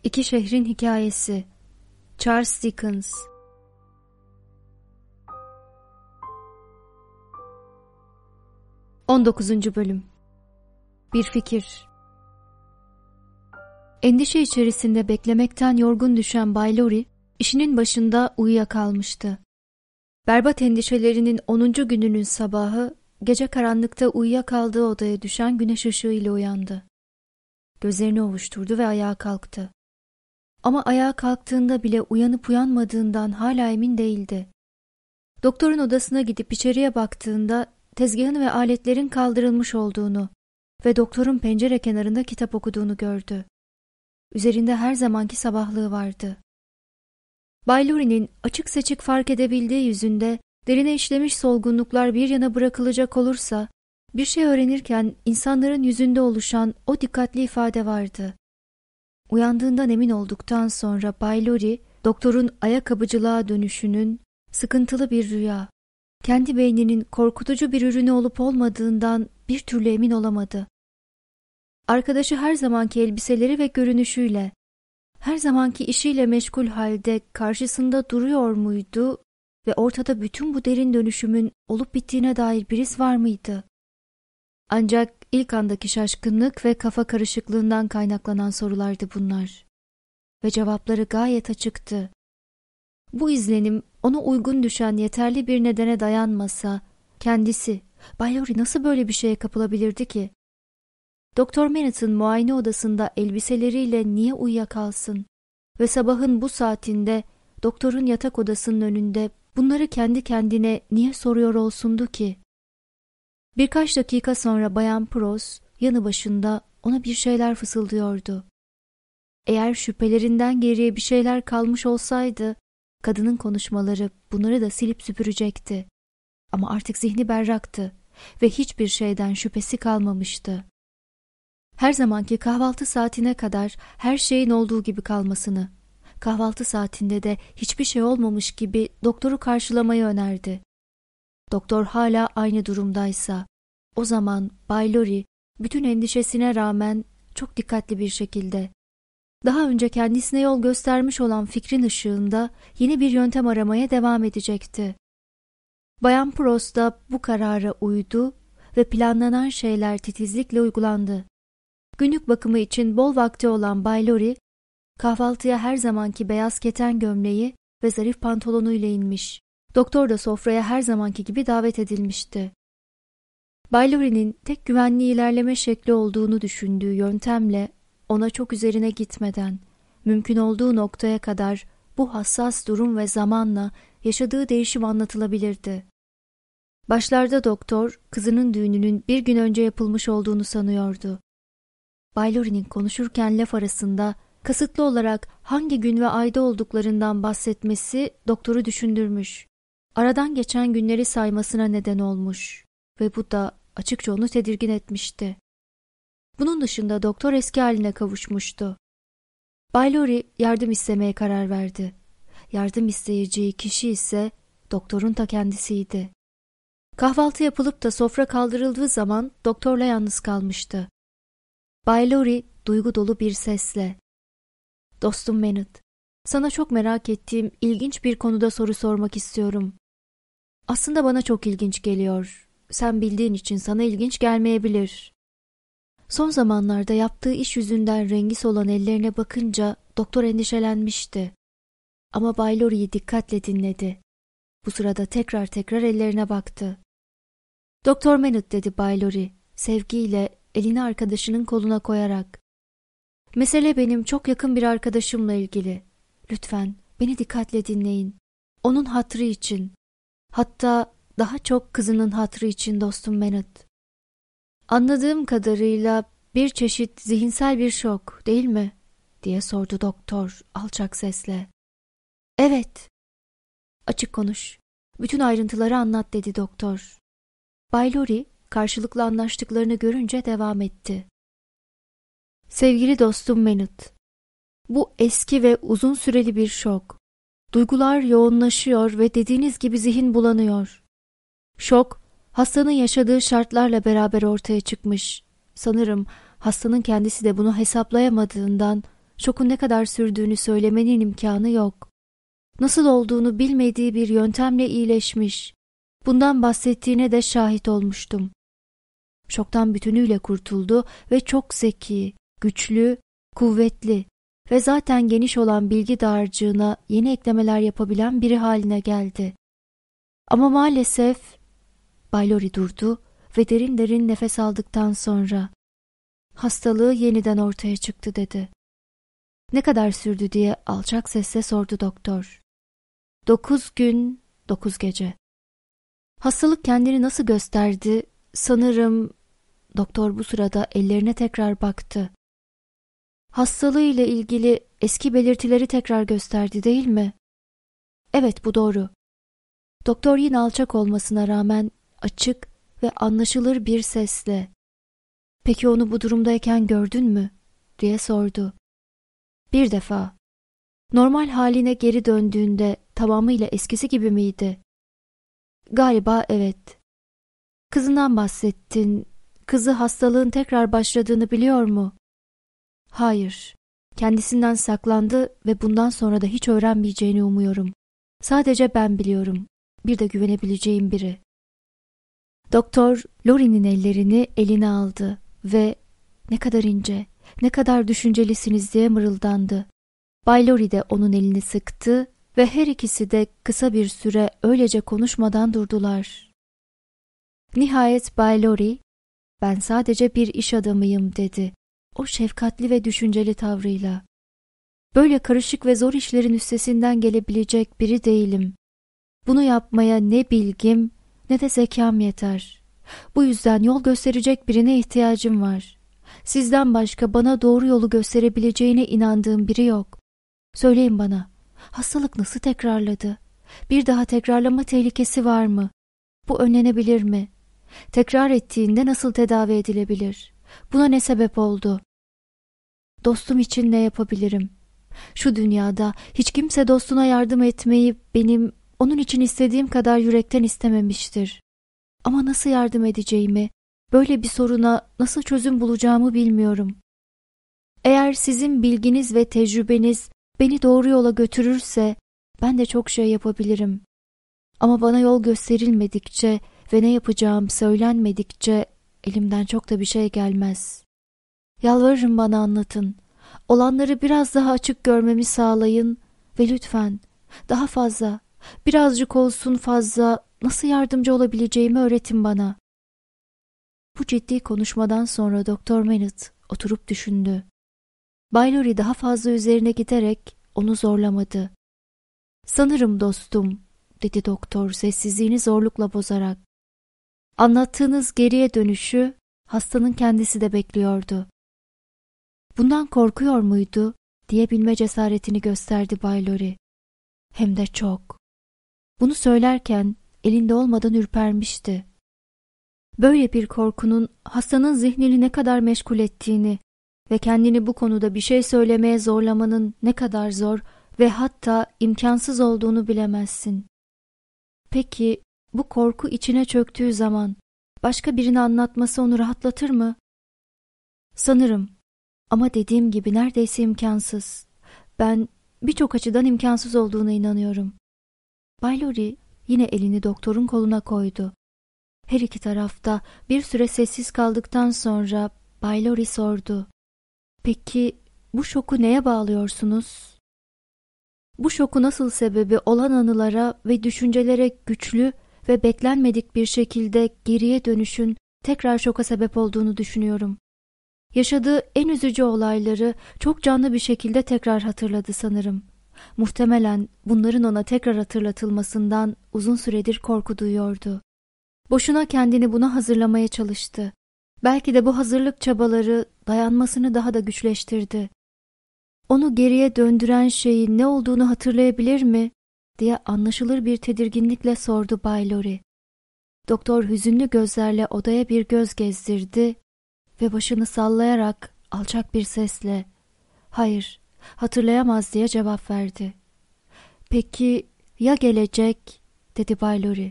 İki Şehrin Hikayesi. Charles Dickens. On dokuzuncu Bölüm. Bir fikir. Endişe içerisinde beklemekten yorgun düşen Bay Lorry, işinin başında uyuyakalmıştı. Berbat endişelerinin 10. gününün sabahı, gece karanlıkta uyuyakaldığı odaya düşen güneş ışığıyla uyandı. Gözlerini ovuşturdu ve ayağa kalktı. Ama ayağa kalktığında bile uyanıp uyanmadığından hala emin değildi. Doktorun odasına gidip içeriye baktığında tezgahın ve aletlerin kaldırılmış olduğunu ve doktorun pencere kenarında kitap okuduğunu gördü. Üzerinde her zamanki sabahlığı vardı. Bay Lorry'nin açık seçik fark edebildiği yüzünde derine işlemiş solgunluklar bir yana bırakılacak olursa, bir şey öğrenirken insanların yüzünde oluşan o dikkatli ifade vardı. Uyandığından emin olduktan sonra Bay Lorry, doktorun ayakkabıcılığa dönüşünün sıkıntılı bir rüya, kendi beyninin korkutucu bir ürünü olup olmadığından bir türlü emin olamadı. Arkadaşı her zamanki elbiseleri ve görünüşüyle, her zamanki işiyle meşgul halde karşısında duruyor muydu ve ortada bütün bu derin dönüşümün olup bittiğine dair bir iz var mıydı? Ancak ilk andaki şaşkınlık ve kafa karışıklığından kaynaklanan sorulardı bunlar. Ve cevapları gayet açıktı. Bu izlenim ona uygun düşen yeterli bir nedene dayanmasa, kendisi, Bay Lorry nasıl böyle bir şeye kapılabilirdi ki? Doktor Mannet'in muayene odasında elbiseleriyle niye uyuyakalsın? Ve sabahın bu saatinde doktorun yatak odasının önünde bunları kendi kendine niye soruyor olsundu ki? Birkaç dakika sonra Bayan Prose yanı başında ona bir şeyler fısıldıyordu. Eğer şüphelerinden geriye bir şeyler kalmış olsaydı, kadının konuşmaları bunları da silip süpürecekti. Ama artık zihni berraktı ve hiçbir şeyden şüphesi kalmamıştı. Her zamanki kahvaltı saatine kadar her şeyin olduğu gibi kalmasını, kahvaltı saatinde de hiçbir şey olmamış gibi doktoru karşılamayı önerdi. Doktor hala aynı durumdaysa, o zaman Bay Lorry bütün endişesine rağmen çok dikkatli bir şekilde, daha önce kendisine yol göstermiş olan fikrin ışığında yeni bir yöntem aramaya devam edecekti. Bayan Prose da bu karara uydu ve planlanan şeyler titizlikle uygulandı. Günlük bakımı için bol vakti olan Bay Lorry, kahvaltıya her zamanki beyaz keten gömleği ve zarif pantolonuyla inmiş. Doktor da sofraya her zamanki gibi davet edilmişti. Bay Lorry'nin tek güvenli ilerleme şekli olduğunu düşündüğü yöntemle ona çok üzerine gitmeden, mümkün olduğu noktaya kadar bu hassas durum ve zamanla yaşadığı değişim anlatılabilirdi. Başlarda doktor, kızının düğününün bir gün önce yapılmış olduğunu sanıyordu. Bay Lorry'nin konuşurken laf arasında kasıtlı olarak hangi gün ve ayda olduklarından bahsetmesi doktoru düşündürmüş. Aradan geçen günleri saymasına neden olmuş ve bu da açıkça onu tedirgin etmişti. Bunun dışında doktor eski haline kavuşmuştu. Bay Lorry yardım istemeye karar verdi. Yardım isteyeceği kişi ise doktorun ta kendisiydi. Kahvaltı yapılıp da sofra kaldırıldığı zaman doktorla yalnız kalmıştı. Bay Lorry duygu dolu bir sesle, "Dostum Mannet, sana çok merak ettiğim ilginç bir konuda soru sormak istiyorum. Aslında bana çok ilginç geliyor. Sen bildiğin için sana ilginç gelmeyebilir." Son zamanlarda yaptığı iş yüzünden rengi solan ellerine bakınca doktor endişelenmişti. Ama Bay Lorry'yi dikkatle dinledi. Bu sırada tekrar ellerine baktı. "Doktor Mannet," dedi Bay Lorry, sevgiyle elini arkadaşının koluna koyarak. "Mesele benim çok yakın bir arkadaşımla ilgili. Lütfen beni dikkatle dinleyin. Onun hatırı için, hatta daha çok kızının hatırı için dostum Mannet. Anladığım kadarıyla bir çeşit zihinsel bir şok, değil mi?" diye sordu doktor alçak sesle. "Evet." "Açık konuş. Bütün ayrıntıları anlat," dedi doktor. Bay Lorry karşılıklı anlaştıklarını görünce devam etti. "Sevgili dostum Mannet, bu eski ve uzun süreli bir şok. Duygular yoğunlaşıyor ve dediğiniz gibi zihin bulanıyor. Şok, hastanın yaşadığı şartlarla beraber ortaya çıkmış. Sanırım hastanın kendisi de bunu hesaplayamadığından şokun ne kadar sürdüğünü söylemenin imkanı yok. Nasıl olduğunu bilmediği bir yöntemle iyileşmiş. Bundan bahsettiğine de şahit olmuştum. Şoktan bütünüyle kurtuldu ve çok zeki, güçlü, kuvvetli ve zaten geniş olan bilgi dağarcığına yeni eklemeler yapabilen biri haline geldi. Ama maalesef Bay Lori durdu ve derin derin nefes aldıktan sonra hastalığı yeniden ortaya çıktı dedi. Ne kadar sürdü diye alçak sesle sordu doktor. 9 gün, 9 gece. Hastalık kendini nasıl gösterdi? Sanırım doktor bu sırada ellerine tekrar baktı. Hastalığı ile ilgili eski belirtileri tekrar gösterdi değil mi? Evet, bu doğru. Doktor yine alçak olmasına rağmen açık ve anlaşılır bir sesle "Peki onu bu durumdayken gördün mü?" diye sordu. Bir defa. Normal haline geri döndüğünde tamamıyla eskisi gibi miydi? Galiba evet. Kızından bahsettin. Kızı hastalığın tekrar başladığını biliyor mu? Hayır. Kendisinden saklandı ve bundan sonra da hiç öğrenmeyeceğini umuyorum. Sadece ben biliyorum. Bir de güvenebileceğim biri. Doktor, Lori'nin ellerini eline aldı ve "Ne kadar ince, ne kadar düşüncelisiniz" diye mırıldandı. Bay Lori de onun elini sıktı ve her ikisi de kısa bir süre öylece konuşmadan durdular. Nihayet Bay Lori, "Ben sadece bir iş adamıyım" dedi. O şefkatli ve düşünceli tavrıyla. "Böyle karışık ve zor işlerin üstesinden gelebilecek biri değilim. Bunu yapmaya ne bilgim ne de zekam yeter. Bu yüzden yol gösterecek birine ihtiyacım var. Sizden başka bana doğru yolu gösterebileceğine inandığım biri yok. Söyleyin bana, hastalık nasıl tekrarladı? Bir daha tekrarlama tehlikesi var mı? Bu önlenebilir mi? Tekrar ettiğinde nasıl tedavi edilebilir? Buna ne sebep oldu? Dostum için ne yapabilirim? Şu dünyada hiç kimse dostuna yardım etmeyi benim onun için istediğim kadar yürekten istememiştir. Ama nasıl yardım edeceğimi, böyle bir soruna nasıl çözüm bulacağımı bilmiyorum. Eğer sizin bilginiz ve tecrübeniz beni doğru yola götürürse ben de çok şey yapabilirim. Ama bana yol gösterilmedikçe ve ne yapacağım söylenmedikçe elimden çok da bir şey gelmez. Yalvarırım, bana anlatın. Olanları biraz daha açık görmemi sağlayın ve lütfen daha fazla, birazcık olsun fazla nasıl yardımcı olabileceğimi öğretin bana." Bu ciddi konuşmadan sonra Doktor Manette oturup düşündü. Bay Lori daha fazla üzerine giderek onu zorlamadı. "Sanırım dostum," dedi doktor sessizliğini zorlukla bozarak. "Anlattığınız geriye dönüşü hastanın kendisi de bekliyordu." "Bundan korkuyor muydu?" diyebilme cesaretini gösterdi Bay Lori. "Hem de çok." Bunu söylerken elinde olmadan ürpermişti. Böyle bir korkunun hastanın zihnini ne kadar meşgul ettiğini ve kendini bu konuda bir şey söylemeye zorlamanın ne kadar zor ve hatta imkansız olduğunu bilemezsin. Peki bu korku içine çöktüğü zaman başka birine anlatması onu rahatlatır mı? Sanırım. Ama dediğim gibi neredeyse imkansız. Ben birçok açıdan imkansız olduğuna inanıyorum. Bay Lori yine elini doktorun koluna koydu. Her iki tarafta bir süre sessiz kaldıktan sonra Bay Lori sordu. "Peki bu şoku neye bağlıyorsunuz?" Bu şoku nasıl sebebi olan anılara ve düşüncelere güçlü ve beklenmedik bir şekilde geriye dönüşün tekrar şoka sebep olduğunu düşünüyorum. Yaşadığı en üzücü olayları çok canlı bir şekilde tekrar hatırladı sanırım. Muhtemelen bunların ona tekrar hatırlatılmasından uzun süredir korku duyuyordu. Boşuna kendini buna hazırlamaya çalıştı. Belki de bu hazırlık çabaları dayanmasını daha da güçleştirdi. Onu geriye döndüren şeyin ne olduğunu hatırlayabilir mi? Diye anlaşılır bir tedirginlikle sordu Bay Lori. Doktor hüzünlü gözlerle odaya bir göz gezdirdi ve başını sallayarak alçak bir sesle "Hayır, hatırlayamaz" diye cevap verdi. "Peki ya gelecek?" dedi Bay Lori.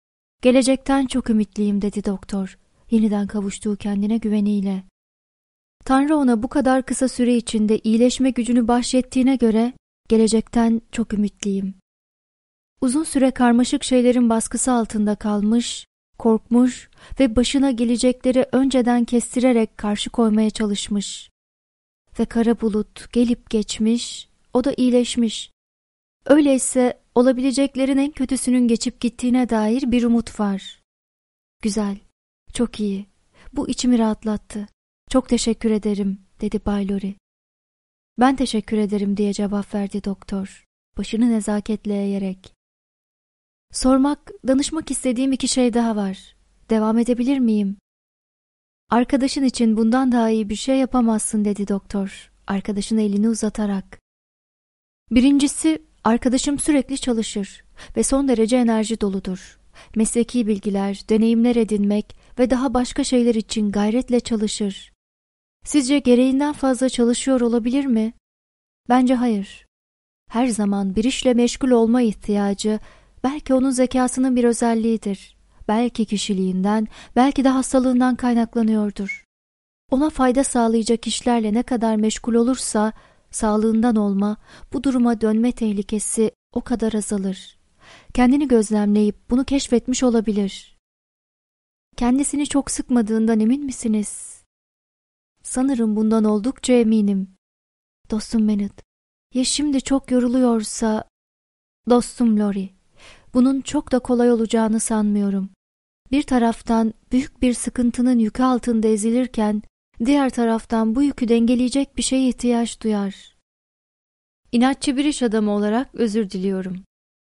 "Gelecekten çok ümitliyim" dedi doktor, yeniden kavuştuğu kendine güveniyle. Tanrı ona bu kadar kısa süre içinde iyileşme gücünü bahşettiğine göre gelecekten çok ümitliyim. Uzun süre karmaşık şeylerin baskısı altında kalmış, korkmuş ve başına gelecekleri önceden kestirerek karşı koymaya çalışmış. Ve kara bulut gelip geçmiş, o da iyileşmiş. Öyleyse olabileceklerin en kötüsünün geçip gittiğine dair bir umut var. Güzel, çok iyi. Bu içimi rahatlattı. Çok teşekkür ederim, dedi Bay Lori. Ben teşekkür ederim diye cevap verdi doktor, başını nezaketle eğerek. Sormak, danışmak istediğim 2 şey daha var. Devam edebilir miyim? Arkadaşın için bundan daha iyi bir şey yapamazsın, dedi doktor, arkadaşına elini uzatarak. Birincisi, arkadaşım sürekli çalışır ve son derece enerji doludur. Mesleki bilgiler, deneyimler edinmek ve daha başka şeyler için gayretle çalışır. Sizce gereğinden fazla çalışıyor olabilir mi? Bence hayır. Her zaman bir işle meşgul olma ihtiyacı, belki onun zekasının bir özelliğidir. Belki kişiliğinden, belki de hastalığından kaynaklanıyordur. Ona fayda sağlayacak işlerle ne kadar meşgul olursa, sağlığından olma, bu duruma dönme tehlikesi o kadar azalır. Kendini gözlemleyip bunu keşfetmiş olabilir. Kendisini çok sıkmadığından emin misiniz? Sanırım bundan oldukça eminim. Dostum Bennet, ya şimdi çok yoruluyorsa? Dostum Lori, bunun çok da kolay olacağını sanmıyorum. Bir taraftan büyük bir sıkıntının yükü altında ezilirken, diğer taraftan bu yükü dengeleyecek bir şeye ihtiyaç duyar. İnatçı bir iş adamı olarak özür diliyorum.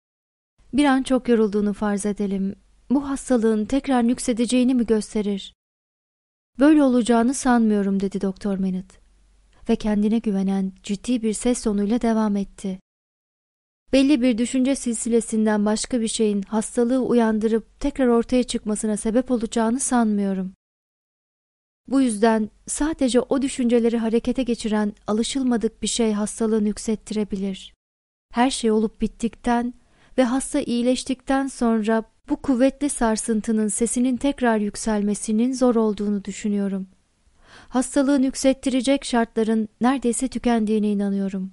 Bir an çok yorulduğunu farz edelim. Bu hastalığın tekrar nüksedeceğini mi gösterir? Böyle olacağını sanmıyorum, dedi Doktor Bennet. Ve kendine güvenen ciddi bir ses tonuyla devam etti. Belli bir düşünce silsilesinden başka bir şeyin hastalığı uyandırıp tekrar ortaya çıkmasına sebep olacağını sanmıyorum. Bu yüzden sadece o düşünceleri harekete geçiren alışılmadık bir şey hastalığı nüksettirebilir. Her şey olup bittikten ve hasta iyileştikten sonra bu kuvvetli sarsıntının sesinin tekrar yükselmesinin zor olduğunu düşünüyorum. Hastalığı nüksettirecek şartların neredeyse tükendiğine inanıyorum.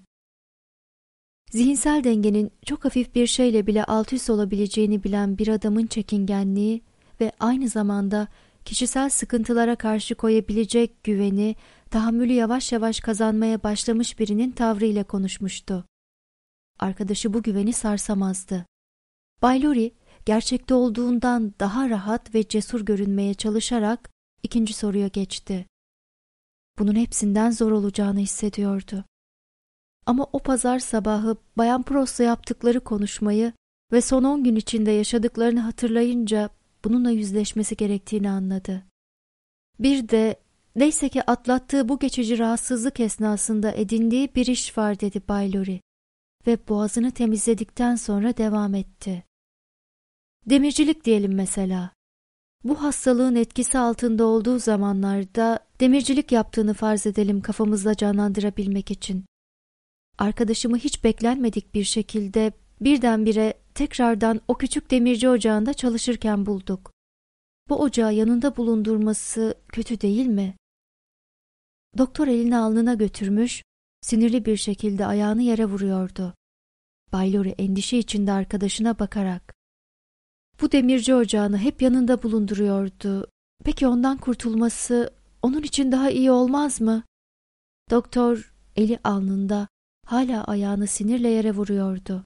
Zihinsel dengenin çok hafif bir şeyle bile alt üst olabileceğini bilen bir adamın çekingenliği ve aynı zamanda kişisel sıkıntılara karşı koyabilecek güveni, tahammülü yavaş yavaş kazanmaya başlamış birinin tavrıyla konuşmuştu. Arkadaşı bu güveni sarsamazdı. Bay Lori, gerçekte olduğundan daha rahat ve cesur görünmeye çalışarak ikinci soruya geçti. Bunun hepsinden zor olacağını hissediyordu. Ama o pazar sabahı Bayan Prost'la yaptıkları konuşmayı ve son 10 gün içinde yaşadıklarını hatırlayınca bununla yüzleşmesi gerektiğini anladı. Bir de neyse ki atlattığı bu geçici rahatsızlık esnasında edindiği bir iş var, dedi Bay Lori ve boğazını temizledikten sonra devam etti. Demircilik diyelim mesela. Bu hastalığın etkisi altında olduğu zamanlarda demircilik yaptığını farz edelim kafamızda canlandırabilmek için. Arkadaşımı hiç beklenmedik bir şekilde birdenbire tekrardan o küçük demirci ocağında çalışırken bulduk. Bu ocağı yanında bulundurması kötü değil mi? Doktor elini alnına götürmüş, sinirli bir şekilde ayağını yere vuruyordu. Bay Lori endişe içinde arkadaşına bakarak, bu demirci ocağını hep yanında bulunduruyordu. Peki ondan kurtulması onun için daha iyi olmaz mı? Doktor eli alnında, hala ayağını sinirle yere vuruyordu.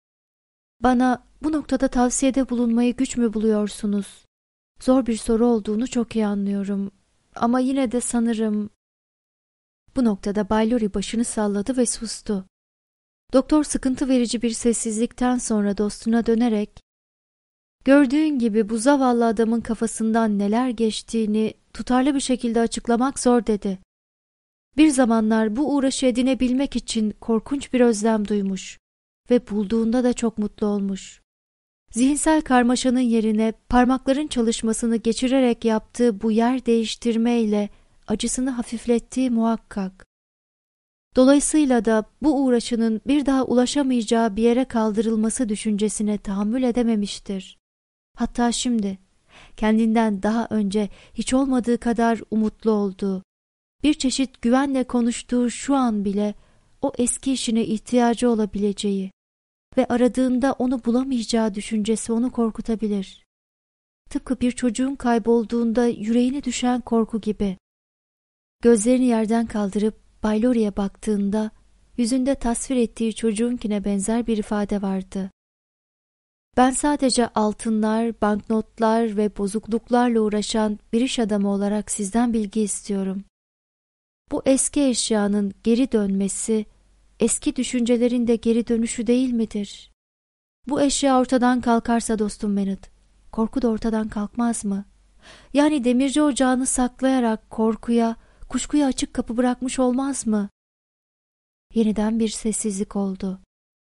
Bana bu noktada tavsiyede bulunmayı güç mü buluyorsunuz? Zor bir soru olduğunu çok iyi anlıyorum. Ama yine de sanırım... Bu noktada Bay Lori başını salladı ve sustu. Doktor sıkıntı verici bir sessizlikten sonra dostuna dönerek, gördüğün gibi bu zavallı adamın kafasından neler geçtiğini tutarlı bir şekilde açıklamak zor, dedi. Bir zamanlar bu uğraşı edinebilmek için korkunç bir özlem duymuş ve bulduğunda da çok mutlu olmuş. Zihinsel karmaşanın yerine parmakların çalışmasını geçirerek yaptığı bu yer değiştirmeyle acısını hafiflettiği muhakkak. Dolayısıyla da bu uğraşının bir daha ulaşamayacağı bir yere kaldırılması düşüncesine tahammül edememiştir. Hatta şimdi kendinden daha önce hiç olmadığı kadar umutlu olduğu bir çeşit güvenle konuştuğu şu an bile o eski işine ihtiyacı olabileceği ve aradığında onu bulamayacağı düşüncesi onu korkutabilir. Tıpkı bir çocuğun kaybolduğunda yüreğine düşen korku gibi. Gözlerini yerden kaldırıp Bay Laurie'ye baktığında yüzünde tasvir ettiği çocuğunkine benzer bir ifade vardı. Ben sadece altınlar, banknotlar ve bozukluklarla uğraşan bir iş adamı olarak sizden bilgi istiyorum. Bu eski eşyanın geri dönmesi, eski düşüncelerin de geri dönüşü değil midir? Bu eşya ortadan kalkarsa dostum Bennet, korku da ortadan kalkmaz mı? Yani demirci ocağını saklayarak korkuya, kuşkuya açık kapı bırakmış olmaz mı? Yeniden bir sessizlik oldu.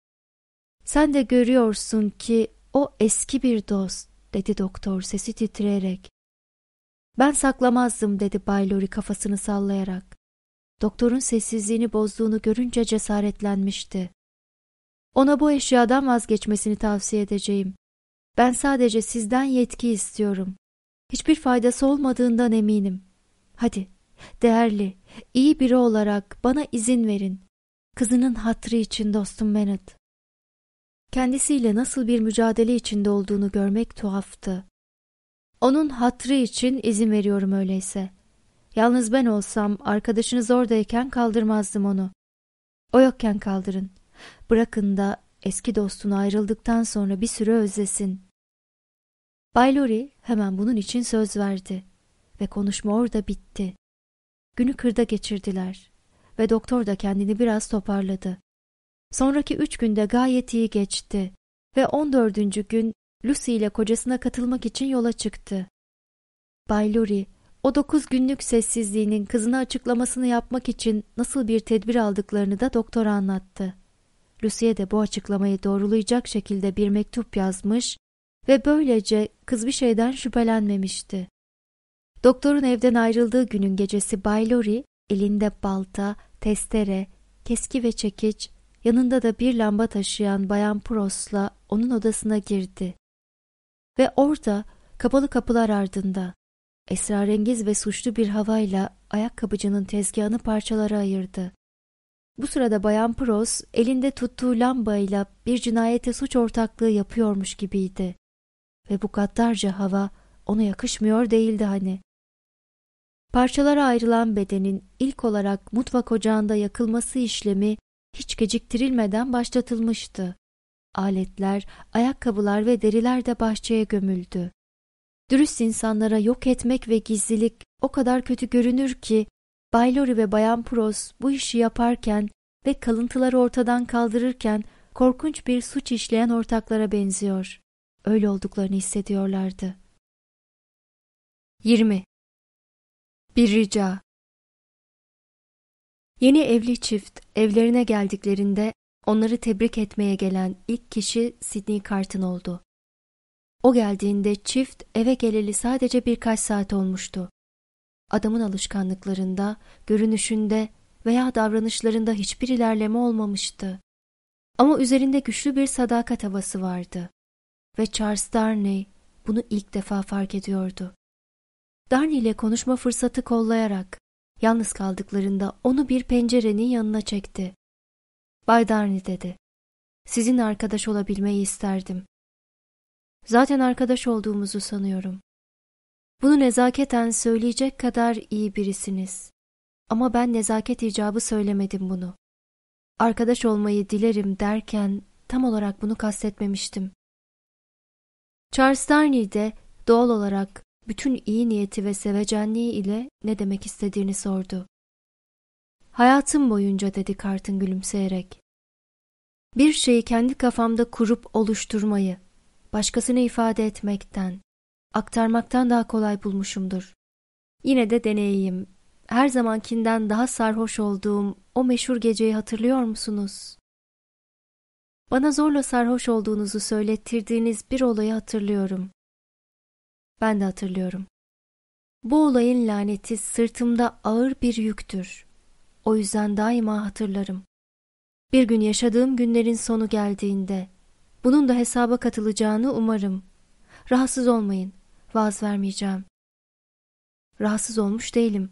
Sen de görüyorsun ki o eski bir dost, dedi doktor sesi titreyerek. Ben saklamazdım, dedi Bay Laurie kafasını sallayarak. Doktorun sessizliğini bozduğunu görünce cesaretlenmişti. Ona bu eşyadan vazgeçmesini tavsiye edeceğim. Ben sadece sizden yetki istiyorum. Hiçbir faydası olmadığından eminim. Hadi, değerli, iyi biri olarak bana izin verin. Kızının hatırı için dostum Bennet. Kendisiyle nasıl bir mücadele içinde olduğunu görmek tuhaftı. Onun hatırı için izin veriyorum öyleyse. Yalnız ben olsam arkadaşınız oradayken kaldırmazdım onu. O yokken kaldırın. Bırakın da eski dostunu ayrıldıktan sonra bir süre özlesin. Bay Laurie hemen bunun için söz verdi ve konuşma orada bitti. Günü kırda geçirdiler ve doktor da kendini biraz toparladı. Sonraki 3 günde gayet iyi geçti ve 14. gün Lucy ile kocasına katılmak için yola çıktı. Bay Laurie, o 9 günlük sessizliğinin kızına açıklamasını yapmak için nasıl bir tedbir aldıklarını da doktora anlattı. Lucy'ye de bu açıklamayı doğrulayacak şekilde bir mektup yazmış ve böylece kız bir şeyden şüphelenmemişti. Doktorun evden ayrıldığı günün gecesi Bay Laurie, elinde balta, testere, keski ve çekiç, yanında da bir lamba taşıyan Bayan Pros'la onun odasına girdi. Ve orada kapalı kapılar ardında esrarengiz ve suçlu bir havayla ayakkabıcının tezgahını parçalara ayırdı. Bu sırada Bayan Pros elinde tuttuğu lambayla bir cinayete suç ortaklığı yapıyormuş gibiydi. Ve bu gaddarca hava ona yakışmıyor değildi hani. Parçalara ayrılan bedenin ilk olarak mutfak ocağında yakılması işlemi hiç geciktirilmeden başlatılmıştı. Aletler, ayakkabılar ve deriler de bahçeye gömüldü. Dürüst insanlara yok etmek ve gizlilik o kadar kötü görünür ki Bay Laurie ve Bayan Pros bu işi yaparken ve kalıntıları ortadan kaldırırken korkunç bir suç işleyen ortaklara benziyor. Öyle olduklarını hissediyorlardı. 20. Bir rica. Yeni evli çift evlerine geldiklerinde onları tebrik etmeye gelen ilk kişi Sidney Carton oldu. O geldiğinde çift eve geleli sadece birkaç saat olmuştu. Adamın alışkanlıklarında, görünüşünde veya davranışlarında hiçbir ilerleme olmamıştı. Ama üzerinde güçlü bir sadakat havası vardı. Ve Charles Darnley bunu ilk defa fark ediyordu. Darnley ile konuşma fırsatı kollayarak, yalnız kaldıklarında onu bir pencerenin yanına çekti. "Bay Darnley," dedi. "Sizinle arkadaş olabilmeyi isterdim. Zaten arkadaş olduğumuzu sanıyorum. Bunu nezaketen söyleyecek kadar iyi birisiniz. Ama ben nezaket icabı söylemedim bunu. Arkadaş olmayı dilerim derken tam olarak bunu kastetmemiştim." Charles Darnley de doğal olarak bütün iyi niyeti ve sevecenliği ile ne demek istediğini sordu. "Hayatım boyunca," dedi Carton gülümseyerek, "bir şeyi kendi kafamda kurup oluşturmayı, başkasına ifade etmekten, aktarmaktan daha kolay bulmuşumdur. Yine de deneyeyim. Her zamankinden daha sarhoş olduğum o meşhur geceyi hatırlıyor musunuz? Bana zorla sarhoş olduğunuzu söylettirdiğiniz bir olayı hatırlıyorum." "Ben de hatırlıyorum. Bu olayın laneti sırtımda ağır bir yüktür. O yüzden daima hatırlarım. Bir gün yaşadığım günlerin sonu geldiğinde, bunun da hesaba katılacağını umarım. Rahatsız olmayın, vaaz vermeyeceğim." "Rahatsız olmuş değilim.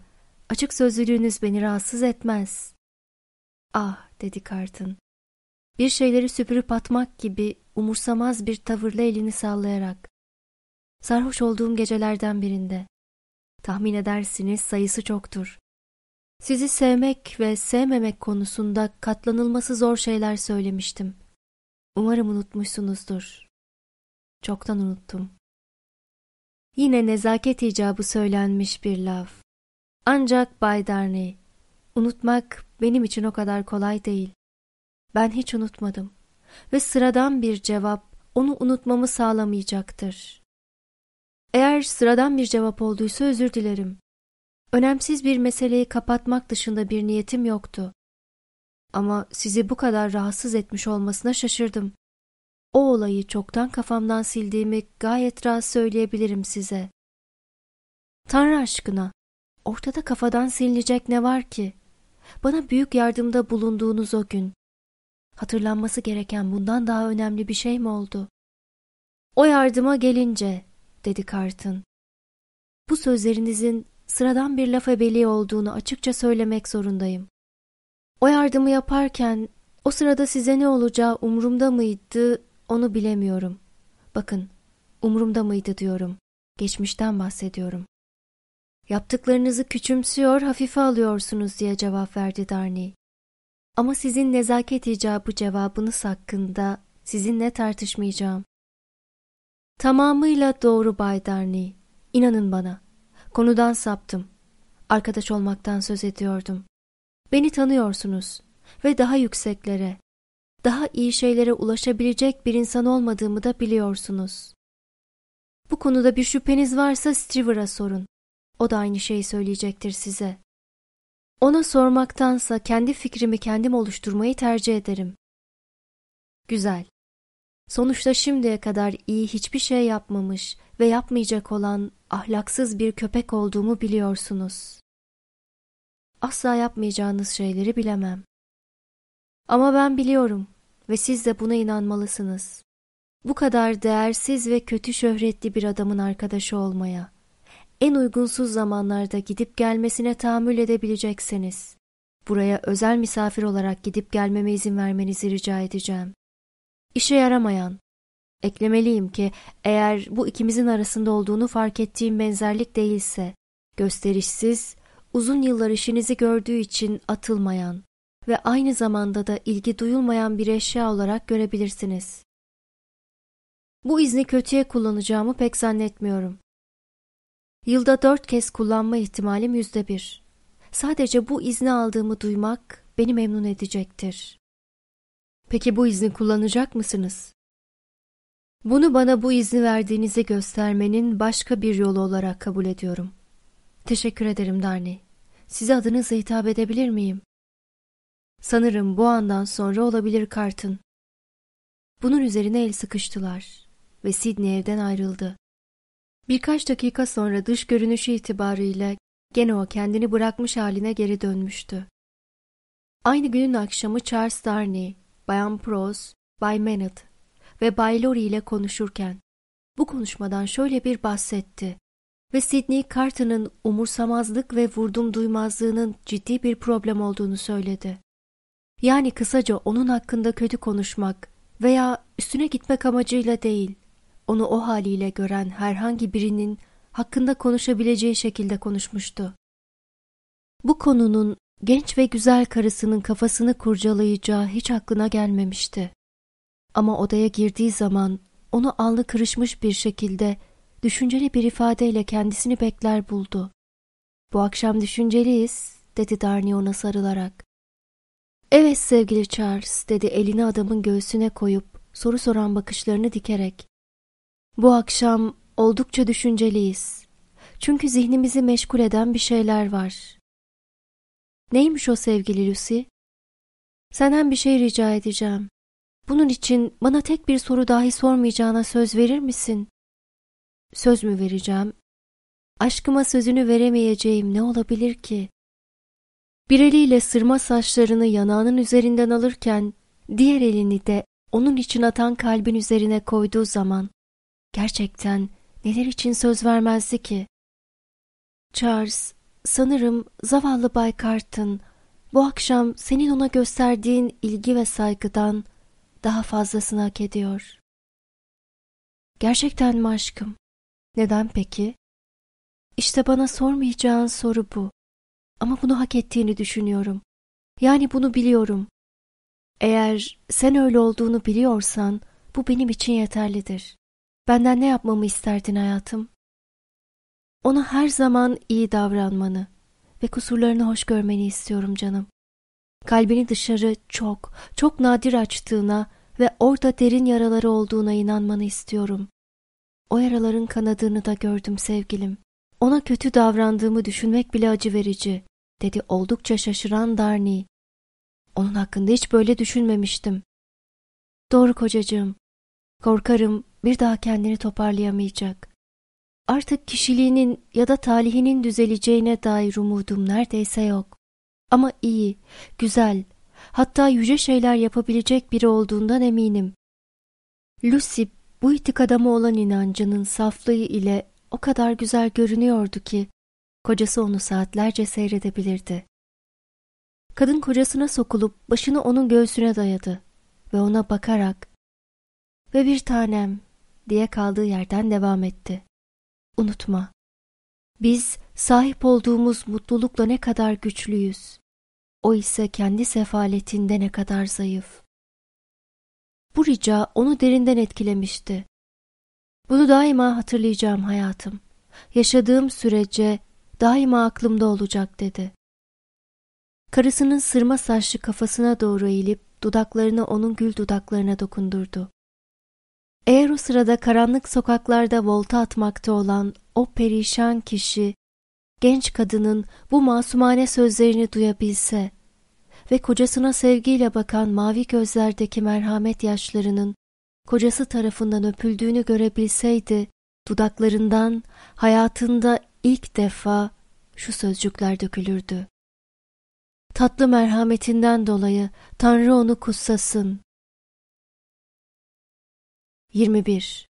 Açık sözlülüğünüz beni rahatsız etmez. Ah, dedi Carton. Bir şeyleri süpürüp atmak gibi umursamaz bir tavırla elini sallayarak. Sarhoş olduğum gecelerden birinde. Tahmin edersiniz sayısı çoktur. Sizi sevmek ve sevmemek konusunda katlanılması zor şeyler söylemiştim. Umarım unutmuşsunuzdur. Çoktan unuttum. Yine nezaket icabı söylenmiş bir laf. Ancak Bay Darnay, unutmak benim için o kadar kolay değil. Ben hiç unutmadım ve sıradan bir cevap onu unutmamı sağlamayacaktır. Eğer sıradan bir cevap olduysa özür dilerim. Önemsiz bir meseleyi kapatmak dışında bir niyetim yoktu. Ama sizi bu kadar rahatsız etmiş olmasına şaşırdım. O olayı çoktan kafamdan sildiğimi gayet rahat söyleyebilirim size. Tanrı aşkına, ortada kafadan silinecek ne var ki? Bana büyük yardımda bulunduğunuz o gün. Hatırlanması gereken bundan daha önemli bir şey mi oldu? O yardıma gelince, dedi Carton. Bu sözlerinizin sıradan bir laf ebeliği olduğunu açıkça söylemek zorundayım. O yardımı yaparken o sırada size ne olacağı umurumda mıydı onu bilemiyorum. Bakın, umurumda mıydı diyorum. Geçmişten bahsediyorum. Yaptıklarınızı küçümsüyor, hafife alıyorsunuz diye cevap verdi Darnay. Ama sizin nezaket icabı cevabınız hakkında sizinle tartışmayacağım. Tamamıyla doğru Bay Darnay. İnanın bana. Konudan saptım. Arkadaş olmaktan söz ediyordum. Beni tanıyorsunuz ve daha yükseklere, daha iyi şeylere ulaşabilecek bir insan olmadığımı da biliyorsunuz. Bu konuda bir şüpheniz varsa Stryver'a sorun. O da aynı şeyi söyleyecektir size. Ona sormaktansa kendi fikrimi kendim oluşturmayı tercih ederim. Güzel. Sonuçta şimdiye kadar iyi hiçbir şey yapmamış ve yapmayacak olan ahlaksız bir köpek olduğumu biliyorsunuz. Asla yapmayacağınız şeyleri bilemem. Ama ben biliyorum ve siz de buna inanmalısınız. Bu kadar değersiz ve kötü şöhretli bir adamın arkadaşı olmaya, en uygunsuz zamanlarda gidip gelmesine tahammül edebilecekseniz, buraya özel misafir olarak gidip gelmeme izin vermenizi rica edeceğim. İşe yaramayan, eklemeliyim ki eğer bu ikimizin arasında olduğunu fark ettiğim benzerlik değilse, gösterişsiz, uzun yıllar işinizi gördüğü için atılmayan ve aynı zamanda da ilgi duyulmayan bir eşya olarak görebilirsiniz. Bu izni kötüye kullanacağımı pek zannetmiyorum. Yılda 4 kez kullanma ihtimalim %1. Sadece bu izni aldığımı duymak beni memnun edecektir. Peki bu izni kullanacak mısınız? Bunu bana bu izni verdiğinizi göstermenin başka bir yolu olarak kabul ediyorum. Teşekkür ederim Darnay. Size adınızla hitap edebilir miyim? Sanırım bu andan sonra olabilir Carton. Bunun üzerine el sıkıştılar ve Sidney evden ayrıldı. Birkaç dakika sonra dış görünüşü itibarıyla gene o kendini bırakmış haline geri dönmüştü. Aynı günün akşamı Charles Darnay, Bayan Prose, Bay Maynard ve Bay Lorry ile konuşurken bu konuşmadan şöyle bir bahsetti ve Sidney Carton'ın umursamazlık ve vurdum duymazlığının ciddi bir problem olduğunu söyledi. Yani kısaca onun hakkında kötü konuşmak veya üstüne gitmek amacıyla değil, onu o haliyle gören herhangi birinin hakkında konuşabileceği şekilde konuşmuştu. Bu konunun genç ve güzel karısının kafasını kurcalayacağı hiç aklına gelmemişti. Ama odaya girdiği zaman onu alnı kırışmış bir şekilde düşünceli bir ifadeyle kendisini bekler buldu. "Bu akşam düşünceliyiz," dedi Darnay ona sarılarak. "Evet sevgili Charles," dedi elini adamın göğsüne koyup soru soran bakışlarını dikerek. "Bu akşam oldukça düşünceliyiz. Çünkü zihnimizi meşgul eden bir şeyler var." "Neymiş o sevgili Lucy?" "Senden bir şey rica edeceğim. Bunun için bana tek bir soru dahi sormayacağına söz verir misin?" "Söz mü vereceğim? Aşkıma sözünü veremeyeceğim ne olabilir ki?" Bir eliyle sırma saçlarını yanağının üzerinden alırken diğer elini de onun için atan kalbin üzerine koyduğu zaman gerçekten neler için söz vermezdi ki? Charles, sanırım zavallı Bay Carton bu akşam senin ona gösterdiğin ilgi ve saygıdan daha fazlasını hak ediyor. Gerçekten mi aşkım? Neden peki? İşte bana sormayacağın soru bu. Ama bunu hak ettiğini düşünüyorum. Yani bunu biliyorum. Eğer sen öyle olduğunu biliyorsan bu benim için yeterlidir. Benden ne yapmamı isterdin hayatım? Ona her zaman iyi davranmanı ve kusurlarını hoş görmeni istiyorum canım. Kalbini dışarı çok, çok nadir açtığına ve orada derin yaraları olduğuna inanmanı istiyorum. O yaraların kanadığını da gördüm sevgilim. Ona kötü davrandığımı düşünmek bile acı verici, dedi oldukça şaşıran Darnie. Onun hakkında hiç böyle düşünmemiştim. Doğru kocacığım. Korkarım bir daha kendini toparlayamayacak. Artık kişiliğinin ya da talihinin düzeleceğine dair umudum neredeyse yok. Ama iyi, güzel, hatta yüce şeyler yapabilecek biri olduğundan eminim. Lucy bu itik adama olan inancının saflığı ile o kadar güzel görünüyordu ki kocası onu saatlerce seyredebilirdi. Kadın kocasına sokulup başını onun göğsüne dayadı ve ona bakarak "Ve bir tanem" diye kaldığı yerden devam etti. "Unutma, biz sahip olduğumuz mutlulukla ne kadar güçlüyüz. O ise kendi sefaletinde ne kadar zayıf." Bu rica onu derinden etkilemişti. "Bunu daima hatırlayacağım hayatım. Yaşadığım sürece daima aklımda olacak," dedi. Karısının sırma saçlı kafasına doğru eğilip dudaklarını onun gül dudaklarına dokundurdu. Eğer o sırada karanlık sokaklarda volta atmakta olan o perişan kişi, genç kadının bu masumane sözlerini duyabilse ve kocasına sevgiyle bakan mavi gözlerdeki merhamet yaşlarının kocası tarafından öpüldüğünü görebilseydi, dudaklarından hayatında ilk defa şu sözcükler dökülürdü: "Tatlı merhametinden dolayı Tanrı onu kutsasın." 21.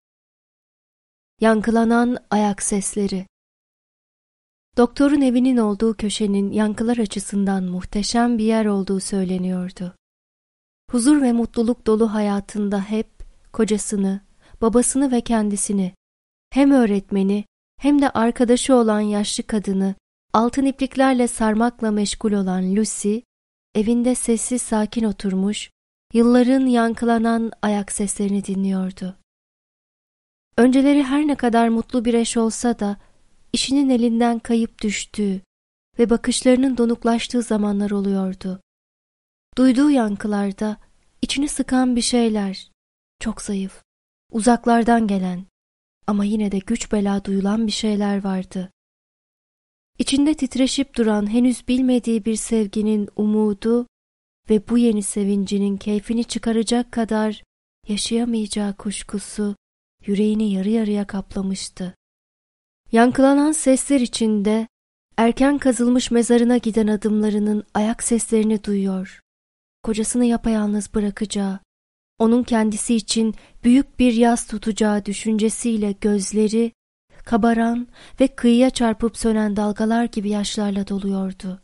Yankılanan ayak sesleri. Doktorun evinin olduğu köşenin yankılar açısından muhteşem bir yer olduğu söyleniyordu. Huzur ve mutluluk dolu hayatında hep kocasını, babasını ve kendisini, hem öğretmeni hem de arkadaşı olan yaşlı kadını altın ipliklerle sarmakla meşgul olan Lucy, evinde sessiz sakin oturmuş, yılların yankılanan ayak seslerini dinliyordu. Önceleri her ne kadar mutlu bir eş olsa da, işinin elinden kayıp düştüğü ve bakışlarının donuklaştığı zamanlar oluyordu. Duyduğu yankılarda içini sıkan bir şeyler, çok zayıf, uzaklardan gelen ama yine de güç bela duyulan bir şeyler vardı. İçinde titreşip duran henüz bilmediği bir sevginin umudu ve bu yeni sevincinin keyfini çıkaracak kadar yaşayamayacağı kuşkusu yüreğini yarı yarıya kaplamıştı. Yankılanan sesler içinde erken kazılmış mezarına giden adımlarının ayak seslerini duyuyor. Kocasını yapayalnız bırakacağı, onun kendisi için büyük bir yas tutacağı düşüncesiyle gözleri kabaran ve kıyıya çarpıp sönen dalgalar gibi yaşlarla doluyordu.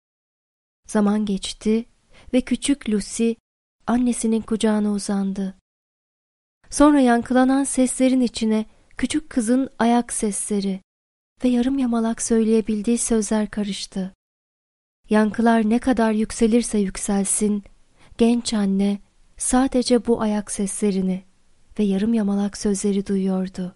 Zaman geçti ve küçük Lucy annesinin kucağına uzandı. Sonra yankılanan seslerin içine küçük kızın ayak sesleri ve yarım yamalak söyleyebildiği sözler karıştı. Yankılar ne kadar yükselirse yükselsin, genç anne sadece bu ayak seslerini ve yarım yamalak sözleri duyuyordu.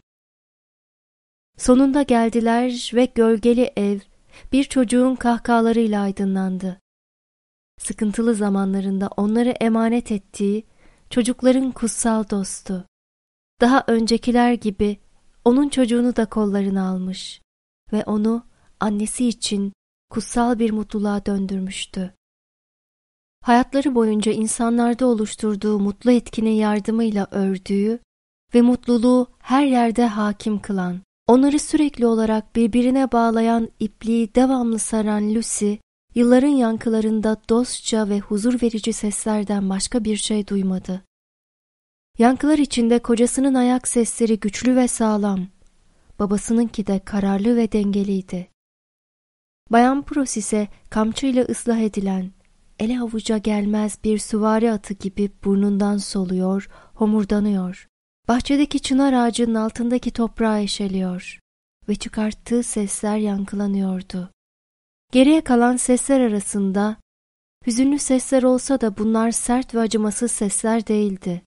Sonunda geldiler ve gölgeli ev bir çocuğun kahkahalarıyla aydınlandı. Sıkıntılı zamanlarında onları emanet ettiği çocukların kutsal dostu. Daha öncekiler gibi onun çocuğunu da kollarına almış ve onu annesi için kutsal bir mutluluğa döndürmüştü. Hayatları boyunca insanlarda oluşturduğu mutlu etkinin yardımıyla ördüğü ve mutluluğu her yerde hakim kılan, onları sürekli olarak birbirine bağlayan ipliği devamlı saran Lucy, yılların yankılarında dostça ve huzur verici seslerden başka bir şey duymadı. Yankılar içinde kocasının ayak sesleri güçlü ve sağlam, babasınınki de kararlı ve dengeliydi. Bayan Pros ise kamçıyla ıslah edilen, ele avuca gelmez bir süvari atı gibi burnundan soluyor, homurdanıyor. Bahçedeki çınar ağacının altındaki toprağı eşeliyor ve çıkarttığı sesler yankılanıyordu. Geriye kalan sesler arasında, hüzünlü sesler olsa da bunlar sert ve acımasız sesler değildi.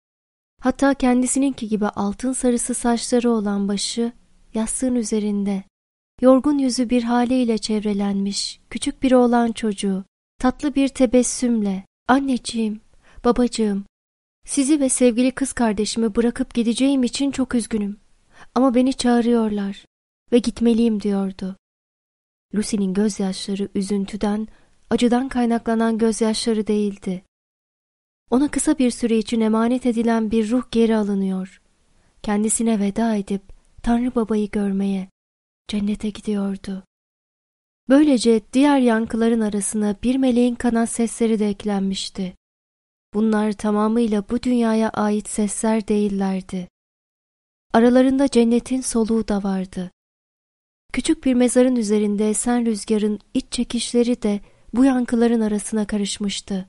Hatta kendisininki gibi altın sarısı saçları olan başı yastığın üzerinde, yorgun yüzü bir haliyle çevrelenmiş küçük bir oğlan çocuğu, tatlı bir tebessümle, "Anneciğim, babacığım, sizi ve sevgili kız kardeşimi bırakıp gideceğim için çok üzgünüm. Ama beni çağırıyorlar ve gitmeliyim," diyordu. Lucy'nin gözyaşları üzüntüden, acıdan kaynaklanan gözyaşları değildi. Ona kısa bir süre için emanet edilen bir ruh geri alınıyor. Kendisine veda edip Tanrı Baba'yı görmeye, cennete gidiyordu. Böylece diğer yankıların arasına bir meleğin kanat sesleri de eklenmişti. Bunlar tamamıyla bu dünyaya ait sesler değillerdi. Aralarında cennetin soluğu da vardı. Küçük bir mezarın üzerinde esen rüzgarın iç çekişleri de bu yankıların arasına karışmıştı.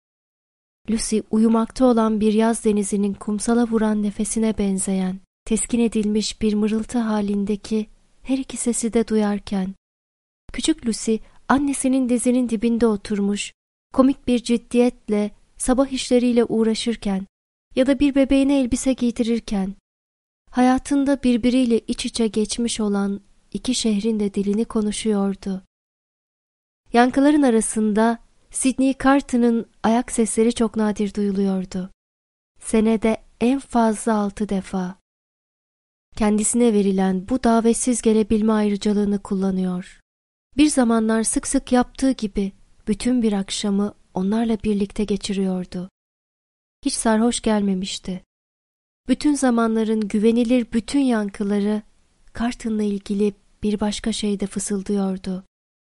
Lucy uyumakta olan bir yaz denizinin kumsala vuran nefesine benzeyen, teskin edilmiş bir mırıltı halindeki her iki sesi de duyarken, küçük Lucy annesinin dizinin dibinde oturmuş, komik bir ciddiyetle sabah işleriyle uğraşırken ya da bir bebeğine elbise giydirirken, hayatında birbiriyle iç içe geçmiş olan iki şehrin de dilini konuşuyordu. Yankıların arasında Sydney Carton'ın ayak sesleri çok nadir duyuluyordu. Senede en fazla 6 defa. Kendisine verilen bu davetsiz gelebilme ayrıcalığını kullanıyor. Bir zamanlar sık sık yaptığı gibi bütün bir akşamı onlarla birlikte geçiriyordu. Hiç sarhoş gelmemişti. Bütün zamanların güvenilir bütün yankıları Carton'la ilgili bir başka şeyde fısıldıyordu.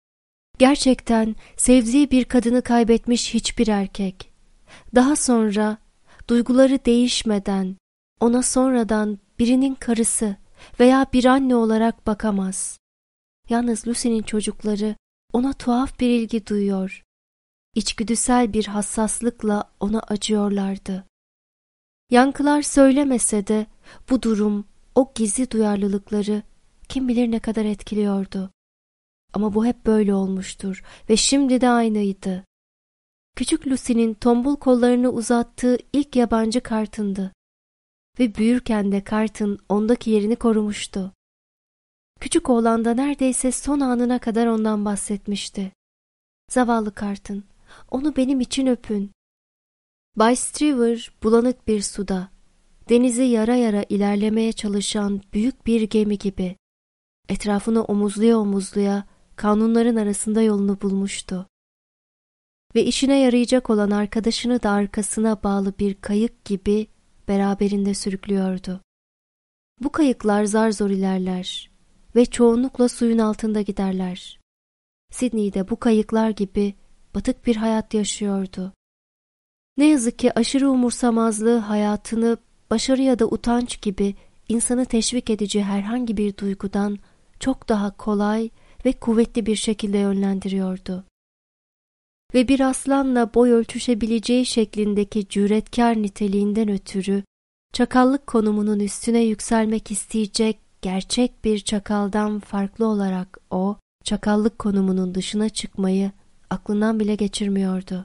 Gerçekten sevdiği bir kadını kaybetmiş hiçbir erkek, daha sonra duyguları değişmeden ona sonradan birinin karısı veya bir anne olarak bakamaz. Yalnız Lucy'nin çocukları ona tuhaf bir ilgi duyuyor. İçgüdüsel bir hassaslıkla ona acıyorlardı. Yankılar söylemese de bu durum, o gizli duyarlılıkları kim bilir ne kadar etkiliyordu. Ama bu hep böyle olmuştur ve şimdi de aynıydı. Küçük Lucy'nin tombul kollarını uzattığı ilk yabancı Carton'dı. Ve büyürken de Carton ondaki yerini korumuştu. Küçük oğlan da neredeyse son anına kadar ondan bahsetmişti. Zavallı Carton, onu benim için öpün. Bay Stryver bulanık bir suda, denizi yara yara ilerlemeye çalışan büyük bir gemi gibi, etrafını omuzluya omuzluya kanunların arasında yolunu bulmuştu. Ve işine yarayacak olan arkadaşını da arkasına bağlı bir kayık gibi beraberinde sürüklüyordu. Bu kayıklar zar zor ilerler ve çoğunlukla suyun altında giderler. Sydney de bu kayıklar gibi batık bir hayat yaşıyordu. Ne yazık ki aşırı umursamazlığı hayatını başarı ya da utanç gibi insanı teşvik edici herhangi bir duygudan çok daha kolay ve kuvvetli bir şekilde yönlendiriyordu. Ve bir aslanla boy ölçüşebileceği şeklindeki cüretkar niteliğinden ötürü çakallık konumunun üstüne yükselmek isteyecek gerçek bir çakaldan farklı olarak o, çakallık konumunun dışına çıkmayı aklından bile geçirmiyordu.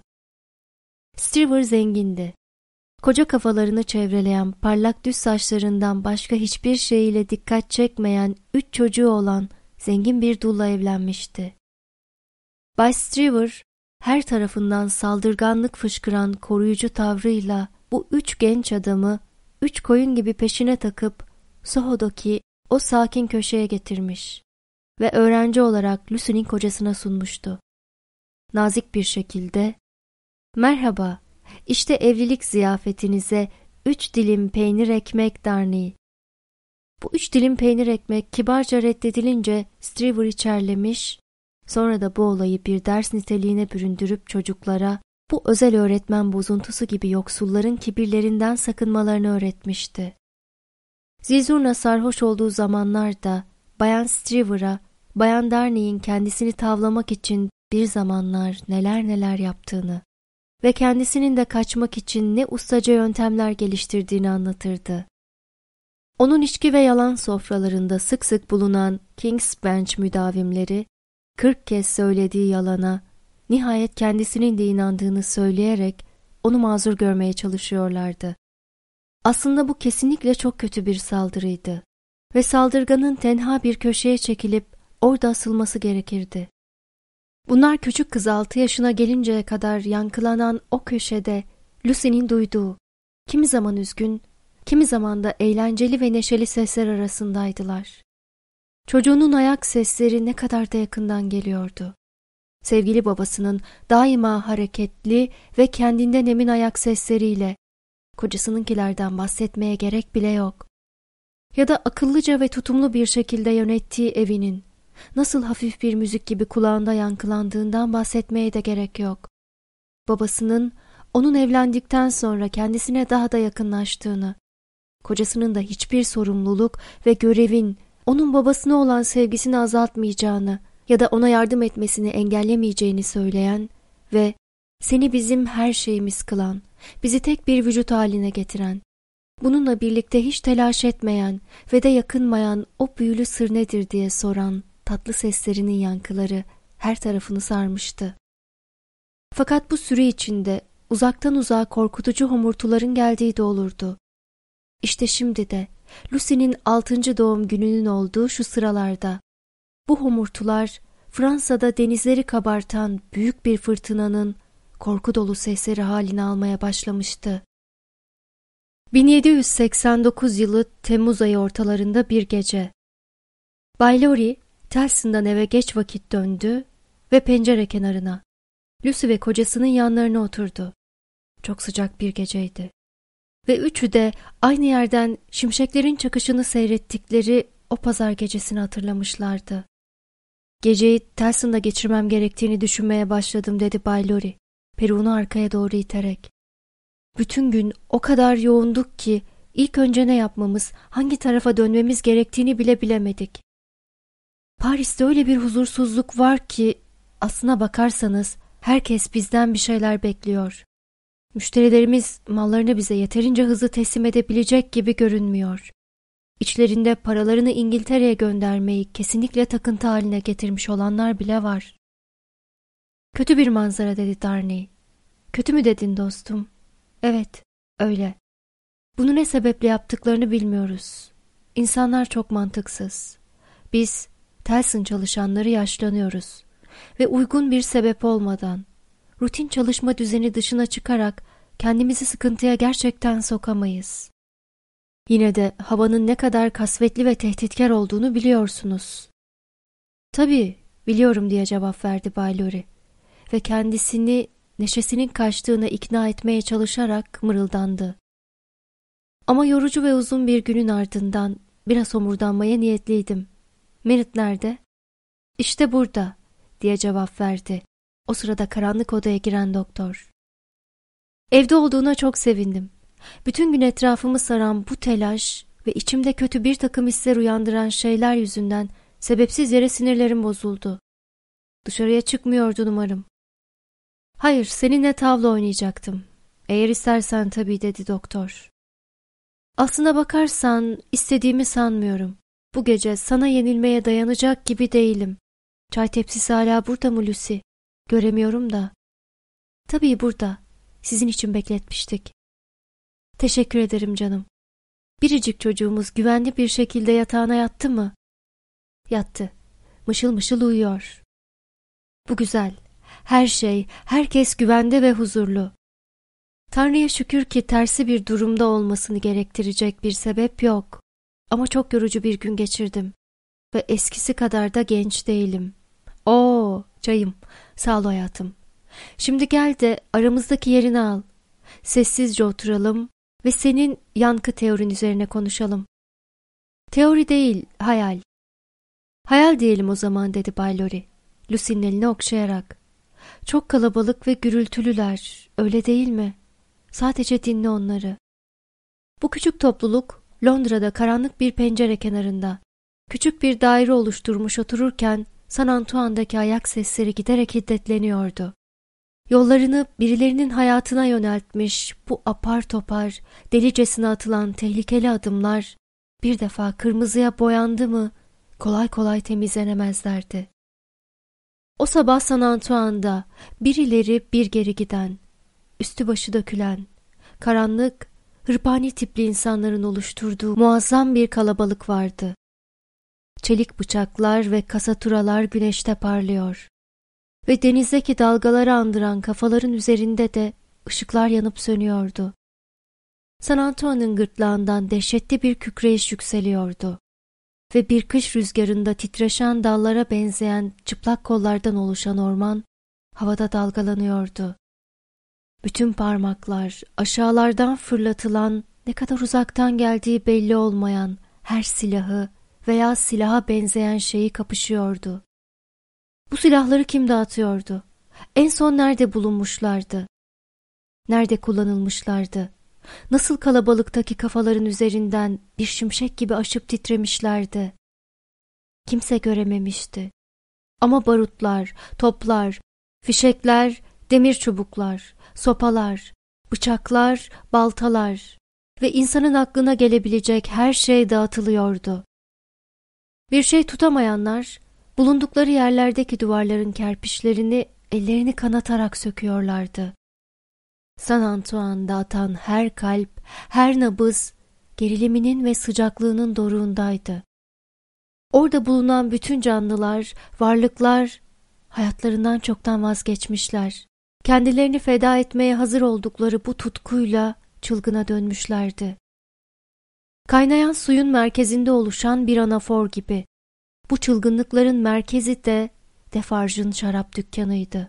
Stryver zengindi. Koca kafalarını çevreleyen parlak düz saçlarından başka hiçbir şeyiyle dikkat çekmeyen 3 çocuğu olan zengin bir dulla evlenmişti. Bay Stryver, her tarafından saldırganlık fışkıran koruyucu tavrıyla bu 3 genç adamı 3 koyun gibi peşine takıp Soho'daki o sakin köşeye getirmiş ve öğrenci olarak Lucy'nin kocasına sunmuştu. Nazik bir şekilde, "Merhaba, işte evlilik ziyafetinize 3 dilim peynir ekmek derneği." Bu 3 dilim peynir ekmek kibarca reddedilince Stryver içerlemiş, sonra da bu olayı bir ders niteliğine büründürüp çocuklara bu özel öğretmen bozuntusu gibi yoksulların kibirlerinden sakınmalarını öğretmişti. Zilzurna sarhoş olduğu zamanlarda Bayan Stryver'a Bayan Darnay'in kendisini tavlamak için bir zamanlar neler neler yaptığını ve kendisinin de kaçmak için ne ustaca yöntemler geliştirdiğini anlatırdı. Onun içki ve yalan sofralarında sık sık bulunan King's Bench müdavimleri 40 kez söylediği yalana nihayet kendisinin de inandığını söyleyerek onu mazur görmeye çalışıyorlardı. Aslında bu kesinlikle çok kötü bir saldırıydı ve saldırganın tenha bir köşeye çekilip orada asılması gerekirdi. Bunlar küçük kız 6 yaşına gelinceye kadar yankılanan o köşede Lucy'nin duyduğu, kimi zaman üzgün, kimi zaman da eğlenceli ve neşeli sesler arasındaydılar. Çocuğunun ayak sesleri ne kadar da yakından geliyordu. Sevgili babasının daima hareketli ve kendinden emin ayak sesleriyle, kocasınınkilerden bahsetmeye gerek bile yok. Ya da akıllıca ve tutumlu bir şekilde yönettiği evinin, nasıl hafif bir müzik gibi kulağında yankılandığından bahsetmeye de gerek yok. Babasının onun evlendikten sonra kendisine daha da yakınlaştığını, kocasının da hiçbir sorumluluk ve görevin onun babasına olan sevgisini azaltmayacağını ya da ona yardım etmesini engellemeyeceğini söyleyen ve seni bizim her şeyimiz kılan, bizi tek bir vücut haline getiren, bununla birlikte hiç telaş etmeyen ve de yakınmayan o büyülü sır nedir diye soran tatlı seslerinin yankıları her tarafını sarmıştı. Fakat bu sürü içinde uzaktan uzağa korkutucu homurtuların geldiği de olurdu. İşte şimdi de Lucy'nin 6. doğum gününün olduğu şu sıralarda bu homurtular Fransa'da denizleri kabartan büyük bir fırtınanın korku dolu sesleri halini almaya başlamıştı. 1789 yılı Temmuz ayı ortalarında bir gece. Bay Lorry, Tellson'dan eve geç vakit döndü ve pencere kenarına, Lucy ve kocasının yanlarına oturdu. Çok sıcak bir geceydi. Ve üçü de aynı yerden şimşeklerin çakışını seyrettikleri o pazar gecesini hatırlamışlardı. Geceyi Tellson'da geçirmem gerektiğini düşünmeye başladım dedi Bay Lorry, peruğunu arkaya doğru iterek. Bütün gün o kadar yoğunduk ki ilk önce ne yapmamız, hangi tarafa dönmemiz gerektiğini bile bilemedik. Paris'te öyle bir huzursuzluk var ki aslına bakarsanız herkes bizden bir şeyler bekliyor. Müşterilerimiz mallarını bize yeterince hızlı teslim edebilecek gibi görünmüyor. İçlerinde paralarını İngiltere'ye göndermeyi kesinlikle takıntı haline getirmiş olanlar bile var. Kötü bir manzara dedi Darnay. Kötü mü dedin dostum? Evet, öyle. Bunu ne sebeple yaptıklarını bilmiyoruz. İnsanlar çok mantıksız. Biz Tellson çalışanları yaşlanıyoruz ve uygun bir sebep olmadan, rutin çalışma düzeni dışına çıkarak kendimizi sıkıntıya gerçekten sokamayız. Yine de havanın ne kadar kasvetli ve tehditkar olduğunu biliyorsunuz. Tabii, biliyorum diye cevap verdi Bay Lorry ve kendisini neşesinin kaçtığına ikna etmeye çalışarak mırıldandı. Ama yorucu ve uzun bir günün ardından biraz homurdanmaya niyetliydim. Merit nerede? İşte burada diye cevap verdi. O sırada karanlık odaya giren doktor. Evde olduğuna çok sevindim. Bütün gün etrafımı saran bu telaş ve içimde kötü bir takım hisler uyandıran şeyler yüzünden sebepsiz yere sinirlerim bozuldu. Dışarıya çıkmıyordun umarım. Hayır, seninle tavla oynayacaktım. Eğer istersen tabii dedi doktor. Aslına bakarsan istediğimi sanmıyorum. Bu gece sana yenilmeye dayanacak gibi değilim. Çay tepsisi hala burada mı Lucy? Göremiyorum da. Tabii burada. Sizin için bekletmiştik. Teşekkür ederim canım. Biricik çocuğumuz güvenli bir şekilde yatağına yattı mı? Yattı. Mışıl mışıl uyuyor. Bu güzel. Her şey, herkes güvende ve huzurlu. Tanrı'ya şükür ki tersi bir durumda olmasını gerektirecek bir sebep yok. Ama çok yorucu bir gün geçirdim. Ve eskisi kadar da genç değilim. Oo, çayım. Sağ ol hayatım. Şimdi gel de aramızdaki yerini al. Sessizce oturalım ve senin yankı teorin üzerine konuşalım. Teori değil, hayal. Hayal diyelim o zaman dedi Bay Lorry, Lucy'nin elini okşayarak. Çok kalabalık ve gürültülüler, öyle değil mi? Sadece dinle onları. Bu küçük topluluk Londra'da karanlık bir pencere kenarında, Küçük bir daire oluşturmuş otururken San Antoine'daki ayak sesleri giderek hiddetleniyordu. Yollarını birilerinin hayatına yöneltmiş bu apar topar, delicesine atılan tehlikeli adımlar bir defa kırmızıya boyandı mı kolay kolay temizlenemezlerdi. O sabah San Antoine'da bir ileri bir geri giden, üstü başı dökülen, karanlık, hırpani tipli insanların oluşturduğu muazzam bir kalabalık vardı. Çelik bıçaklar ve kasaturalar güneşte parlıyor ve denizdeki dalgaları andıran kafaların üzerinde de ışıklar yanıp sönüyordu. San Antoine'ın gırtlağından dehşetli bir kükreyiş yükseliyordu ve bir kış rüzgarında titreşen dallara benzeyen çıplak kollardan oluşan orman havada dalgalanıyordu. Bütün parmaklar, aşağılardan fırlatılan, ne kadar uzaktan geldiği belli olmayan her silahı veya silaha benzeyen şeyi kapışıyordu. Bu silahları kim dağıtıyordu? En son nerede bulunmuşlardı? Nerede kullanılmışlardı? Nasıl kalabalıktaki kafaların üzerinden bir şimşek gibi aşıp titremişlerdi? Kimse görememişti. Ama barutlar, toplar, fişekler, demir çubuklar, sopalar, bıçaklar, baltalar ve insanın aklına gelebilecek her şey dağıtılıyordu. Bir şey tutamayanlar, bulundukları yerlerdeki duvarların kerpiçlerini ellerini kanatarak söküyorlardı. San Antoine'da atan her kalp, her nabız, geriliminin ve sıcaklığının doruğundaydı. Orada bulunan bütün canlılar, varlıklar, hayatlarından çoktan vazgeçmişler. Kendilerini feda etmeye hazır oldukları bu tutkuyla çılgına dönmüşlerdi. Kaynayan suyun merkezinde oluşan bir anafor gibi. Bu çılgınlıkların merkezi de Defarge'ın şarap dükkanıydı.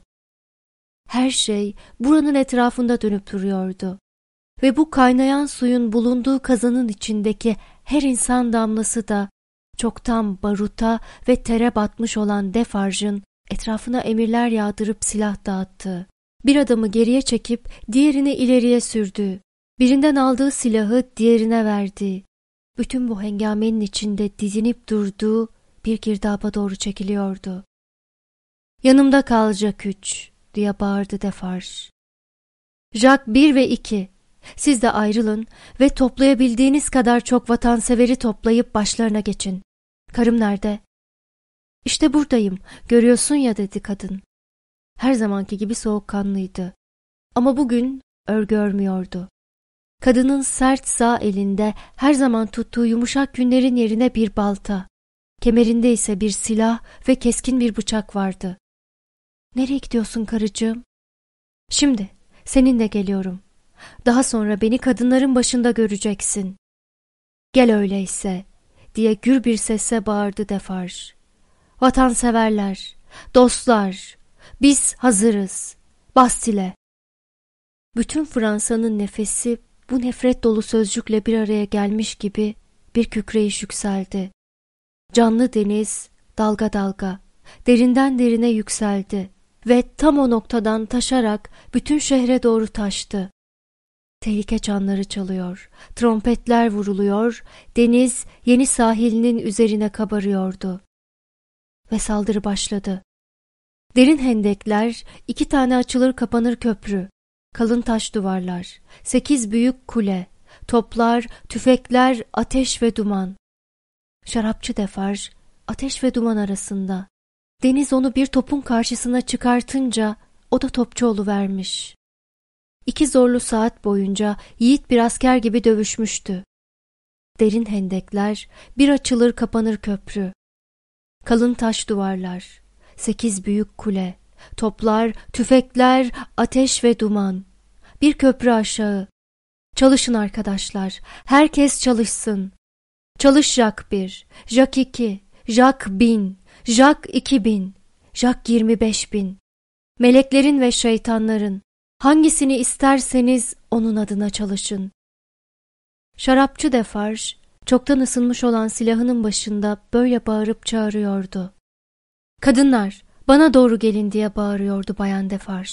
Her şey buranın etrafında dönüp duruyordu. Ve bu kaynayan suyun bulunduğu kazanın içindeki her insan damlası da çoktan baruta ve tere batmış olan Defarge'ın etrafına emirler yağdırıp silah dağıttığı, bir adamı geriye çekip diğerini ileriye sürdüğü, birinden aldığı silahı diğerine verdiği, bütün bu hengamenin içinde dizilip durduğu bir girdaba doğru çekiliyordu. "Yanımda kalacak 3" diye bağırdı Defarge. "Jacques 1 ve 2, siz de ayrılın ve toplayabildiğiniz kadar çok vatanseveri toplayıp başlarına geçin. Karım nerede?" "İşte buradayım, görüyorsun ya," dedi kadın. Her zamanki gibi soğukkanlıydı. Ama bugün örgü örmüyordu. Kadının sert sağ elinde her zaman tuttuğu yumuşak günlerin yerine bir balta, kemerinde ise bir silah ve keskin bir bıçak vardı. "Nereye gidiyorsun karıcığım?" "Şimdi, seninle geliyorum. Daha sonra beni kadınların başında göreceksin." "Gel öyleyse," diye gür bir sesle bağırdı Defarge. "Vatanseverler, dostlar, biz hazırız. Bastile." Bütün Fransa'nın nefesi bu nefret dolu sözcükle bir araya gelmiş gibi bir kükreyiş yükseldi. Canlı deniz dalga dalga, derinden derine yükseldi ve tam o noktadan taşarak bütün şehre doğru taştı. Tehlike çanları çalıyor, trompetler vuruluyor, deniz yeni sahilinin üzerine kabarıyordu. Ve saldırı başladı. Derin hendekler, 2 tane açılır kapanır köprü, kalın taş duvarlar, 8 büyük kule, toplar, tüfekler, ateş ve duman. Şarapçı Defarge, ateş ve duman arasında. Deniz onu bir topun karşısına çıkartınca o da topçu oluvermiş. 2 zorlu saat boyunca yiğit bir asker gibi dövüşmüştü. Derin hendekler, bir açılır kapanır köprü, kalın taş duvarlar, 8 büyük kule, toplar, tüfekler, ateş ve duman. Bir köprü aşağı. Çalışın arkadaşlar, herkes çalışsın. Çalış Jacques 1, Jacques 2, Jacques 1000, Jacques 2000, Jacques 25.000. Meleklerin ve şeytanların, hangisini isterseniz onun adına çalışın. Şarapçı Defarge, çoktan ısınmış olan silahının başında böyle bağırıp çağırıyordu. "Kadınlar, bana doğru gelin," diye bağırıyordu Bayan Defarge.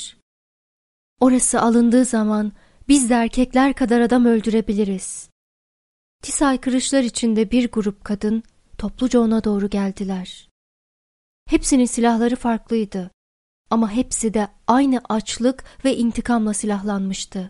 "Orası alındığı zaman biz de erkekler kadar adam öldürebiliriz." Tiz haykırışlar içinde bir grup kadın topluca ona doğru geldiler. Hepsinin silahları farklıydı ama hepsi de aynı açlık ve intikamla silahlanmıştı.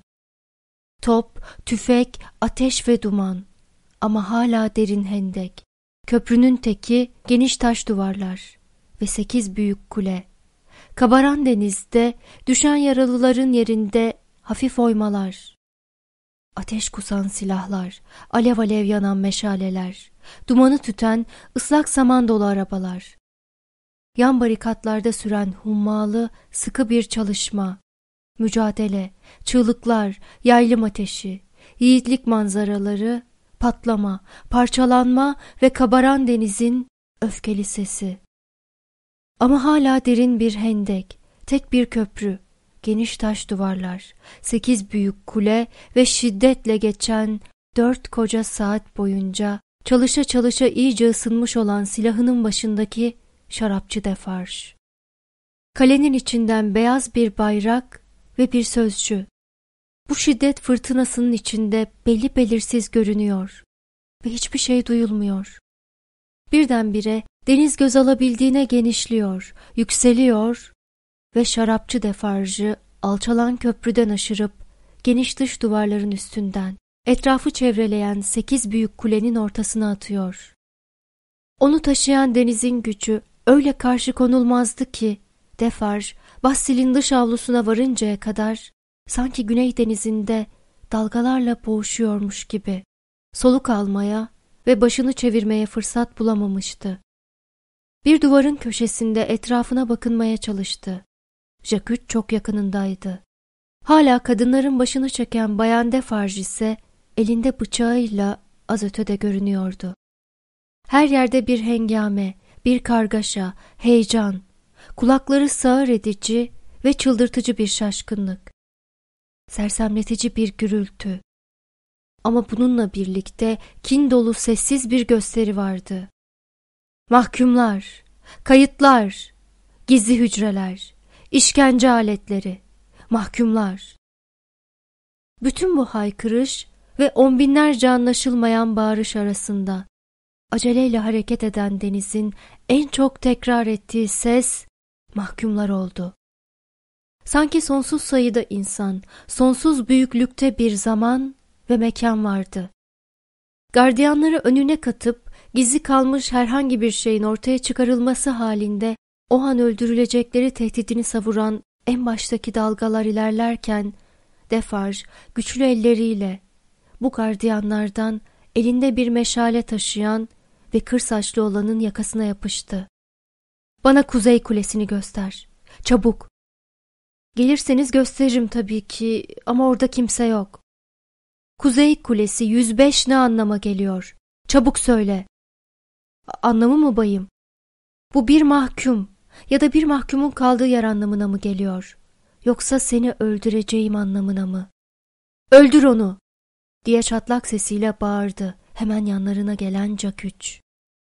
Top, tüfek, ateş ve duman ama hala derin hendek. Köprünün teki geniş taş duvarlar ve 8 büyük kule. Kabaran denizde, düşen yaralıların yerinde hafif oymalar. Ateş kusan silahlar, alev alev yanan meşaleler, dumanı tüten ıslak saman dolu arabalar. Yan barikatlarda süren hummalı, sıkı bir çalışma, mücadele, çığlıklar, yaylım ateşi, yiğitlik manzaraları, patlama, parçalanma ve kabaran denizin öfkeli sesi. Ama hala derin bir hendek, tek bir köprü, geniş taş duvarlar, 8 büyük kule ve şiddetle geçen 4 koca saat boyunca çalışa çalışa iyice ısınmış olan silahının başındaki şarapçı Defarge. Kalenin içinden beyaz bir bayrak ve bir sözcü. Bu şiddet fırtınasının içinde belli belirsiz görünüyor ve hiçbir şey duyulmuyor. Birdenbire deniz göz alabildiğine genişliyor, yükseliyor ve şarapçı Defarge'ı alçalan köprüden aşırıp geniş dış duvarların üstünden etrafı çevreleyen 8 büyük kulenin ortasına atıyor. Onu taşıyan denizin gücü öyle karşı konulmazdı ki Defarge Bastil'in dış avlusuna varıncaya kadar sanki Güney denizinde dalgalarla boğuşuyormuş gibi soluk almaya ve başını çevirmeye fırsat bulamamıştı. Bir duvarın köşesinde etrafına bakınmaya çalıştı. Jacques çok yakınındaydı. Hala kadınların başını çeken Bayan Defarge ise elinde bıçağıyla az ötede görünüyordu. Her yerde bir hengame, bir kargaşa, heyecan, kulakları sağır edici ve çıldırtıcı bir şaşkınlık. Sersemletici bir gürültü. Ama bununla birlikte kin dolu sessiz bir gösteri vardı. Mahkumlar, kayıtlar, gizli hücreler, işkence aletleri, mahkumlar. Bütün bu haykırış ve on binlerce anlaşılmayan bağırış arasında aceleyle hareket eden denizin en çok tekrar ettiği ses mahkumlar oldu. Sanki sonsuz sayıda insan, sonsuz büyüklükte bir zaman ve mekan vardı. Gardiyanları önüne katıp gizli kalmış herhangi bir şeyin ortaya çıkarılması halinde o an öldürülecekleri tehdidini savuran en baştaki dalgalar ilerlerken Defarge güçlü elleriyle bu gardiyanlardan elinde bir meşale taşıyan ve kır saçlı olanın yakasına yapıştı. "Bana Kuzey Kulesi'ni göster. Çabuk." "Gelirseniz gösteririm tabii ki ama orada kimse yok." "Kuzey Kulesi 105 ne anlama geliyor? Çabuk söyle." "Anlamı mı bayım? Bu bir mahkum ya da bir mahkumun kaldığı yer anlamına mı geliyor? Yoksa seni öldüreceğim anlamına mı?" "Öldür onu!" diye çatlak sesiyle bağırdı hemen yanlarına gelen Jacques.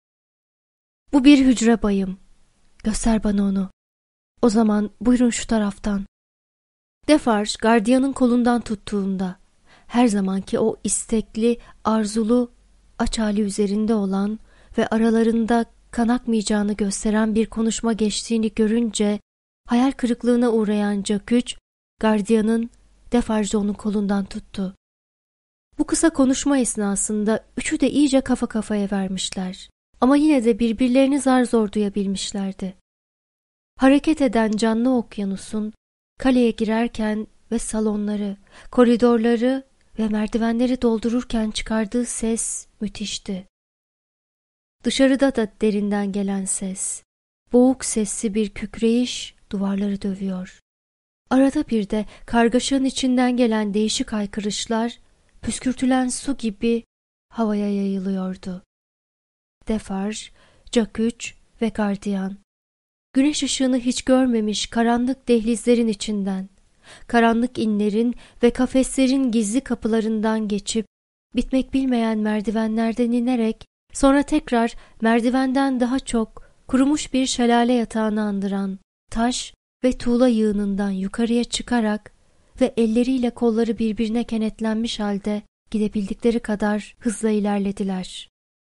"Bu bir hücre bayım. Göster bana onu. O zaman buyurun şu taraftan." Defarge gardiyanın kolundan tuttuğunda her zamanki o istekli, arzulu, aç hali üzerinde olan ve aralarında kan akmayacağını gösteren bir konuşma geçtiğini görünce hayal kırıklığına uğrayan Jacques, gardiyanın Defarge'ı onun kolundan tuttu. Bu kısa konuşma esnasında üçü de iyice kafa kafaya vermişler. Ama yine de birbirlerini zar zor duyabilmişlerdi. Hareket eden canlı okyanusun kaleye girerken ve salonları, koridorları ve merdivenleri doldururken çıkardığı ses müthişti. Dışarıda da derinden gelen ses, boğuk sesli bir kükreyiş duvarları dövüyor. Arada bir de kargaşanın içinden gelen değişik haykırışlar, püskürtülen su gibi havaya yayılıyordu. Defarge, Jacques ve gardiyan, güneş ışığını hiç görmemiş karanlık dehlizlerin içinden, karanlık inlerin ve kafeslerin gizli kapılarından geçip, bitmek bilmeyen merdivenlerden inerek, sonra tekrar merdivenden daha çok kurumuş bir şelale yatağını andıran taş ve tuğla yığınından yukarıya çıkarak ve elleriyle kolları birbirine kenetlenmiş halde gidebildikleri kadar hızla ilerlediler.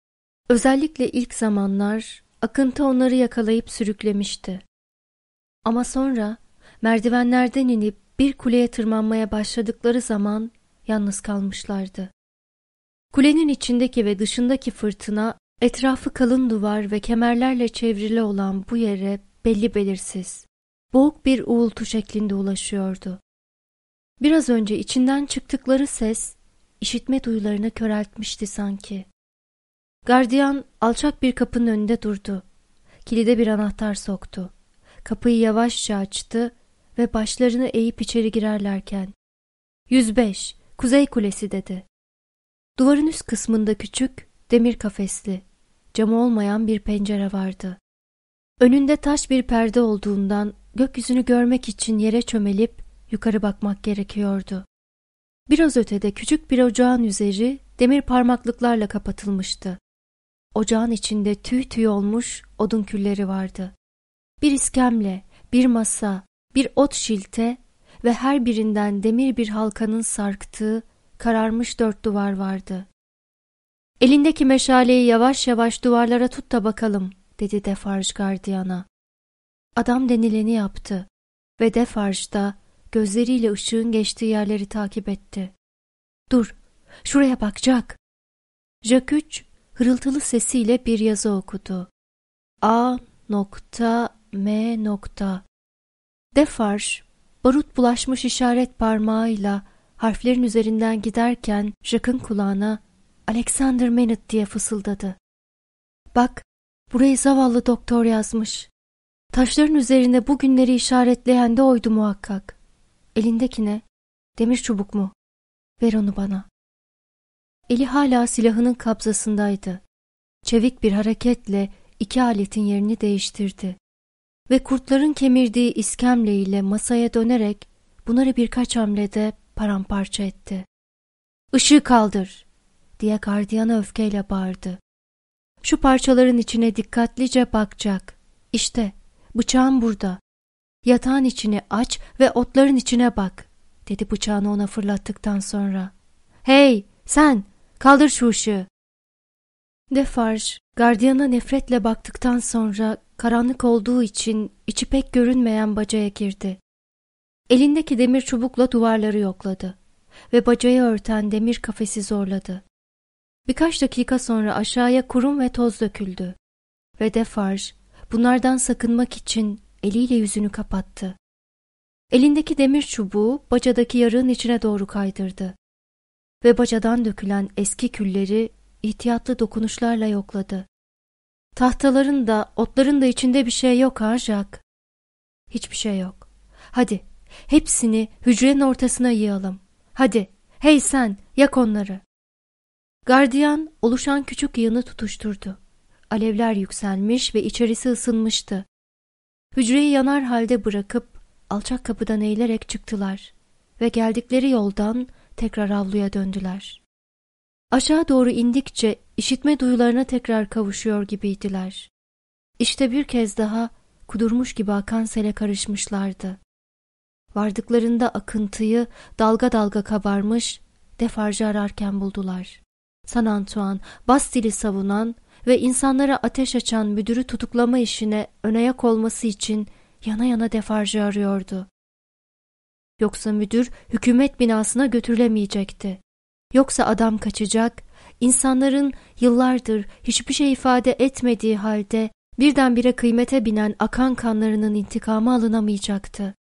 Özellikle ilk zamanlar akıntı onları yakalayıp sürüklemişti. Ama sonra merdivenlerden inip bir kuleye tırmanmaya başladıkları zaman yalnız kalmışlardı. Kulenin içindeki ve dışındaki fırtına, etrafı kalın duvar ve kemerlerle çevrili olan bu yere belli belirsiz, boğuk bir uğultu şeklinde ulaşıyordu. Biraz önce içinden çıktıkları ses, işitme duyularını köreltmişti sanki. Gardiyan alçak bir kapının önünde durdu. Kilide bir anahtar soktu. Kapıyı yavaşça açtı ve başlarını eğip içeri girerlerken, "105, Kuzey Kulesi," dedi. Duvarın üst kısmında küçük, demir kafesli, camı olmayan bir pencere vardı. Önünde taş bir perde olduğundan gökyüzünü görmek için yere çömelip yukarı bakmak gerekiyordu. Biraz ötede küçük bir ocağın üzeri demir parmaklıklarla kapatılmıştı. Ocağın içinde tüy tüy olmuş odun külleri vardı. Bir iskemle, bir masa, bir ot şilte ve her birinden demir bir halkanın sarktığı kararmış 4 duvar vardı. "Elindeki meşaleyi yavaş yavaş duvarlara tut da bakalım," dedi Defarge gardiyana. Adam denileni yaptı ve Defarge da gözleriyle ışığın geçtiği yerleri takip etti. "Dur, şuraya bak Jack." Jack 3 hırıltılı sesiyle bir yazı okudu. A. M. Defarge, barut bulaşmış işaret parmağıyla harflerin üzerinden giderken Jack'ın kulağına "Alexander Maynard" diye fısıldadı. "Bak, burayı zavallı doktor yazmış. Taşların üzerine bu günleri işaretleyen de oydu muhakkak. Elindeki ne? Demir çubuk mu? Ver onu bana." Eli hala silahının kabzasındaydı. Çevik bir hareketle 2 aletin yerini değiştirdi. Ve kurtların kemirdiği iskemle ile masaya dönerek bunları birkaç hamlede paramparça etti. "Işığı kaldır," diye gardiyana öfkeyle bağırdı. "Şu parçaların içine dikkatlice bakacak. İşte, bıçağın burada. Yatağın içini aç ve otların içine bak," dedi bıçağını ona fırlattıktan sonra. "Hey, sen! Kaldır şu ışığı." Defarge, gardiyana nefretle baktıktan sonra karanlık olduğu için içi pek görünmeyen bacaya girdi. Elindeki demir çubukla duvarları yokladı ve bacayı örten demir kafesi zorladı. Birkaç dakika sonra aşağıya kurum ve toz döküldü ve Defarge bunlardan sakınmak için eliyle yüzünü kapattı. Elindeki demir çubuğu bacadaki yarığın içine doğru kaydırdı ve bacadan dökülen eski külleri ihtiyatlı dokunuşlarla yokladı. "Tahtaların da, otların da içinde bir şey yok ha Jack?" "Hiçbir şey yok. Hadi, hepsini hücrenin ortasına yığalım. Hadi, hey sen, yak onları." Gardiyan oluşan küçük yığını tutuşturdu. Alevler yükselmiş ve içerisi ısınmıştı. Hücreyi yanar halde bırakıp alçak kapıdan eğilerek çıktılar ve geldikleri yoldan tekrar avluya döndüler. Aşağı doğru indikçe işitme duyularına tekrar kavuşuyor gibiydiler. İşte bir kez daha kudurmuş gibi akan sele karışmışlardı. Vardıklarında akıntıyı dalga dalga kabarmış, Defarge'ı ararken buldular. San Antoine, Bastille'i savunan ve insanlara ateş açan müdürü tutuklama işine ön ayak olması için yana yana Defarge'ı arıyordu. Yoksa müdür hükümet binasına götürülemeyecekti. Yoksa adam kaçacak, insanların yıllardır hiçbir şey ifade etmediği halde birdenbire kıymete binen akan kanlarının intikamı alınamayacaktı.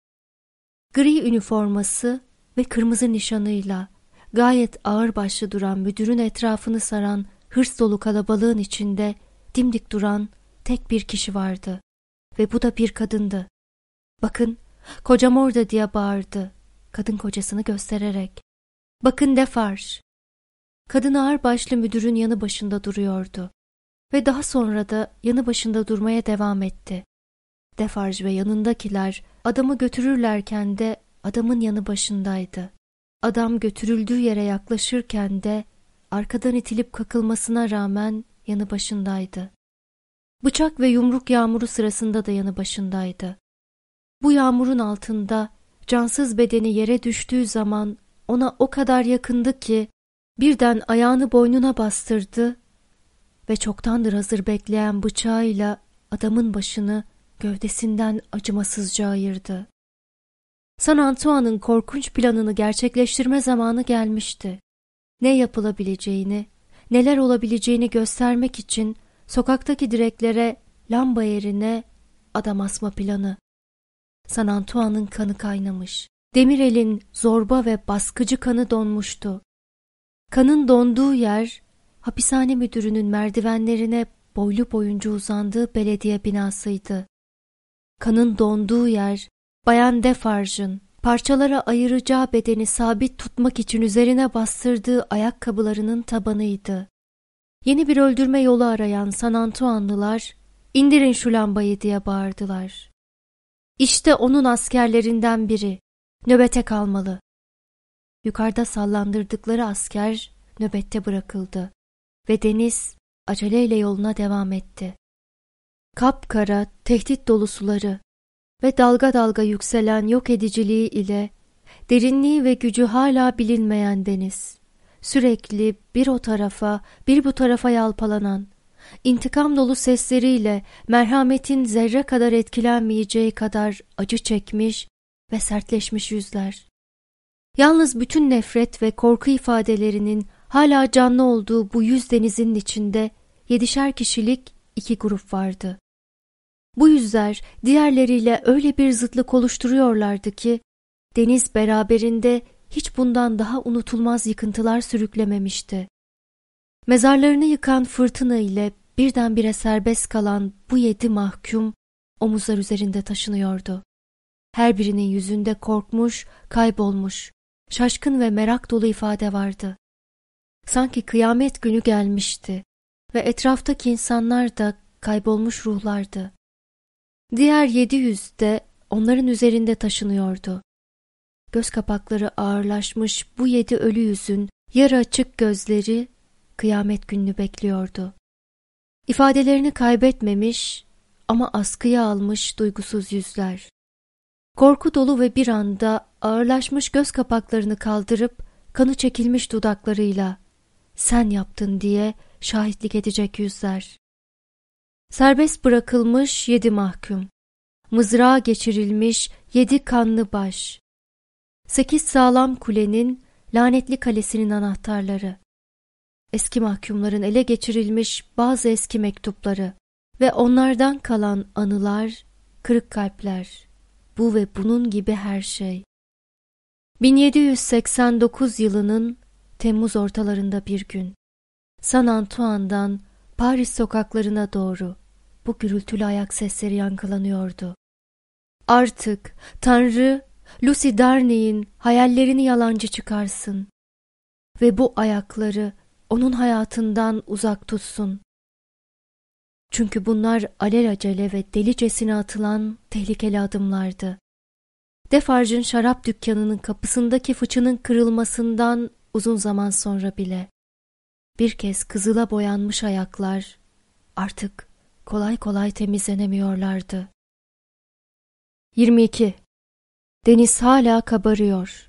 Gri üniforması ve kırmızı nişanıyla gayet ağırbaşlı duran müdürün etrafını saran hırs dolu kalabalığın içinde dimdik duran tek bir kişi vardı ve bu da bir kadındı. "Bakın, kocam orada," diye bağırdı, kadın kocasını göstererek. "Bakın Defarge." Kadın ağırbaşlı müdürün yanı başında duruyordu ve daha sonra da yanı başında durmaya devam etti. Defarge ve yanındakiler adamı götürürlerken de adamın yanı başındaydı. Adam götürüldüğü yere yaklaşırken de arkadan itilip kakılmasına rağmen yanı başındaydı. Bıçak ve yumruk yağmuru sırasında da yanı başındaydı. Bu yağmurun altında cansız bedeni yere düştüğü zaman ona o kadar yakındı ki birden ayağını boynuna bastırdı ve çoktandır hazır bekleyen bıçağıyla adamın başını gövdesinden acımasızca ayırdı. San Antoine'ın korkunç planını gerçekleştirme zamanı gelmişti. Ne yapılabileceğini, neler olabileceğini göstermek için sokaktaki direklere lamba yerine adam asma planı. San Antoine'ın kanı kaynamış. Demirel'in zorba ve baskıcı kanı donmuştu. Kanın donduğu yer, hapishane müdürünün merdivenlerine boylu boyunca uzandığı belediye binasıydı. Kanın donduğu yer, Bayan Defarge'ın parçalara ayıracağı bedeni sabit tutmak için üzerine bastırdığı ayakkabılarının tabanıydı. Yeni bir öldürme yolu arayan San Antoine'lılar, "İndirin şu lambayı" diye bağırdılar. İşte onun askerlerinden biri, nöbete kalmalı. Yukarıda sallandırdıkları asker nöbette bırakıldı ve deniz aceleyle yoluna devam etti. Kapkara, tehdit dolu suları ve dalga dalga yükselen yok ediciliği ile derinliği ve gücü hala bilinmeyen deniz, sürekli bir o tarafa bir bu tarafa yalpalanan, intikam dolu sesleriyle merhametin zerre kadar etkilenmeyeceği kadar acı çekmiş ve sertleşmiş yüzler. Yalnız bütün nefret ve korku ifadelerinin hala canlı olduğu bu yüz denizin içinde 7'şer kişilik 2 grup vardı. Bu yüzler diğerleriyle öyle bir zıtlık oluşturuyorlardı ki deniz beraberinde hiç bundan daha unutulmaz yıkıntılar sürüklememişti. Mezarlarını yıkan fırtına ile birdenbire serbest kalan bu 7 mahkum omuzlar üzerinde taşınıyordu. Her birinin yüzünde korkmuş, kaybolmuş, şaşkın ve merak dolu ifade vardı. Sanki kıyamet günü gelmişti ve etraftaki insanlar da kaybolmuş ruhlardı. Diğer 700 de onların üzerinde taşınıyordu. Göz kapakları ağırlaşmış bu 7 ölü yüzün yarı açık gözleri kıyamet gününü bekliyordu. İfadelerini kaybetmemiş ama askıya almış duygusuz yüzler. Korku dolu ve bir anda ağırlaşmış göz kapaklarını kaldırıp kanı çekilmiş dudaklarıyla "Sen yaptın" diye şahitlik edecek yüzler. Serbest bırakılmış 7 mahkum, mızrağa geçirilmiş 7 kanlı baş, 8 sağlam kulenin lanetli kalesinin anahtarları, eski mahkumların ele geçirilmiş bazı eski mektupları ve onlardan kalan anılar, kırık kalpler, bu ve bunun gibi her şey. 1789 yılının Temmuz ortalarında bir gün, San Antoine'dan Paris sokaklarına doğru bu gürültülü ayak sesleri yankılanıyordu. Artık Tanrı, Lucy Darnay'in hayallerini yalancı çıkarsın ve bu ayakları onun hayatından uzak tutsun. Çünkü bunlar alelacele ve delicesine atılan tehlikeli adımlardı. Defarge'ın şarap dükkanının kapısındaki fıçının kırılmasından uzun zaman sonra bile bir kez kızıla boyanmış ayaklar artık kolay kolay temizlenemiyorlardı. 22. Deniz hala kabarıyor.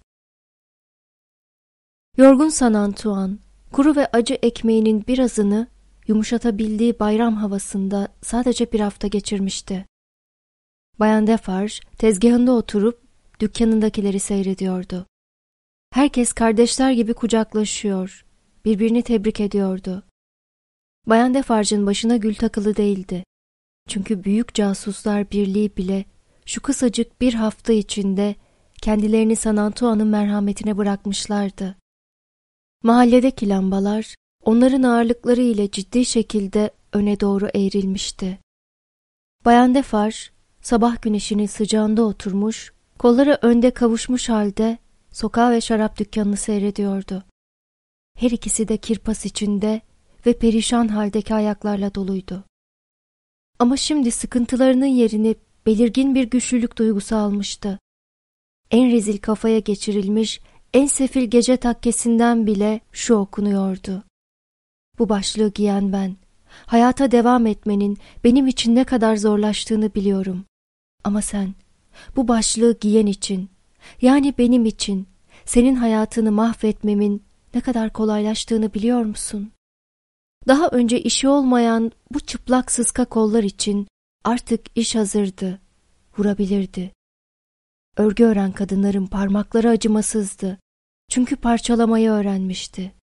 Yorgun San Antoine, kuru ve acı ekmeğinin birazını yumuşatabildiği bayram havasında sadece bir hafta geçirmişti. Bayan Defarge tezgahında oturup dükkanındakileri seyrediyordu. Herkes kardeşler gibi kucaklaşıyor, birbirini tebrik ediyordu. Bayan Defarge'ın başına gül takılı değildi. Çünkü Büyük Casuslar Birliği bile şu kısacık bir hafta içinde kendilerini San Antoine'ın merhametine bırakmışlardı. Mahalledeki lambalar onların ağırlıkları ile ciddi şekilde öne doğru eğrilmişti. Bayan Defarge sabah güneşinin sıcağında oturmuş, kolları önde kavuşmuş halde sokağı ve şarap dükkanını seyrediyordu. Her ikisi de kirpas içinde ve perişan haldeki ayaklarla doluydu. Ama şimdi sıkıntılarının yerini belirgin bir güçlülük duygusu almıştı. En rezil kafaya geçirilmiş, en sefil gece takkesinden bile şu okunuyordu: "Bu başlığı giyen ben. Hayata devam etmenin benim için ne kadar zorlaştığını biliyorum. Ama sen, bu başlığı giyen için, yani benim için, senin hayatını mahvetmemin ne kadar kolaylaştığını biliyor musun? Daha önce işi olmayan bu çıplak sıska kollar için artık iş hazırdı, vurabilirdi. Örgü ören kadınların parmakları acımasızdı. Çünkü parçalamayı öğrenmişti.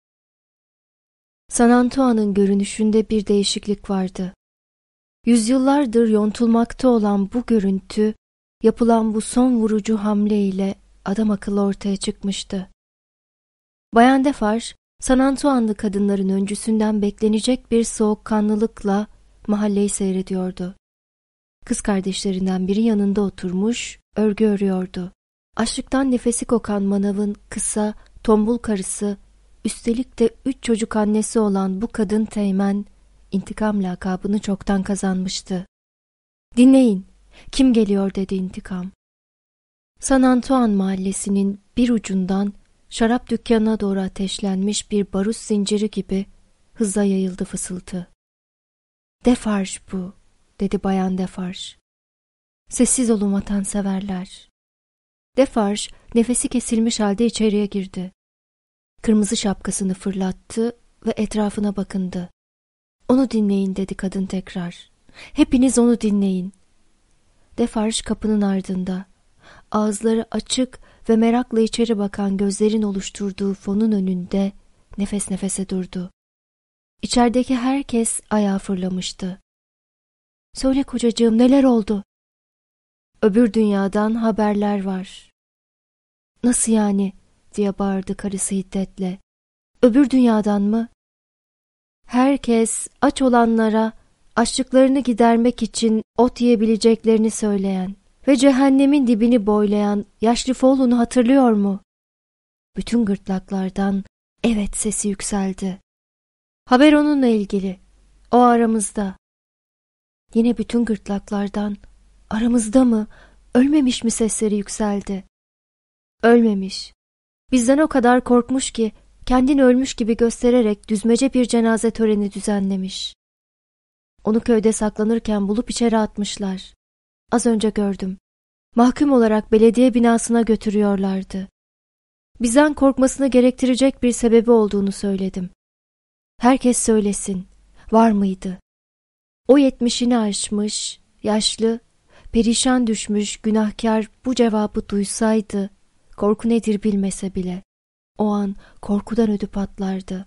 San Antoine'ın görünüşünde bir değişiklik vardı. Yüzyıllardır yontulmakta olan bu görüntü, yapılan bu son vurucu hamle ile adam akıllı ortaya çıkmıştı. Bayan Defarge, San Antoine'lı kadınların öncüsünden beklenecek bir soğukkanlılıkla mahalleyi seyrediyordu. Kız kardeşlerinden biri yanında oturmuş, örgü örüyordu. Açlıktan nefesi kokan manavın kısa, tombul karısı, üstelik de 3 çocuk annesi olan bu kadın teğmen, intikam lakabını çoktan kazanmıştı. "Dinleyin, kim geliyor?" dedi intikam. San Antoine mahallesinin bir ucundan şarap dükkanına doğru ateşlenmiş bir barut zinciri gibi hızla yayıldı fısıltı. "Defarge bu," dedi Bayan Defarge. "Sessiz olun vatanseverler." Defarge nefesi kesilmiş halde içeriye girdi. Kırmızı şapkasını fırlattı ve etrafına bakındı. "Onu dinleyin," dedi kadın tekrar. "Hepiniz onu dinleyin." Defarge kapının ardında, ağızları açık ve merakla içeri bakan gözlerin oluşturduğu fonun önünde nefes nefese durdu. İçerideki herkes ayağa fırlamıştı. "Söyle kocacığım, neler oldu?" "Öbür dünyadan haberler var." "Nasıl yani?" diye bağırdı karısı hiddetle. "Öbür dünyadan mı?" Herkes aç olanlara açlıklarını gidermek için ot yiyebileceklerini söyleyen ve cehennemin dibini boylayan yaşlı Fallon'u hatırlıyor mu? Bütün gırtlaklardan evet sesi yükseldi. "Haber onunla ilgili. O aramızda." Yine bütün gırtlaklardan "Aramızda mı? Ölmemiş mi?" sesleri yükseldi. "Ölmemiş. Bizden o kadar korkmuş ki kendini ölmüş gibi göstererek düzmece bir cenaze töreni düzenlemiş. Onu köyde saklanırken bulup içeri atmışlar. Az önce gördüm. Mahkum olarak belediye binasına götürüyorlardı. Bizden korkmasını gerektirecek bir sebebi olduğunu söyledim. Herkes söylesin. Var mıydı? O 70'ini aşmış, yaşlı, perişan düşmüş günahkar bu cevabı duysaydı, korku nedir bilmese bile, o an korkudan ödü patlardı.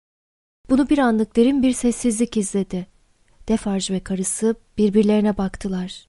Bunu bir anlık derin bir sessizlik izledi. Defarge ve karısı birbirlerine baktılar.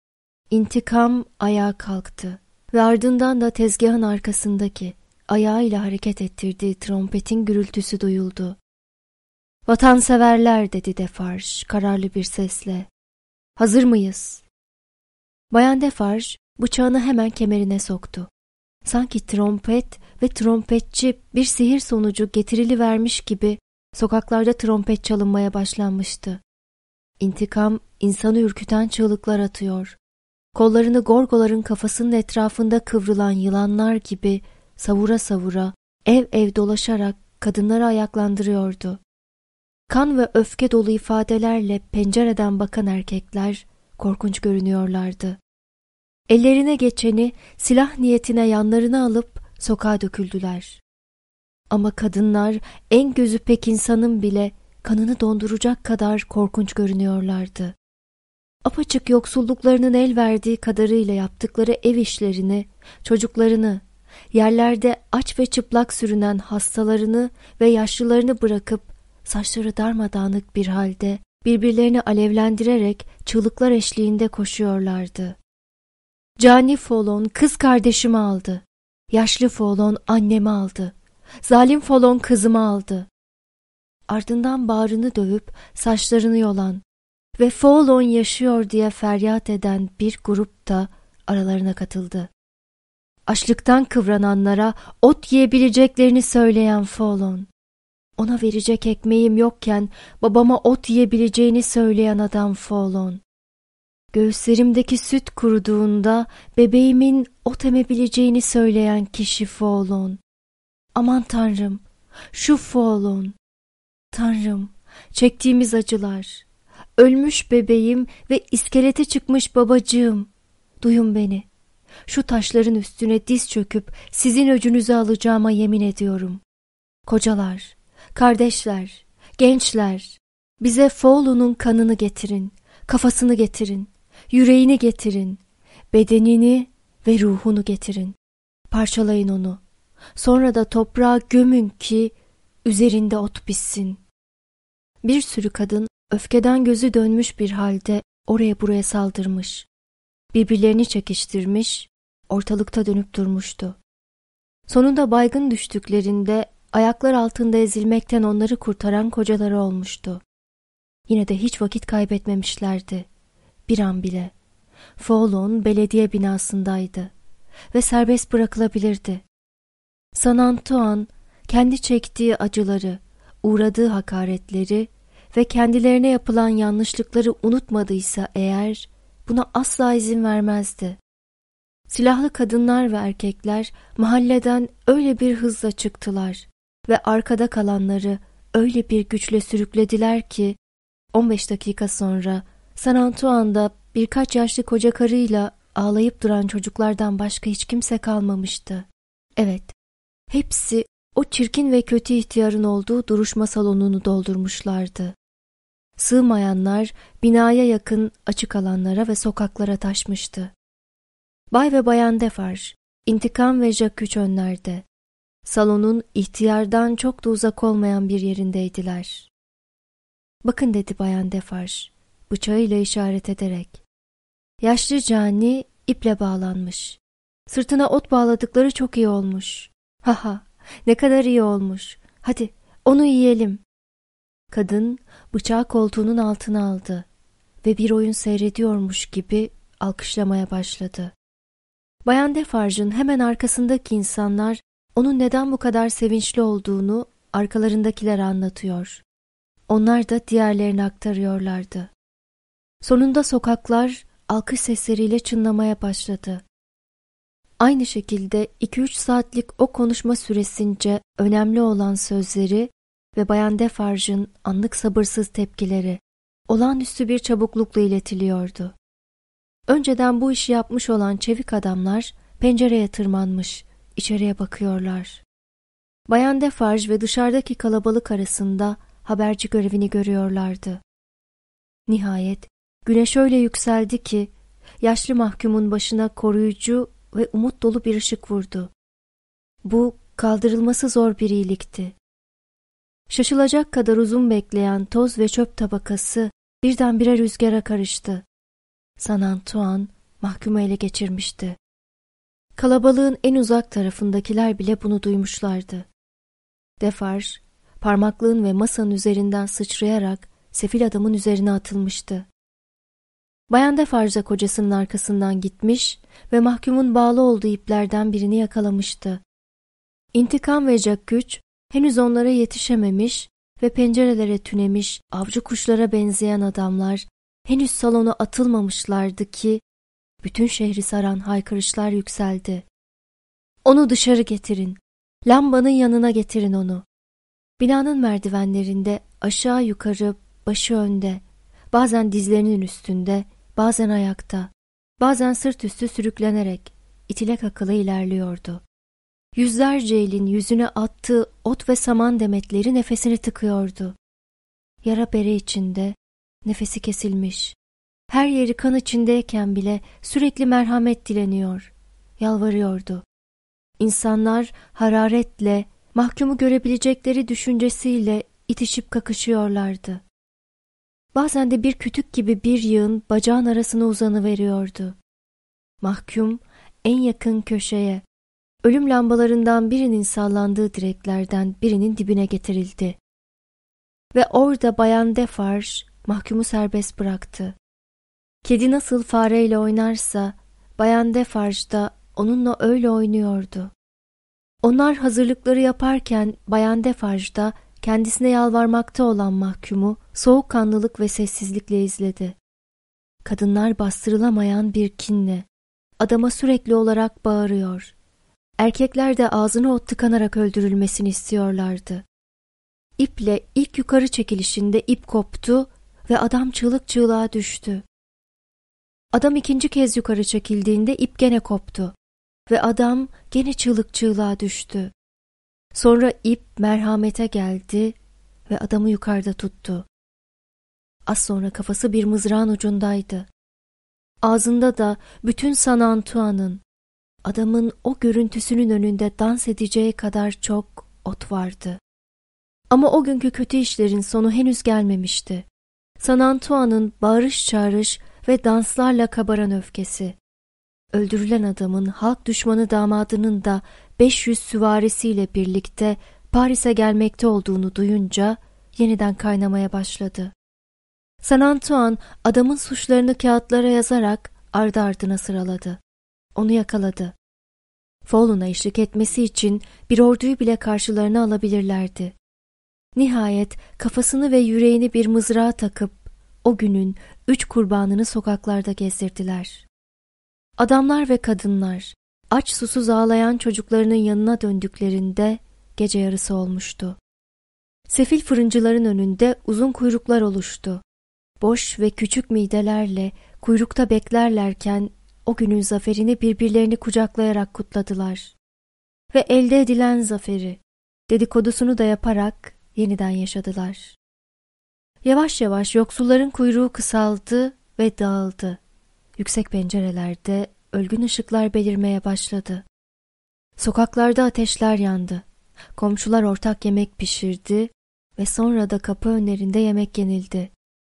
İntikam ayağa kalktı ve ardından da tezgahın arkasındaki ayağıyla hareket ettirdiği trompetin gürültüsü duyuldu. "Vatanseverler," dedi Defarge kararlı bir sesle. "Hazır mıyız?" Bayan Defarge bıçağını hemen kemerine soktu. Sanki trompet ve trompetçi bir sihir sonucu getirilivermiş gibi sokaklarda trompet çalınmaya başlanmıştı. İntikam insanı ürküten çığlıklar atıyor. Kollarını gorgoların kafasının etrafında kıvrılan yılanlar gibi savura savura ev ev dolaşarak kadınları ayaklandırıyordu. Kan ve öfke dolu ifadelerle pencereden bakan erkekler korkunç görünüyorlardı. Ellerine geçeni silah niyetine yanlarına alıp sokağa döküldüler. Ama kadınlar en gözü pek insanın bile kanını donduracak kadar korkunç görünüyorlardı. Apaçık yoksulluklarının el verdiği kadarıyla yaptıkları ev işlerini, çocuklarını, yerlerde aç ve çıplak sürünen hastalarını ve yaşlılarını bırakıp saçları darmadağınık bir halde birbirlerini alevlendirerek çığlıklar eşliğinde koşuyorlardı. Cani Fallon kız kardeşimi aldı. Yaşlı Fallon annemi aldı. Zalim Fallon kızımı aldı. Ardından bağrını dövüp saçlarını yolan ve Fallon yaşıyor diye feryat eden bir grup da aralarına katıldı. Açlıktan kıvrananlara ot yiyebileceklerini söyleyen Fallon, ona verecek ekmeğim yokken babama ot yiyebileceğini söyleyen adam Fallon, göğüslerimdeki süt kuruduğunda bebeğimin ot emebileceğini söyleyen kişi Fallon. Aman Tanrım, şu Fallon. Tanrım, çektiğimiz acılar, ölmüş bebeğim ve iskelete çıkmış babacığım. Duyun beni. Şu taşların üstüne diz çöküp sizin öcünüzü alacağıma yemin ediyorum. Kocalar, kardeşler, Gençler, bize Foğlu'nun kanını getirin, kafasını getirin, yüreğini getirin, bedenini ve ruhunu getirin. Parçalayın onu. Sonra da toprağa gömün ki üzerinde ot bitsin. Bir sürü kadın öfkeden gözü dönmüş bir halde oraya buraya saldırmış. Birbirlerini çekiştirmiş, ortalıkta dönüp durmuştu. Sonunda baygın düştüklerinde ayaklar altında ezilmekten onları kurtaran kocaları olmuştu. Yine de hiç vakit kaybetmemişlerdi. Bir an bile. Foğlun belediye binasındaydı ve serbest bırakılabilirdi. San Antoine kendi çektiği acıları, uğradığı hakaretleri ve kendilerine yapılan yanlışlıkları unutmadıysa eğer buna asla izin vermezdi. Silahlı kadınlar ve erkekler mahalleden öyle bir hızla çıktılar ve arkada kalanları öyle bir güçle sürüklediler ki 15 dakika sonra San Antoine'da birkaç yaşlı koca karıyla ağlayıp duran çocuklardan başka hiç kimse kalmamıştı. Evet, hepsi o çirkin ve kötü ihtiyarın olduğu duruşma salonunu doldurmuşlardı. Sığmayanlar binaya yakın açık alanlara ve sokaklara taşmıştı. Bay ve Bayan Defarge, İntikam ve Jacques önlerde. Salonun ihtiyardan çok da uzak olmayan bir yerindeydiler. "Bakın," dedi Bayan Defarge, bıçağıyla işaret ederek. Yaşlı cani iple bağlanmış. Sırtına ot bağladıkları çok iyi olmuş. Ha, ne kadar iyi olmuş. Hadi onu yiyelim. Kadın bıçağı koltuğunun altına aldı ve bir oyun seyrediyormuş gibi alkışlamaya başladı. Bayan Defarge'ın hemen arkasındaki insanlar onun neden bu kadar sevinçli olduğunu arkalarındakilere anlatıyor. Onlar da diğerlerine aktarıyorlardı. Sonunda sokaklar alkış sesleriyle çınlamaya başladı. Aynı şekilde 2-3 saatlik o konuşma süresince önemli olan sözleri ve Bayan Defarge'ın anlık sabırsız tepkileri olağanüstü bir çabuklukla iletiliyordu. Önceden bu işi yapmış olan çevik adamlar pencereye tırmanmış, içeriye bakıyorlar. Bayan Defarge ve dışarıdaki kalabalık arasında haberci görevini görüyorlardı. Nihayet güneş öyle yükseldi ki yaşlı mahkumun başına koruyucu ve umut dolu bir ışık vurdu. Bu kaldırılması zor bir iyilikti. Şaşılacak kadar uzun bekleyen toz ve çöp tabakası birdenbire rüzgara karıştı. San Antoine mahkumu ele geçirmişti. Kalabalığın en uzak tarafındakiler bile bunu duymuşlardı. Defarge, parmaklığın ve masanın üzerinden sıçrayarak sefil adamın üzerine atılmıştı. Bayan Defarge da kocasının arkasından gitmiş ve mahkumun bağlı olduğu iplerden birini yakalamıştı. İntikam ve Jacques henüz onlara yetişememiş ve pencerelere tünemiş avcı kuşlara benzeyen adamlar henüz salona atılmamışlardı ki bütün şehri saran haykırışlar yükseldi. "Onu dışarı getirin. Lambanın yanına getirin onu." Binanın merdivenlerinde aşağı yukarı başı önde, bazen dizlerinin üstünde, bazen ayakta, bazen sırt üstü sürüklenerek itile kakıla ilerliyordu. Yüzlerce elin yüzüne attığı ot ve saman demetleri nefesini tıkıyordu. Yara bere içinde, nefesi kesilmiş. Her yeri kan içindeyken bile sürekli merhamet dileniyor, yalvarıyordu. İnsanlar hararetle, mahkumu görebilecekleri düşüncesiyle itişip kakışıyorlardı. Bazen de bir kütük gibi bir yığın bacağın arasına uzanıveriyordu. Mahkum en yakın köşeye, ölüm lambalarından birinin sallandığı direklerden birinin dibine getirildi. Ve orada Bayan Defarge mahkumu serbest bıraktı. Kedi nasıl fareyle oynarsa Bayan Defarge da onunla öyle oynuyordu. Onlar hazırlıkları yaparken Bayan Defarge da kendisine yalvarmakta olan mahkumu soğukkanlılık ve sessizlikle izledi. Kadınlar bastırılamayan bir kinle adama sürekli olarak bağırıyor. Erkekler de ağzına ot tıkanarak öldürülmesini istiyorlardı. İple ilk yukarı çekilişinde ip koptu ve adam çığlık çığlığa düştü. Adam ikinci kez yukarı çekildiğinde ip gene koptu ve adam gene çığlık çığlığa düştü. Sonra ip merhamete geldi ve adamı yukarıda tuttu. Az sonra kafası bir mızrağın ucundaydı. Ağzında da bütün San Antoine'ın, adamın o görüntüsünün önünde dans edeceği kadar çok ot vardı. Ama o günkü kötü işlerin sonu henüz gelmemişti. San Antoine'ın bağırış çağırış ve danslarla kabaran öfkesi, öldürülen adamın halk düşmanı damadının da 500 süvarisiyle birlikte Paris'e gelmekte olduğunu duyunca yeniden kaynamaya başladı. San Antoine adamın suçlarını kağıtlara yazarak ardı ardına sıraladı. Onu yakaladı. Fallon'a eşlik etmesi için bir orduyu bile karşılarına alabilirlerdi. Nihayet kafasını ve yüreğini bir mızrağa takıp o günün 3 kurbanını sokaklarda gezdirdiler. Adamlar ve kadınlar aç susuz ağlayan çocuklarının yanına döndüklerinde gece yarısı olmuştu. Sefil fırıncıların önünde uzun kuyruklar oluştu. Boş ve küçük midelerle kuyrukta beklerlerken o günün zaferini birbirlerini kucaklayarak kutladılar. Ve elde edilen zaferi, dedikodusunu da yaparak yeniden yaşadılar. Yavaş yavaş yoksulların kuyruğu kısaldı ve dağıldı. Yüksek pencerelerde ölgün ışıklar belirmeye başladı. Sokaklarda ateşler yandı. Komşular ortak yemek pişirdi ve sonra da kapı önlerinde yemek yenildi.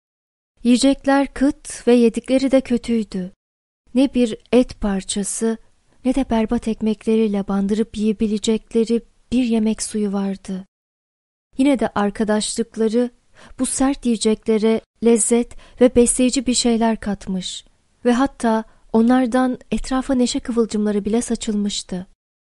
Yiyecekler kıt ve yedikleri de kötüydü. Ne bir et parçası ne de berbat ekmekleriyle bandırıp yiyebilecekleri bir yemek suyu vardı. Yine de arkadaşlıkları bu sert yiyeceklere lezzet ve besleyici bir şeyler katmış ve hatta onlardan etrafa neşe kıvılcımları bile saçılmıştı.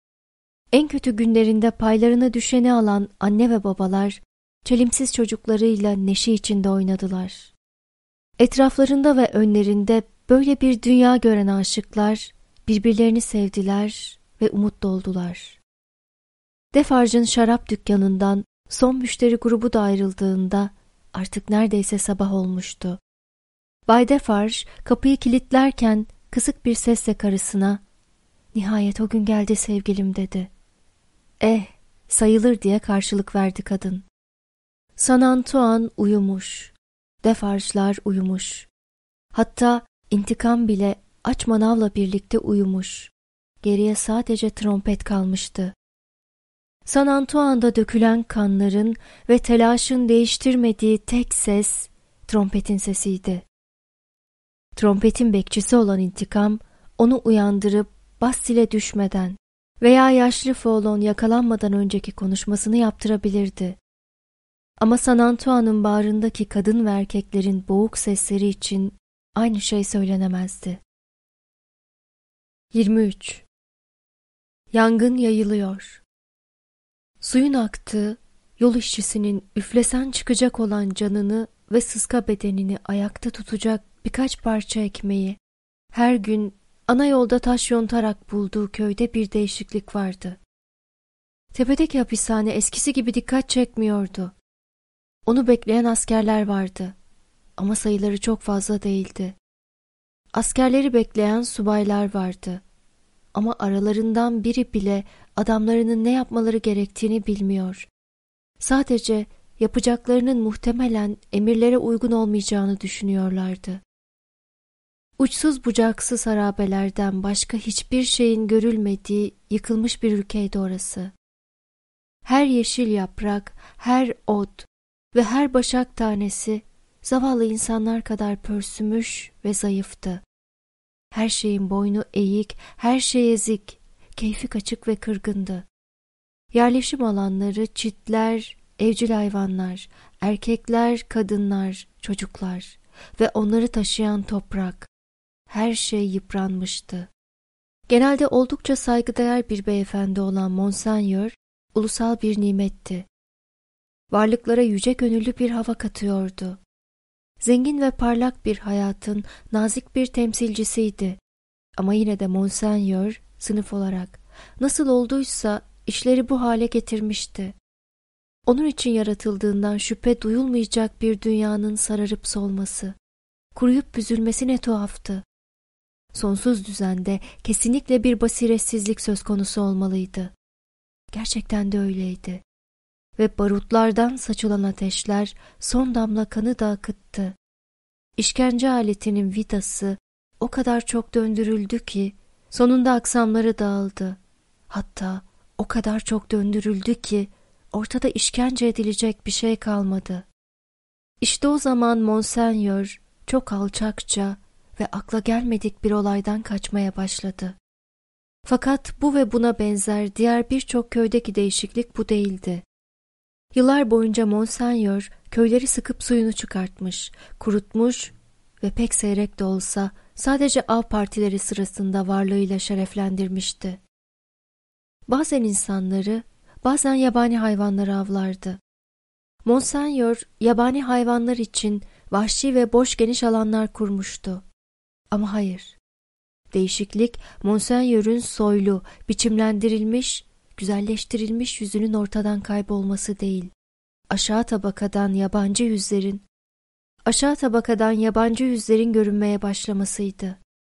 En kötü günlerinde paylarına düşeni alan anne ve babalar çelimsiz çocuklarıyla neşe içinde oynadılar. Etraflarında ve önlerinde böyle bir dünya gören aşıklar birbirlerini sevdiler ve umut doldular. Defarge'ın şarap dükkanından son müşteri grubu da ayrıldığında artık neredeyse sabah olmuştu. Bay Defarge kapıyı kilitlerken kısık bir sesle karısına "Nihayet o gün geldi sevgilim" dedi. Sayılır" diye karşılık verdi kadın. San Antoine uyumuş. Defarge'lar uyumuş. Hatta intikam bile aç manavla birlikte uyumuş. Geriye sadece trompet kalmıştı. San Antoine'da dökülen kanların ve telaşın değiştirmediği tek ses trompetin sesiydi. Trompetin bekçisi olan intikam onu uyandırıp Bastille'e düşmeden veya yaşlı Fallon yakalanmadan önceki konuşmasını yaptırabilirdi. Ama San Antoine'ın bağrındaki kadın ve erkeklerin boğuk sesleri için aynı şey söylenemezdi. 23. Yangın yayılıyor. Suyun aktığı, yol işçisinin üflesen çıkacak olan canını ve sıska bedenini ayakta tutacak birkaç parça ekmeği, her gün ana yolda taş yontarak bulduğu köyde bir değişiklik vardı. Tepedeki hapishane eskisi gibi dikkat çekmiyordu. Onu bekleyen askerler vardı ama sayıları çok fazla değildi. Askerleri bekleyen subaylar vardı ama aralarından biri bile adamlarının ne yapmaları gerektiğini bilmiyor. Sadece yapacaklarının muhtemelen emirlere uygun olmayacağını düşünüyorlardı. Uçsuz bucaksız harabelerden başka hiçbir şeyin görülmediği yıkılmış bir ülkeydi orası. Her yeşil yaprak, her ot ve her başak tanesi zavallı insanlar kadar pörsümüş ve zayıftı. Her şeyin boynu eğik, her şey ezik, keyfi kaçık ve kırgındı. Yerleşim alanları çitler, evcil hayvanlar, erkekler, kadınlar, çocuklar ve onları taşıyan toprak. Her şey yıpranmıştı. Genelde oldukça saygıdeğer bir beyefendi olan Monseigneur, ulusal bir nimetti. Varlıklara yüce gönüllü bir hava katıyordu. Zengin ve parlak bir hayatın nazik bir temsilcisiydi. Ama yine de Monseigneur sınıf olarak nasıl olduysa işleri bu hale getirmişti. Onun için yaratıldığından şüphe duyulmayacak bir dünyanın sararıp solması, kuruyup büzülmesi ne tuhaftı. Sonsuz düzende kesinlikle bir basiretsizlik söz konusu olmalıydı. Gerçekten de öyleydi. ve barutlardan saçılan ateşler son damla kanı da akıttı. İşkence aletinin vidası o kadar çok döndürüldü ki sonunda aksamları dağıldı. Hatta o kadar çok döndürüldü ki ortada işkence edilecek bir şey kalmadı. İşte o zaman Monseigneur çok alçakça ve akla gelmedik bir olaydan kaçmaya başladı. Fakat bu ve buna benzer diğer birçok köydeki değişiklik bu değildi. Yıllar boyunca Monseigneur köyleri sıkıp suyunu çıkartmış, kurutmuş ve pek seyrek de olsa sadece av partileri sırasında varlığıyla şereflendirmişti. Bazen insanları, bazen yabani hayvanları avlardı. Monseigneur yabani hayvanlar için vahşi ve boş geniş alanlar kurmuştu. Ama hayır. Değişiklik Monseigneur'ün soylu, biçimlendirilmiş, güzelleştirilmiş yüzünün ortadan kaybolması değil. Aşağı tabakadan yabancı yüzlerin görünmeye başlamasıydı.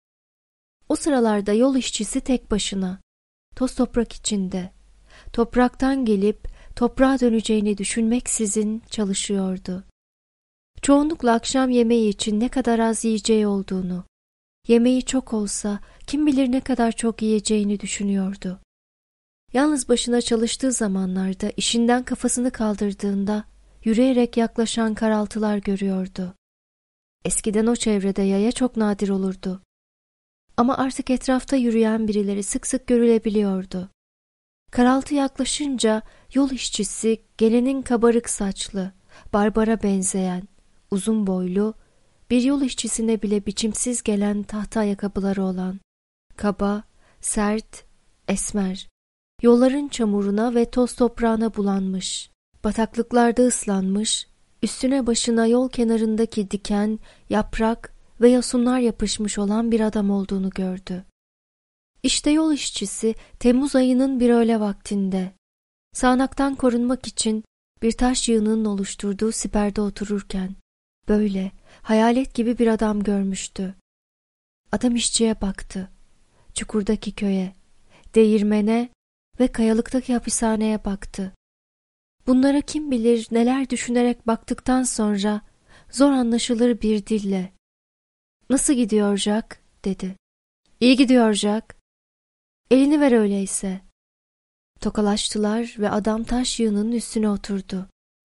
O sıralarda yol işçisi tek başına, toz toprak içinde, topraktan gelip toprağa döneceğini düşünmeksizin çalışıyordu. Çoğunlukla akşam yemeği için ne kadar az yiyeceği olduğunu, yemeği çok olsa kim bilir ne kadar çok yiyeceğini düşünüyordu. Yalnız başına çalıştığı zamanlarda işinden kafasını kaldırdığında yürüyerek yaklaşan karaltılar görüyordu. Eskiden o çevrede yaya çok nadir olurdu. Ama artık etrafta yürüyen birileri sık sık görülebiliyordu. Karaltı yaklaşınca yol işçisi gelenin kabarık saçlı, barbara benzeyen, uzun boylu, bir yol işçisine bile biçimsiz gelen tahta ayakkabıları olan, kaba, sert, esmer, yolların çamuruna ve toz toprağına bulanmış, bataklıklarda ıslanmış, üstüne başına yol kenarındaki diken, yaprak ve yosunlar yapışmış olan bir adam olduğunu gördü. İşte yol işçisi Temmuz ayının bir öğle vaktinde, sağanaktan korunmak için bir taş yığınının oluşturduğu siperde otururken, böyle hayalet gibi bir adam görmüştü. Adam işçiye baktı. Çukurdaki köye, değirmene ve kayalıktaki hapishaneye baktı. Bunlara kim bilir neler düşünerek baktıktan sonra zor anlaşılır bir dille "Nasıl gidiyor Jack?" dedi. "İyi gidiyor Jack." "Elini ver öyleyse." Tokalaştılar ve adam taş yığınının üstüne oturdu.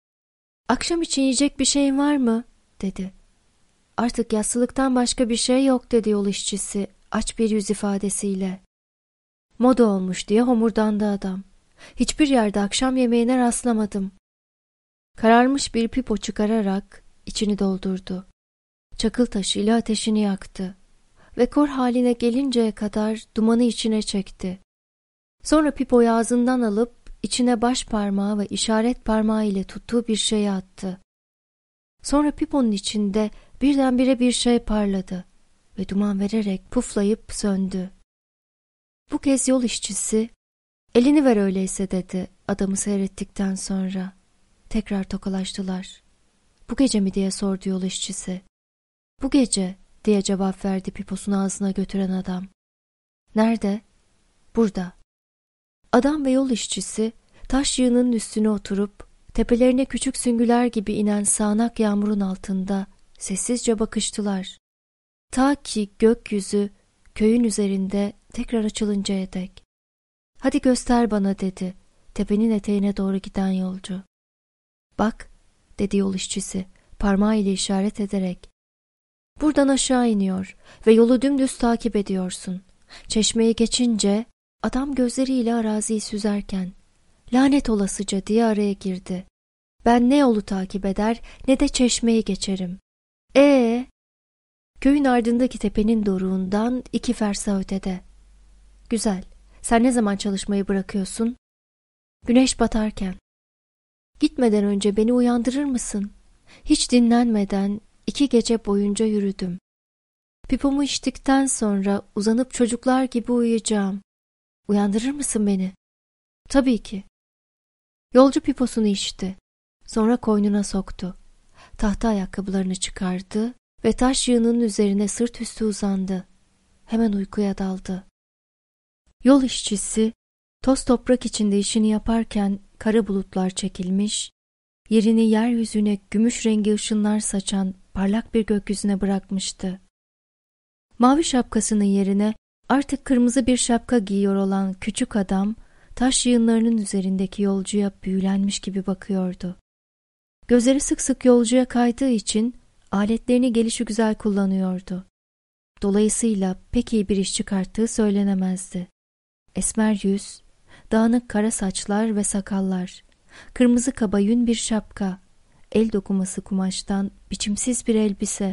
"Akşam için yiyecek bir şeyin var mı?" dedi. "Artık yassılıktan başka bir şey yok," dedi yol işçisi aç bir yüz ifadesiyle. "Moda olmuş," diye homurdandı adam. "Hiçbir yerde akşam yemeğine rastlamadım." Kararmış bir pipo çıkararak içini doldurdu. Çakıl taşıyla ateşini yaktı ve kor haline gelinceye kadar dumanı içine çekti. Sonra pipoyu ağzından alıp içine baş parmağı ve işaret parmağı ile tuttuğu bir şeye attı. Sonra piponun içinde birdenbire bir şey parladı ve duman vererek puflayıp söndü. Bu kez yol işçisi "Elini ver öyleyse," dedi adamı seyrettikten sonra. Tekrar tokalaştılar. "Bu gece mi?" diye sordu yol işçisi. "Bu gece," diye cevap verdi piposunu ağzına götüren adam. "Nerede?" "Burada." Adam ve yol işçisi taş yığınının üstüne oturup tepelerine küçük süngüler gibi inen sağanak yağmurun altında sessizce bakıştılar. Ta ki gökyüzü köyün üzerinde tekrar açılıncaya dek. "Hadi göster bana," dedi tepenin eteğine doğru giden yolcu. "Bak," dedi yol işçisi parmağıyla işaret ederek. "Buradan aşağı iniyor ve yolu dümdüz takip ediyorsun. Çeşmeyi geçince..." Adam gözleriyle araziyi süzerken "Lanet olasıca," diye araya girdi. "Ben ne yolu takip eder ne de çeşmeyi geçerim." Köyün ardındaki tepenin doruğundan 2 fersah ötede. "Güzel. Sen ne zaman çalışmayı bırakıyorsun?" "Güneş batarken." "Gitmeden önce beni uyandırır mısın?" Hiç dinlenmeden 2 gece boyunca yürüdüm. Pipomu içtikten sonra uzanıp çocuklar gibi uyuyacağım. Uyandırır mısın beni?" "Tabii ki." Yolcu piposunu içti. Sonra koynuna soktu. Tahta ayakkabılarını çıkardı ve taş yığınının üzerine sırt üstü uzandı. Hemen uykuya daldı. Yol işçisi toz toprak içinde işini yaparken kara bulutlar çekilmiş, yerini yeryüzüne gümüş rengi ışınlar saçan parlak bir gökyüzüne bırakmıştı. Mavi şapkasının yerine artık kırmızı bir şapka giyiyor olan küçük adam, taş yığınlarının üzerindeki yolcuya büyülenmiş gibi bakıyordu. Gözleri sık sık yolcuya kaydığı için aletlerini gelişigüzel kullanıyordu. Dolayısıyla pek iyi bir iş çıkarttığı söylenemezdi. Esmer yüz, dağınık kara saçlar ve sakallar, kırmızı kaba yün bir şapka, el dokuması kumaştan biçimsiz bir elbise.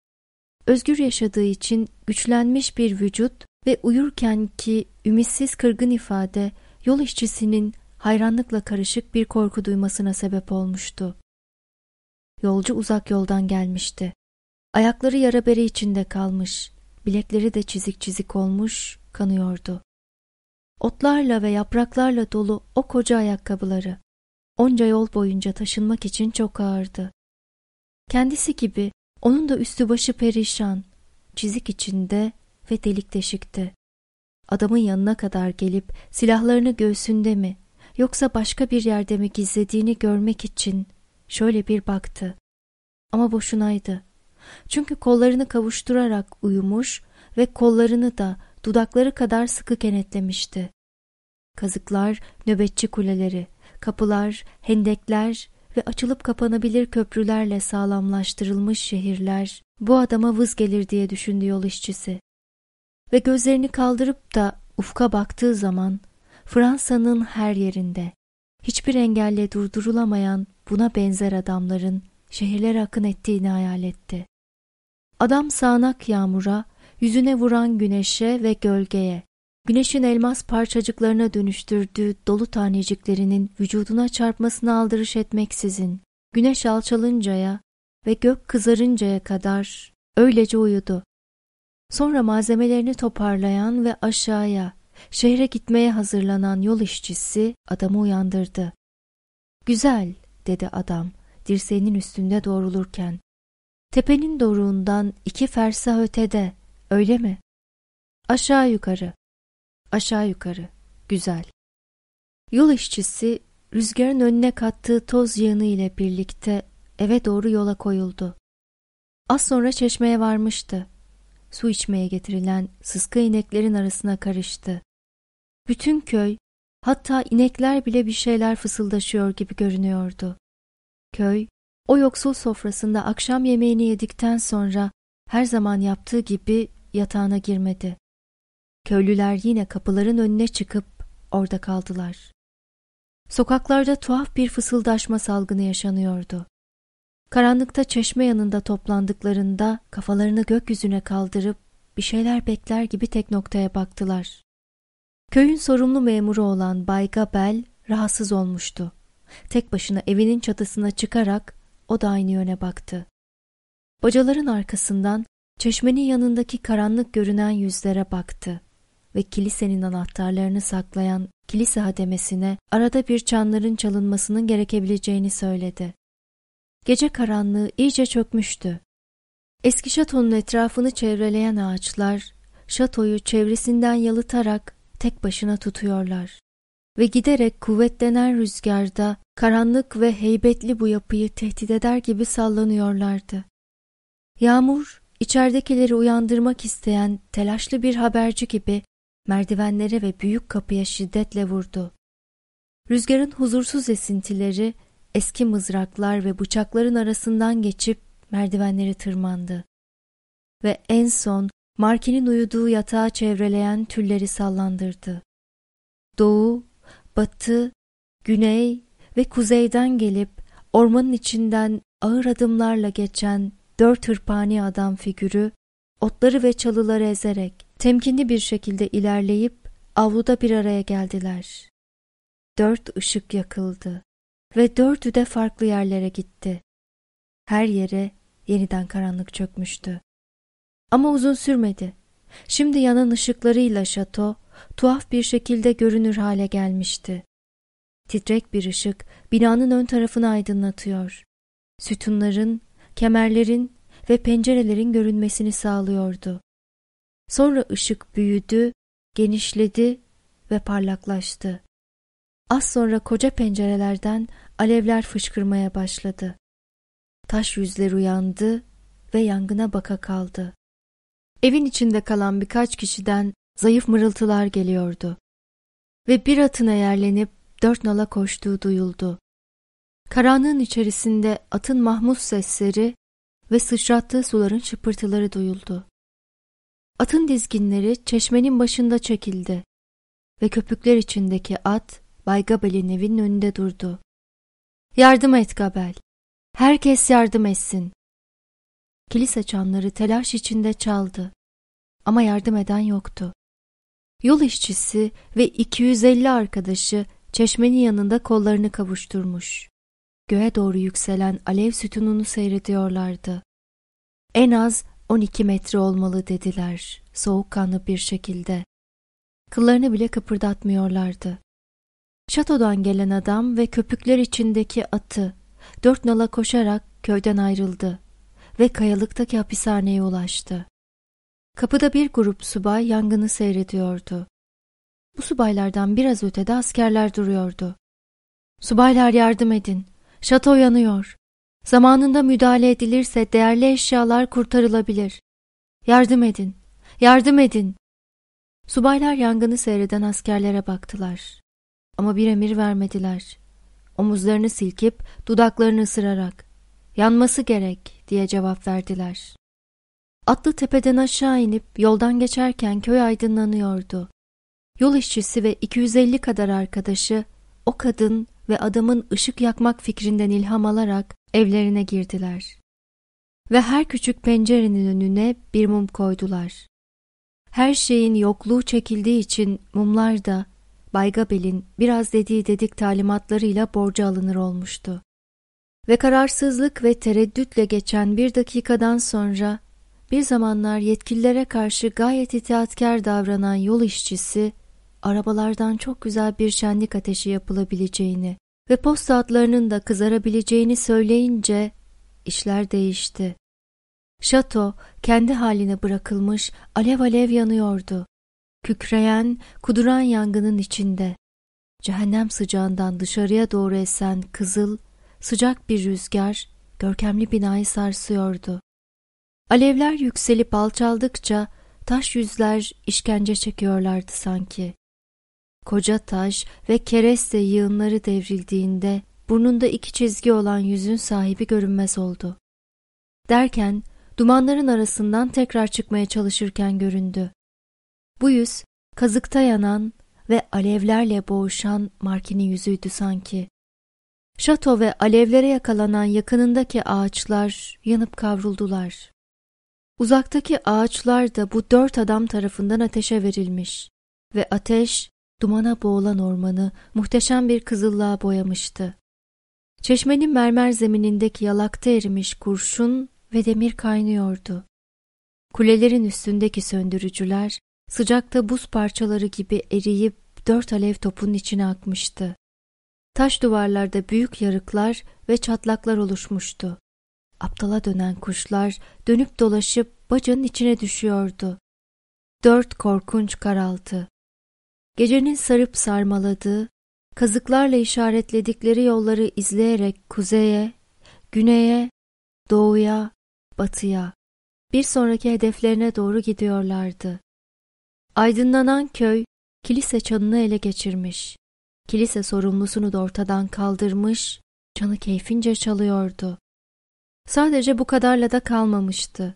Özgür yaşadığı için güçlenmiş bir vücut ve uyurkenki ümitsiz kırgın ifade yol işçisinin hayranlıkla karışık bir korku duymasına sebep olmuştu. Yolcu uzak yoldan gelmişti. Ayakları yara bere içinde kalmış, bilekleri de çizik çizik olmuş, kanıyordu. Otlarla ve yapraklarla dolu o koca ayakkabıları onca yol boyunca taşınmak için çok ağırdı. Kendisi gibi onun da üstü başı perişan, çizik içinde ve delik deşikti. Adamın yanına kadar gelip silahlarını göğsünde mi yoksa başka bir yerde mi gizlediğini görmek için şöyle bir baktı. Ama boşunaydı. Çünkü kollarını kavuşturarak uyumuş ve kollarını da dudakları kadar sıkı kenetlemişti. Kazıklar, nöbetçi kuleleri, kapılar, hendekler ve açılıp kapanabilir köprülerle sağlamlaştırılmış şehirler bu adama vız gelir diye düşündü yol işçisi. Ve gözlerini kaldırıp da ufka baktığı zaman Fransa'nın her yerinde hiçbir engelle durdurulamayan buna benzer adamların şehirlere akın ettiğini hayal etti. Adam sağanak yağmura, yüzüne vuran güneşe ve gölgeye, güneşin elmas parçacıklarına dönüştürdüğü dolu taneciklerinin vücuduna çarpmasına aldırış etmeksizin, güneş alçalıncaya ve gök kızarıncaya kadar öylece uyudu. Sonra malzemelerini toparlayan ve aşağıya, şehre gitmeye hazırlanan yol işçisi adamı uyandırdı. "Güzel," dedi adam, dirseğinin üstünde doğrulurken. "Tepenin doruğundan 2 fersah ötede, öyle mi?" "Aşağı yukarı." "Aşağı yukarı, güzel." Yol işçisi rüzgarın önüne kattığı toz yığını ile birlikte eve doğru yola koyuldu. Az sonra çeşmeye varmıştı. Su içmeye getirilen sıska ineklerin arasına karıştı. Bütün köy, hatta inekler bile bir şeyler fısıldaşıyor gibi görünüyordu. Köy, o yoksul sofrasında akşam yemeğini yedikten sonra her zaman yaptığı gibi yatağına girmedi. Köylüler yine kapıların önüne çıkıp orada kaldılar. Sokaklarda tuhaf bir fısıldaşma salgını yaşanıyordu. Karanlıkta çeşme yanında toplandıklarında kafalarını gökyüzüne kaldırıp bir şeyler bekler gibi tek noktaya baktılar. Köyün sorumlu memuru olan Bay Gabel rahatsız olmuştu. Tek başına evinin çatısına çıkarak o da aynı yöne baktı. Bacaların arkasından çeşmenin yanındaki karanlık görünen yüzlere baktı ve kilisenin anahtarlarını saklayan kilise hademesine arada bir çanların çalınmasının gerekebileceğini söyledi. Gece karanlığı iyice çökmüştü. Eski şatonun etrafını çevreleyen ağaçlar şatoyu çevresinden yalıtarak tek başına tutuyorlar ve giderek kuvvetlenen rüzgarda karanlık ve heybetli bu yapıyı tehdit eder gibi sallanıyorlardı. Yağmur, içeridekileri uyandırmak isteyen telaşlı bir haberci gibi merdivenlere ve büyük kapıya şiddetle vurdu. Rüzgarın huzursuz esintileri eski mızraklar ve bıçakların arasından geçip merdivenleri tırmandı. Ve en son Markin'in uyuduğu yatağı çevreleyen tülleri sallandırdı. Doğu, batı, güney ve kuzeyden gelip ormanın içinden ağır adımlarla geçen 4 hırpani adam figürü, otları ve çalıları ezerek temkinli bir şekilde ilerleyip avluda bir araya geldiler. 4 ışık yakıldı ve 4'ü de farklı yerlere gitti. Her yere yeniden karanlık çökmüştü. Ama uzun sürmedi. Şimdi yanan ışıklarıyla şato tuhaf bir şekilde görünür hale gelmişti. Titrek bir ışık binanın ön tarafını aydınlatıyor. Sütunların, kemerlerin ve pencerelerin görünmesini sağlıyordu. Sonra ışık büyüdü, genişledi ve parlaklaştı. Az sonra koca pencerelerden alevler fışkırmaya başladı. Taş yüzler uyandı ve yangına baka kaldı. Evin içinde kalan birkaç kişiden zayıf mırıltılar geliyordu. Ve bir atın eğerlenip 4 nala koştuğu duyuldu. Karanlığın içerisinde atın mahmuz sesleri ve sıçrattığı suların şıpırtıları duyuldu. Atın dizginleri çeşmenin başında çekildi ve köpükler içindeki at Bay Gabel'in evinin önünde durdu. "Yardım et Gabel! Herkes yardım etsin!" Kilise çanları telaş içinde çaldı ama yardım eden yoktu. Yol işçisi ve 250 arkadaşı çeşmenin yanında kollarını kavuşturmuş. Göğe doğru yükselen alev sütununu seyrediyorlardı. "En az 12 metre olmalı," dediler soğukkanlı bir şekilde. Kıllarını bile kıpırdatmıyorlardı. Şatodan gelen adam ve köpükler içindeki atı 4 nala koşarak köyden ayrıldı ve kayalıktaki hapishaneye ulaştı. Kapıda bir grup subay yangını seyrediyordu. Bu subaylardan biraz ötede askerler duruyordu. "Subaylar yardım edin! Şato yanıyor! Zamanında müdahale edilirse değerli eşyalar kurtarılabilir. Yardım edin! Yardım edin!" Subaylar yangını seyreden askerlere baktılar. Ama bir emir vermediler. Omuzlarını silkip dudaklarını ısırarak "Yanması gerek," diye cevap verdiler. Atlı tepeden aşağı inip yoldan geçerken köy aydınlanıyordu. Yol işçisi ve 250 kadar arkadaşı o kadın ve adamın ışık yakmak fikrinden ilham alarak evlerine girdiler. Ve her küçük pencerenin önüne bir mum koydular. Her şeyin yokluğu çekildiği için mumlar da Bay Gabel'in biraz dediği dedik talimatlarıyla borca alınır olmuştu. Ve kararsızlık ve tereddütle geçen bir dakikadan sonra bir zamanlar yetkililere karşı gayet itaatkar davranan yol işçisi arabalardan çok güzel bir şenlik ateşi yapılabileceğini ve posta atlarının da kızarabileceğini söyleyince işler değişti. Şato kendi haline bırakılmış alev alev yanıyordu. Kükreyen, kuduran yangının içinde. Cehennem sıcağından dışarıya doğru esen kızıl, sıcak bir rüzgar görkemli binayı sarsıyordu. Alevler yükselip alçaldıkça taş yüzler işkence çekiyorlardı sanki. Koca taş ve kereste yığınları devrildiğinde burnunda 2 çizgi olan yüzün sahibi görünmez oldu. Derken dumanların arasından tekrar çıkmaya çalışırken göründü. Bu yüz kazıkta yanan ve alevlerle boğuşan Markin'in yüzüydü sanki. Şato ve alevlere yakalanan yakınındaki ağaçlar yanıp kavruldular. Uzaktaki ağaçlar da bu 4 adam tarafından ateşe verilmiş ve ateş dumana boğulan ormanı muhteşem bir kızıllığa boyamıştı. Çeşmenin mermer zeminindeki yalakta erimiş kurşun ve demir kaynıyordu. Kulelerin üstündeki söndürücüler sıcakta buz parçaları gibi eriyip 4 alev topunun içine akmıştı. Taş duvarlarda büyük yarıklar ve çatlaklar oluşmuştu. Aptala dönen kuşlar dönüp dolaşıp bacanın içine düşüyordu. 4 korkunç karaltı. Gecenin sarıp sarmaladığı, kazıklarla işaretledikleri yolları izleyerek kuzeye, güneye, doğuya, batıya, bir sonraki hedeflerine doğru gidiyorlardı. Aydınlanan köy, kilise çanını ele geçirmiş. Kilise sorumlusunu da ortadan kaldırmış, çanı keyfince çalıyordu. Sadece bu kadarla da kalmamıştı.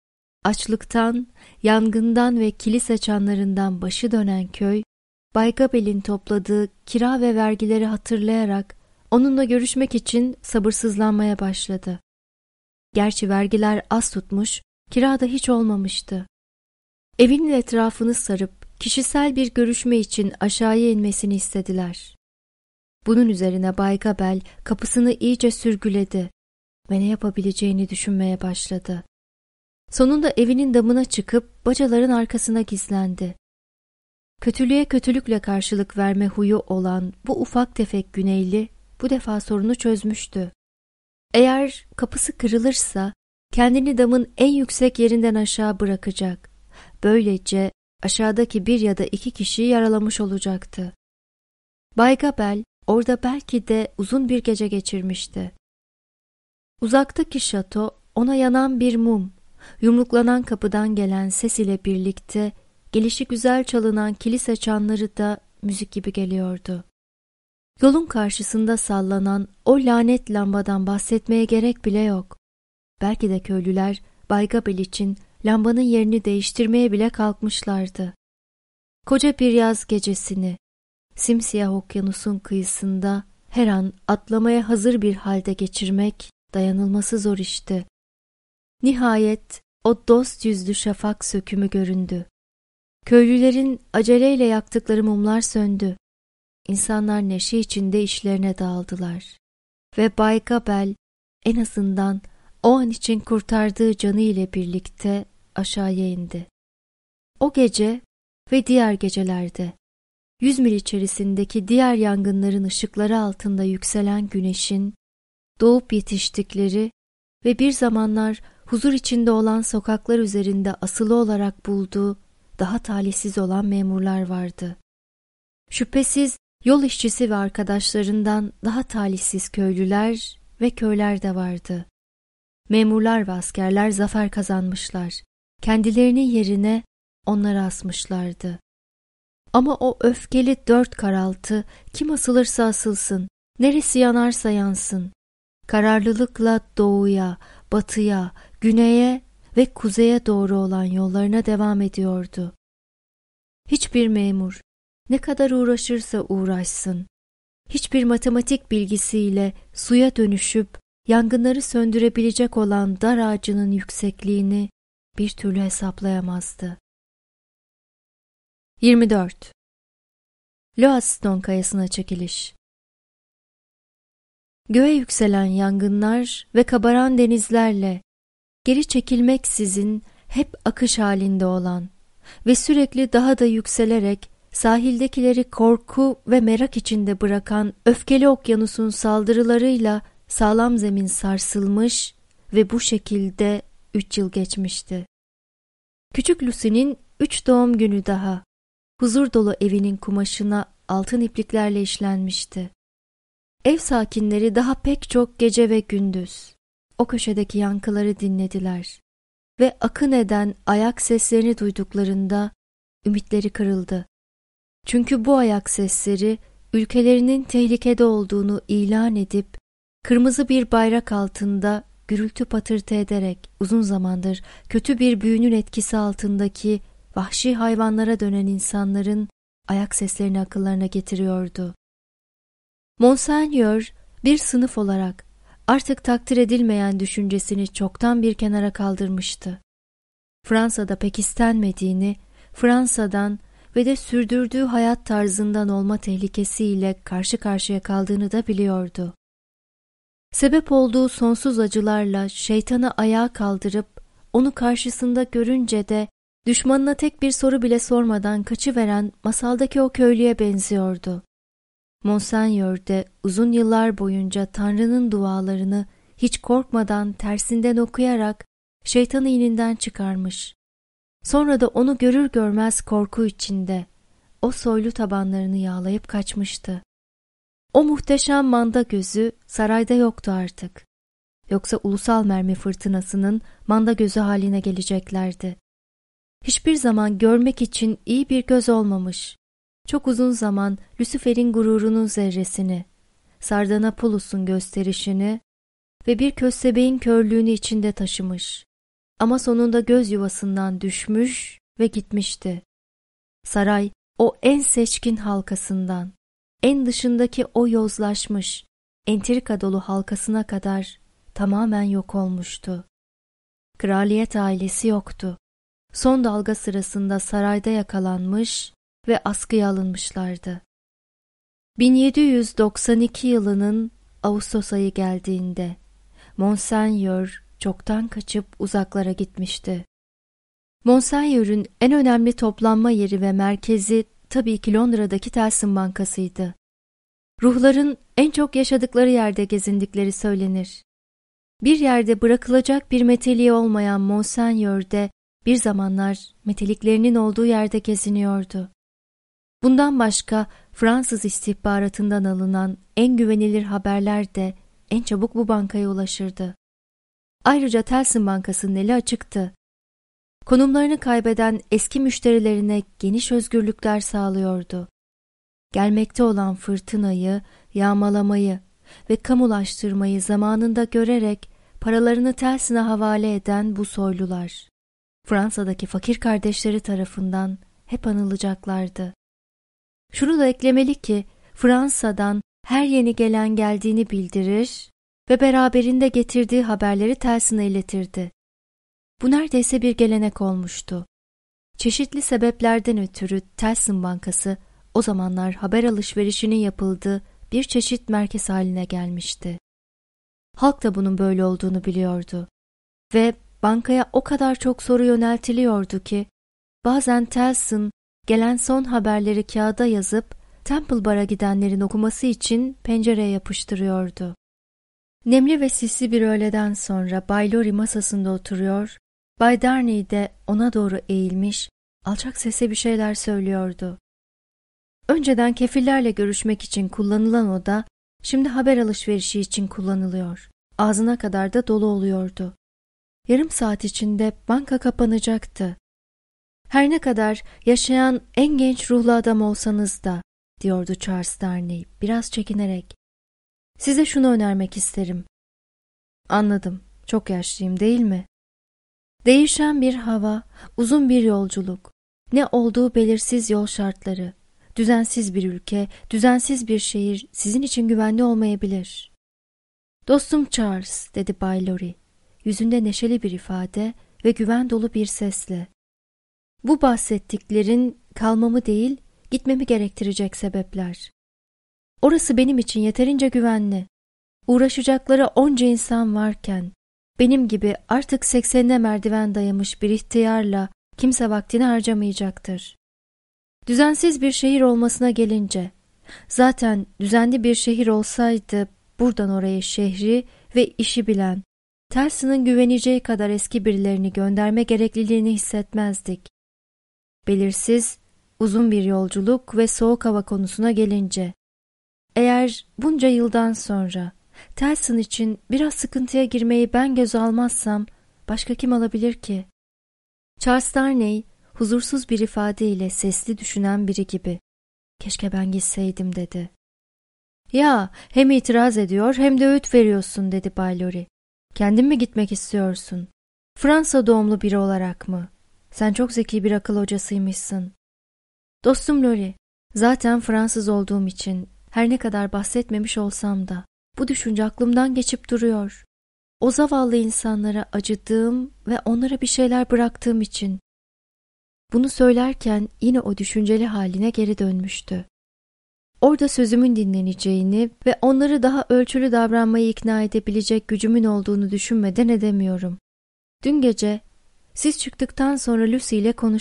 Açlıktan, yangından ve kilise çanlarından başı dönen köy, Bay Gabel'in topladığı kira ve vergileri hatırlayarak onunla görüşmek için sabırsızlanmaya başladı. Gerçi vergiler az tutmuş, kira da hiç olmamıştı. Evinin etrafını sarıp kişisel bir görüşme için aşağıya inmesini istediler. Bunun üzerine Bay Gabel kapısını iyice sürgüledi ve ne yapabileceğini düşünmeye başladı. Sonunda evinin damına çıkıp bacaların arkasına gizlendi. Kötülüğe kötülükle karşılık verme huyu olan bu ufak tefek Güneyli bu defa sorunu çözmüştü. Eğer kapısı kırılırsa kendini damın en yüksek yerinden aşağı bırakacak. Böylece aşağıdaki 1 ya da 2 kişiyi yaralamış olacaktı. Bay Gabel orada belki de uzun bir gece geçirmişti. Uzaktaki şato ona yanan bir mum, yumruklanan kapıdan gelen ses ile birlikte gelişigüzel çalınan kilise çanları da müzik gibi geliyordu. Yolun karşısında sallanan o lanet lambadan bahsetmeye gerek bile yok. Belki de köylüler Bay Gabel için lambanın yerini değiştirmeye bile kalkmışlardı. Koca bir yaz gecesini simsiyah okyanusun kıyısında her an atlamaya hazır bir halde geçirmek dayanılması zor işti. Nihayet o dost yüzlü şafak sökümü göründü. Köylülerin aceleyle yaktıkları mumlar söndü. İnsanlar neşe içinde işlerine dağıldılar. Ve Bay Gabel en azından o an için kurtardığı canı ile birlikte aşağıya indi. O gece ve diğer gecelerde 100 mil içerisindeki diğer yangınların ışıkları altında yükselen güneşin doğup yetiştikleri ve bir zamanlar huzur içinde olan sokaklar üzerinde asılı olarak bulduğu daha talihsiz olan memurlar vardı. Şüphesiz yol işçisi ve arkadaşlarından daha talihsiz köylüler ve köyler de vardı. Memurlar ve askerler zafer kazanmışlar. Kendilerinin yerine onları asmışlardı. Ama o öfkeli 4 karaltı kim asılırsa asılsın, neresi yanarsa yansın, kararlılıkla doğuya, batıya, güneye ve kuzeye doğru olan yollarına devam ediyordu. Hiçbir memur ne kadar uğraşırsa uğraşsın, hiçbir matematik bilgisiyle suya dönüşüp yangınları söndürebilecek olan dar ağacının yüksekliğini bir türlü hesaplayamazdı. 24. Loaston Kayası'na çekiliş. Göğe yükselen yangınlar ve kabaran denizlerle geri çekilmeksizin hep akış halinde olan ve sürekli daha da yükselerek sahildekileri korku ve merak içinde bırakan öfkeli okyanusun saldırılarıyla sağlam zemin sarsılmış ve bu şekilde 3 yıl geçmişti. Küçük Lucy'nin 3 doğum günü daha huzur dolu evinin kumaşına altın ipliklerle işlenmişti. Ev sakinleri daha pek çok gece ve gündüz o köşedeki yankıları dinlediler ve akın eden ayak seslerini duyduklarında ümitleri kırıldı. Çünkü bu ayak sesleri ülkelerinin tehlikede olduğunu ilan edip kırmızı bir bayrak altında gürültü patırtı ederek uzun zamandır kötü bir büyünün etkisi altındaki vahşi hayvanlara dönen insanların ayak seslerini akıllarına getiriyordu. Monseigneur bir sınıf olarak artık takdir edilmeyen düşüncesini çoktan bir kenara kaldırmıştı. Fransa'da pek istenmediğini, Fransa'dan ve de sürdürdüğü hayat tarzından olma tehlikesiyle karşı karşıya kaldığını da biliyordu. Sebep olduğu sonsuz acılarla şeytanı ayağa kaldırıp onu karşısında görünce de düşmanına tek bir soru bile sormadan kaçıveren masaldaki o köylüye benziyordu. Monseigneur de uzun yıllar boyunca Tanrı'nın dualarını hiç korkmadan tersinden okuyarak şeytanı ininden çıkarmış. Sonra da onu görür görmez korku içinde o soylu tabanlarını yağlayıp kaçmıştı. O muhteşem manda gözü sarayda yoktu artık. Yoksa ulusal mermi fırtınasının manda gözü haline geleceklerdi. Hiçbir zaman görmek için iyi bir göz olmamış. Çok uzun zaman Lucifer'in gururunun zerresini, Sardanapoulus'un gösterişini ve bir köstebeğin körlüğünü içinde taşımış. Ama sonunda göz yuvasından düşmüş ve gitmişti. Saray o en seçkin halkasından, en dışındaki o yozlaşmış, entrika dolu halkasına kadar tamamen yok olmuştu. Kraliyet ailesi yoktu. Son dalga sırasında sarayda yakalanmış ve askıya alınmışlardı. 1792 yılının Ağustos ayı geldiğinde Monseigneur çoktan kaçıp uzaklara gitmişti. Monseigneur'ün en önemli toplanma yeri ve merkezi tabii ki Londra'daki Tellson Bankası'ydı. Ruhların en çok yaşadıkları yerde gezindikleri söylenir. Bir yerde bırakılacak bir meteliği olmayan Monseigneur de bir zamanlar meteliklerinin olduğu yerde geziniyordu. Bundan başka Fransız istihbaratından alınan en güvenilir haberler de en çabuk bu bankaya ulaşırdı. Ayrıca Tellson Bankası'nın eli açıktı. Konumlarını kaybeden eski müşterilerine geniş özgürlükler sağlıyordu. Gelmekte olan fırtınayı, yağmalamayı ve kamulaştırmayı zamanında görerek paralarını Tellson'a havale eden bu soylular, Fransa'daki fakir kardeşleri tarafından hep anılacaklardı. Şunu da eklemeli ki, Fransa'dan her yeni gelen geldiğini bildirir ve beraberinde getirdiği haberleri Tellson'a iletirdi. Bu neredeyse bir gelenek olmuştu. Çeşitli sebeplerden ötürü Tellson Bankası o zamanlar haber alışverişinin yapıldığı bir çeşit merkez haline gelmişti. Halk da bunun böyle olduğunu biliyordu ve bankaya o kadar çok soru yöneltiliyordu ki bazen Tellson gelen son haberleri kağıda yazıp Temple Bar'a gidenlerin okuması için pencereye yapıştırıyordu. Nemli ve sisli bir öğleden sonra Bay Lori masasında oturuyor, Bay Darnay de ona doğru eğilmiş, alçak sesle bir şeyler söylüyordu. Önceden kefillerle görüşmek için kullanılan oda, şimdi haber alışverişi için kullanılıyor. Ağzına kadar da dolu oluyordu. Yarım saat içinde banka kapanacaktı. Her ne kadar yaşayan en genç ruhlu adam olsanız da, diyordu Charles Darnay biraz çekinerek. Size şunu önermek isterim. Anladım, çok yaşlıyım değil mi? Değişen bir hava, uzun bir yolculuk, ne olduğu belirsiz yol şartları, düzensiz bir ülke, düzensiz bir şehir sizin için güvenli olmayabilir. Dostum Charles, dedi Bay Lori, yüzünde neşeli bir ifade ve güven dolu bir sesle. Bu bahsettiklerin kalmamı değil, gitmemi gerektirecek sebepler. Orası benim için yeterince güvenli. Uğraşacakları onca insan varken, benim gibi artık 80'ine merdiven dayamış bir ihtiyarla kimse vaktini harcamayacaktır. Düzensiz bir şehir olmasına gelince, zaten düzenli bir şehir olsaydı buradan oraya şehri ve işi bilen, Tellson'ın güveneceği kadar eski birilerini gönderme gerekliliğini hissetmezdik. Belirsiz, uzun bir yolculuk ve soğuk hava konusuna gelince, eğer bunca yıldan sonra Tellson için biraz sıkıntıya girmeyi ben göze almazsam başka kim alabilir ki? Charles Darnay huzursuz bir ifadeyle sesli düşünen biri gibi. Keşke ben gitseydim dedi. Ya hem itiraz ediyor hem de öğüt veriyorsun dedi Bay Lori. Kendin mi gitmek istiyorsun? Fransa doğumlu biri olarak mı? Sen çok zeki bir akıl hocasıymışsın. Dostum Lori, zaten Fransız olduğum için her ne kadar bahsetmemiş olsam da bu düşünce aklımdan geçip duruyor. O zavallı insanlara acıdığım ve onlara bir şeyler bıraktığım için. Bunu söylerken yine o düşünceli haline geri dönmüştü. Orada sözümün dinleneceğini ve onları daha ölçülü davranmayı ikna edebilecek gücümün olduğunu düşünmeden edemiyorum. Dün gece siz çıktıktan sonra Lucy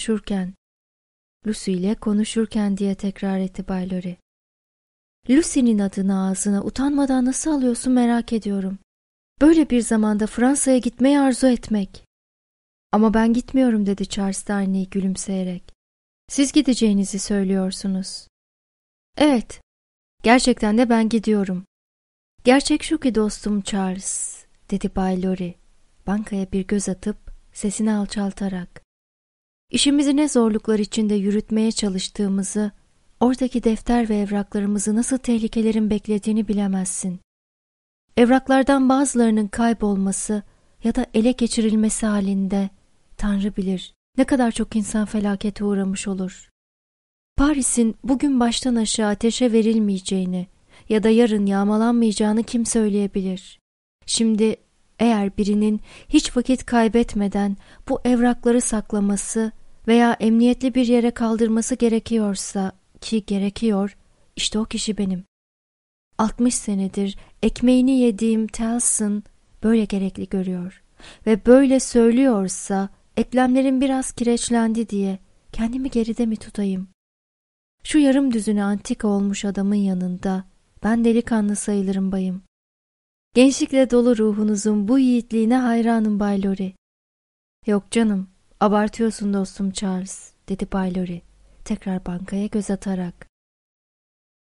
ile konuşurken diye tekrar etti Bay Lori. Lucy'nin adını ağzına utanmadan nasıl alıyorsun merak ediyorum. Böyle bir zamanda Fransa'ya gitmeyi arzu etmek. Ama ben gitmiyorum dedi Charles Darnay gülümseyerek. Siz gideceğinizi söylüyorsunuz. Evet, gerçekten de ben gidiyorum. Gerçek şu ki dostum Charles, dedi Bay Lori, bankaya bir göz atıp sesini alçaltarak. İşimizi ne zorluklar içinde yürütmeye çalıştığımızı, oradaki defter ve evraklarımızı nasıl tehlikelerin beklediğini bilemezsin. Evraklardan bazılarının kaybolması ya da ele geçirilmesi halinde, Tanrı bilir, ne kadar çok insan felakete uğramış olur. Paris'in bugün baştan aşağı ateşe verilmeyeceğini ya da yarın yağmalanmayacağını kim söyleyebilir? Şimdi eğer birinin hiç vakit kaybetmeden bu evrakları saklaması veya emniyetli bir yere kaldırması gerekiyorsa, ki gerekiyor, işte o kişi benim. 60 senedir ekmeğini yediğim Tellson böyle gerekli görüyor ve böyle söylüyorsa eklemlerim biraz kireçlendi diye kendimi geride mi tutayım? Şu yarım düzüne antika olmuş adamın yanında ben delikanlı sayılırım bayım. Gençlikle dolu ruhunuzun bu yiğitliğine hayranım Bay Lori. Yok canım, abartıyorsun dostum Charles, dedi Bay Lori, tekrar bankaya göz atarak.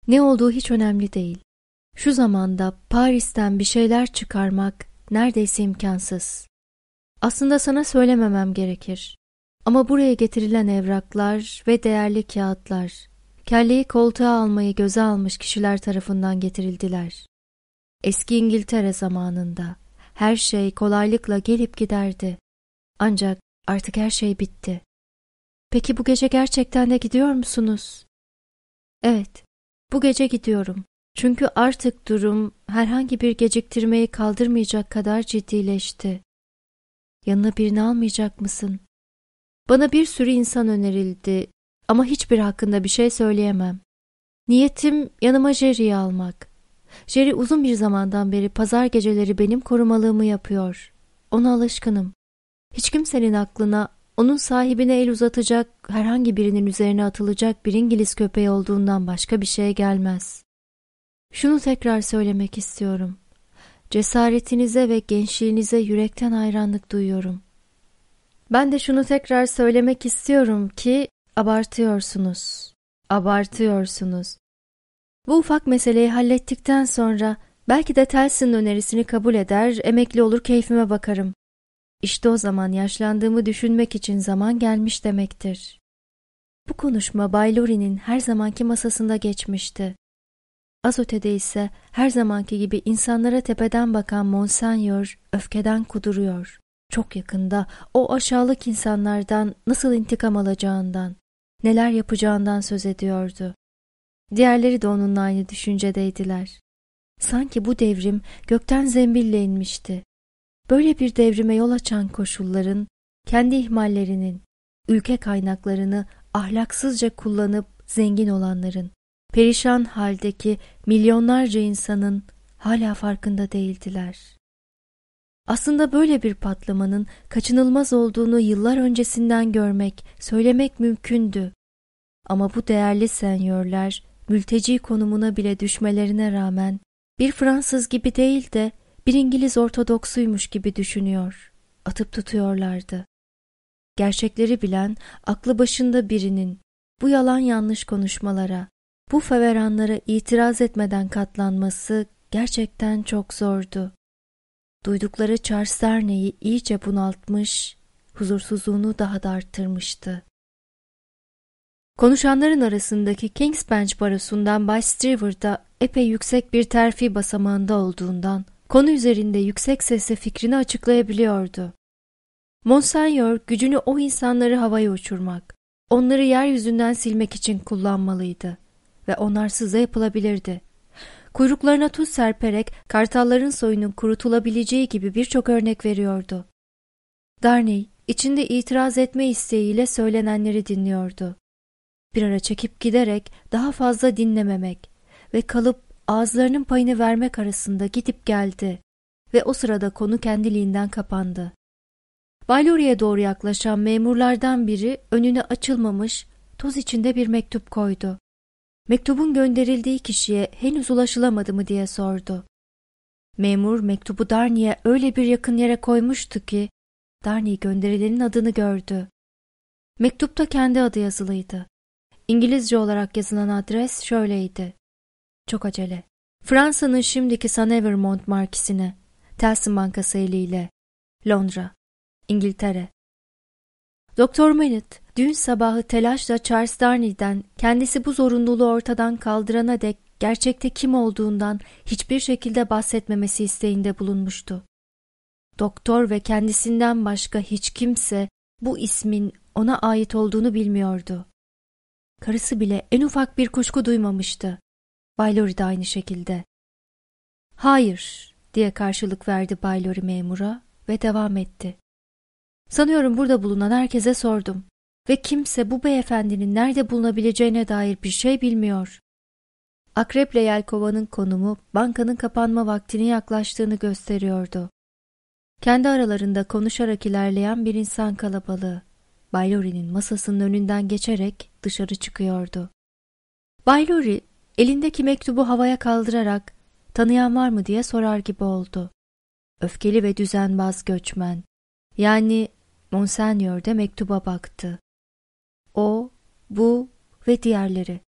Ne olduğu hiç önemli değil. Şu zamanda Paris'ten bir şeyler çıkarmak neredeyse imkansız. Aslında sana söylememem gerekir. Ama buraya getirilen evraklar ve değerli kağıtlar, kelleyi koltuğa almayı göze almış kişiler tarafından getirildiler. Eski İngiltere zamanında her şey kolaylıkla gelip giderdi. Ancak artık her şey bitti. Peki bu gece gerçekten de gidiyor musunuz? Evet, bu gece gidiyorum. Çünkü artık durum herhangi bir geciktirmeyi kaldırmayacak kadar ciddileşti. Yanına birini almayacak mısın? Bana bir sürü insan önerildi ama hiçbir hakkında bir şey söyleyemem. Niyetim yanıma Jerry'yi almak. Jerry uzun bir zamandan beri pazar geceleri benim korumalığımı yapıyor. Ona alışkınım. Hiç kimsenin aklına onun sahibine el uzatacak, herhangi birinin üzerine atılacak bir İngiliz köpeği olduğundan başka bir şey gelmez. Şunu tekrar söylemek istiyorum. Cesaretinize ve gençliğinize yürekten hayranlık duyuyorum. Ben de şunu tekrar söylemek istiyorum ki abartıyorsunuz. Abartıyorsunuz. Bu ufak meseleyi hallettikten sonra belki de Tellson'un önerisini kabul eder, emekli olur keyfime bakarım. İşte o zaman yaşlandığımı düşünmek için zaman gelmiş demektir. Bu konuşma Bay Lurie'nin her zamanki masasında geçmişti. Az ötede ise her zamanki gibi insanlara tepeden bakan Monseigneur öfkeden kuduruyor. Çok yakında o aşağılık insanlardan nasıl intikam alacağından, neler yapacağından söz ediyordu. Diğerleri de onunla aynı düşüncedeydiler. Sanki bu devrim gökten zembille inmişti. Böyle bir devrime yol açan koşulların, kendi ihmallerinin, ülke kaynaklarını ahlaksızca kullanıp zengin olanların, perişan haldeki milyonlarca insanın hala farkında değildiler. Aslında böyle bir patlamanın kaçınılmaz olduğunu yıllar öncesinden görmek, söylemek mümkündü. Ama bu değerli senyörler mülteci konumuna bile düşmelerine rağmen bir Fransız gibi değil de bir İngiliz Ortodoksuymuş gibi düşünüyor, atıp tutuyorlardı. Gerçekleri bilen, aklı başında birinin bu yalan yanlış konuşmalara, bu feveranlara itiraz etmeden katlanması gerçekten çok zordu. Duydukları Charles Darnay'i iyice bunaltmış, huzursuzluğunu daha da arttırmıştı. Konuşanların arasındaki King's Bench barosundan Bay Stewart da epey yüksek bir terfi basamağında olduğundan konu üzerinde yüksek sesle fikrini açıklayabiliyordu. Monseigneur gücünü o insanları havaya uçurmak, onları yeryüzünden silmek için kullanmalıydı ve onlarsız da yapılabilirdi. Kuyruklarına tuz serperek kartalların soyunun kurutulabileceği gibi birçok örnek veriyordu. Darnay içinde itiraz etme isteğiyle söylenenleri dinliyordu. Bir ara çekip giderek daha fazla dinlememek ve kalıp ağızlarının payını vermek arasında gidip geldi ve o sırada konu kendiliğinden kapandı. Bay Laurie'ye doğru yaklaşan memurlardan biri önüne açılmamış, toz içinde bir mektup koydu. Mektubun gönderildiği kişiye henüz ulaşılamadı mı diye sordu. Memur mektubu Darnay'e öyle bir yakın yere koymuştu ki Darnay gönderilenin adını gördü. Mektupta kendi adı yazılıydı. İngilizce olarak yazılan adres şöyleydi. Çok acele. Fransa'nın şimdiki St. Evremont markisine, Tellson Bankası eliyle. Londra, İngiltere. Doktor Manette, dün sabahı telaşla Charles Darnay'den kendisi bu zorunluluğu ortadan kaldırana dek gerçekte kim olduğundan hiçbir şekilde bahsetmemesi isteğinde bulunmuştu. Doktor ve kendisinden başka hiç kimse bu ismin ona ait olduğunu bilmiyordu. Karısı bile en ufak bir kuşku duymamıştı. Bay Laurie de aynı şekilde. Hayır, diye karşılık verdi Bay Laurie memura ve devam etti. Sanıyorum burada bulunan herkese sordum ve kimse bu beyefendinin nerede bulunabileceğine dair bir şey bilmiyor. Akreple Yelkova'nın konumu bankanın kapanma vaktine yaklaştığını gösteriyordu. Kendi aralarında konuşarak ilerleyen bir insan kalabalığı. Bay Laurie'nin masasının önünden geçerek dışarı çıkıyordu. Bay Laurie elindeki mektubu havaya kaldırarak tanıyan var mı diye sorar gibi oldu. Öfkeli ve düzenbaz göçmen, yani Monseigneur de mektuba baktı. O, bu ve diğerleri.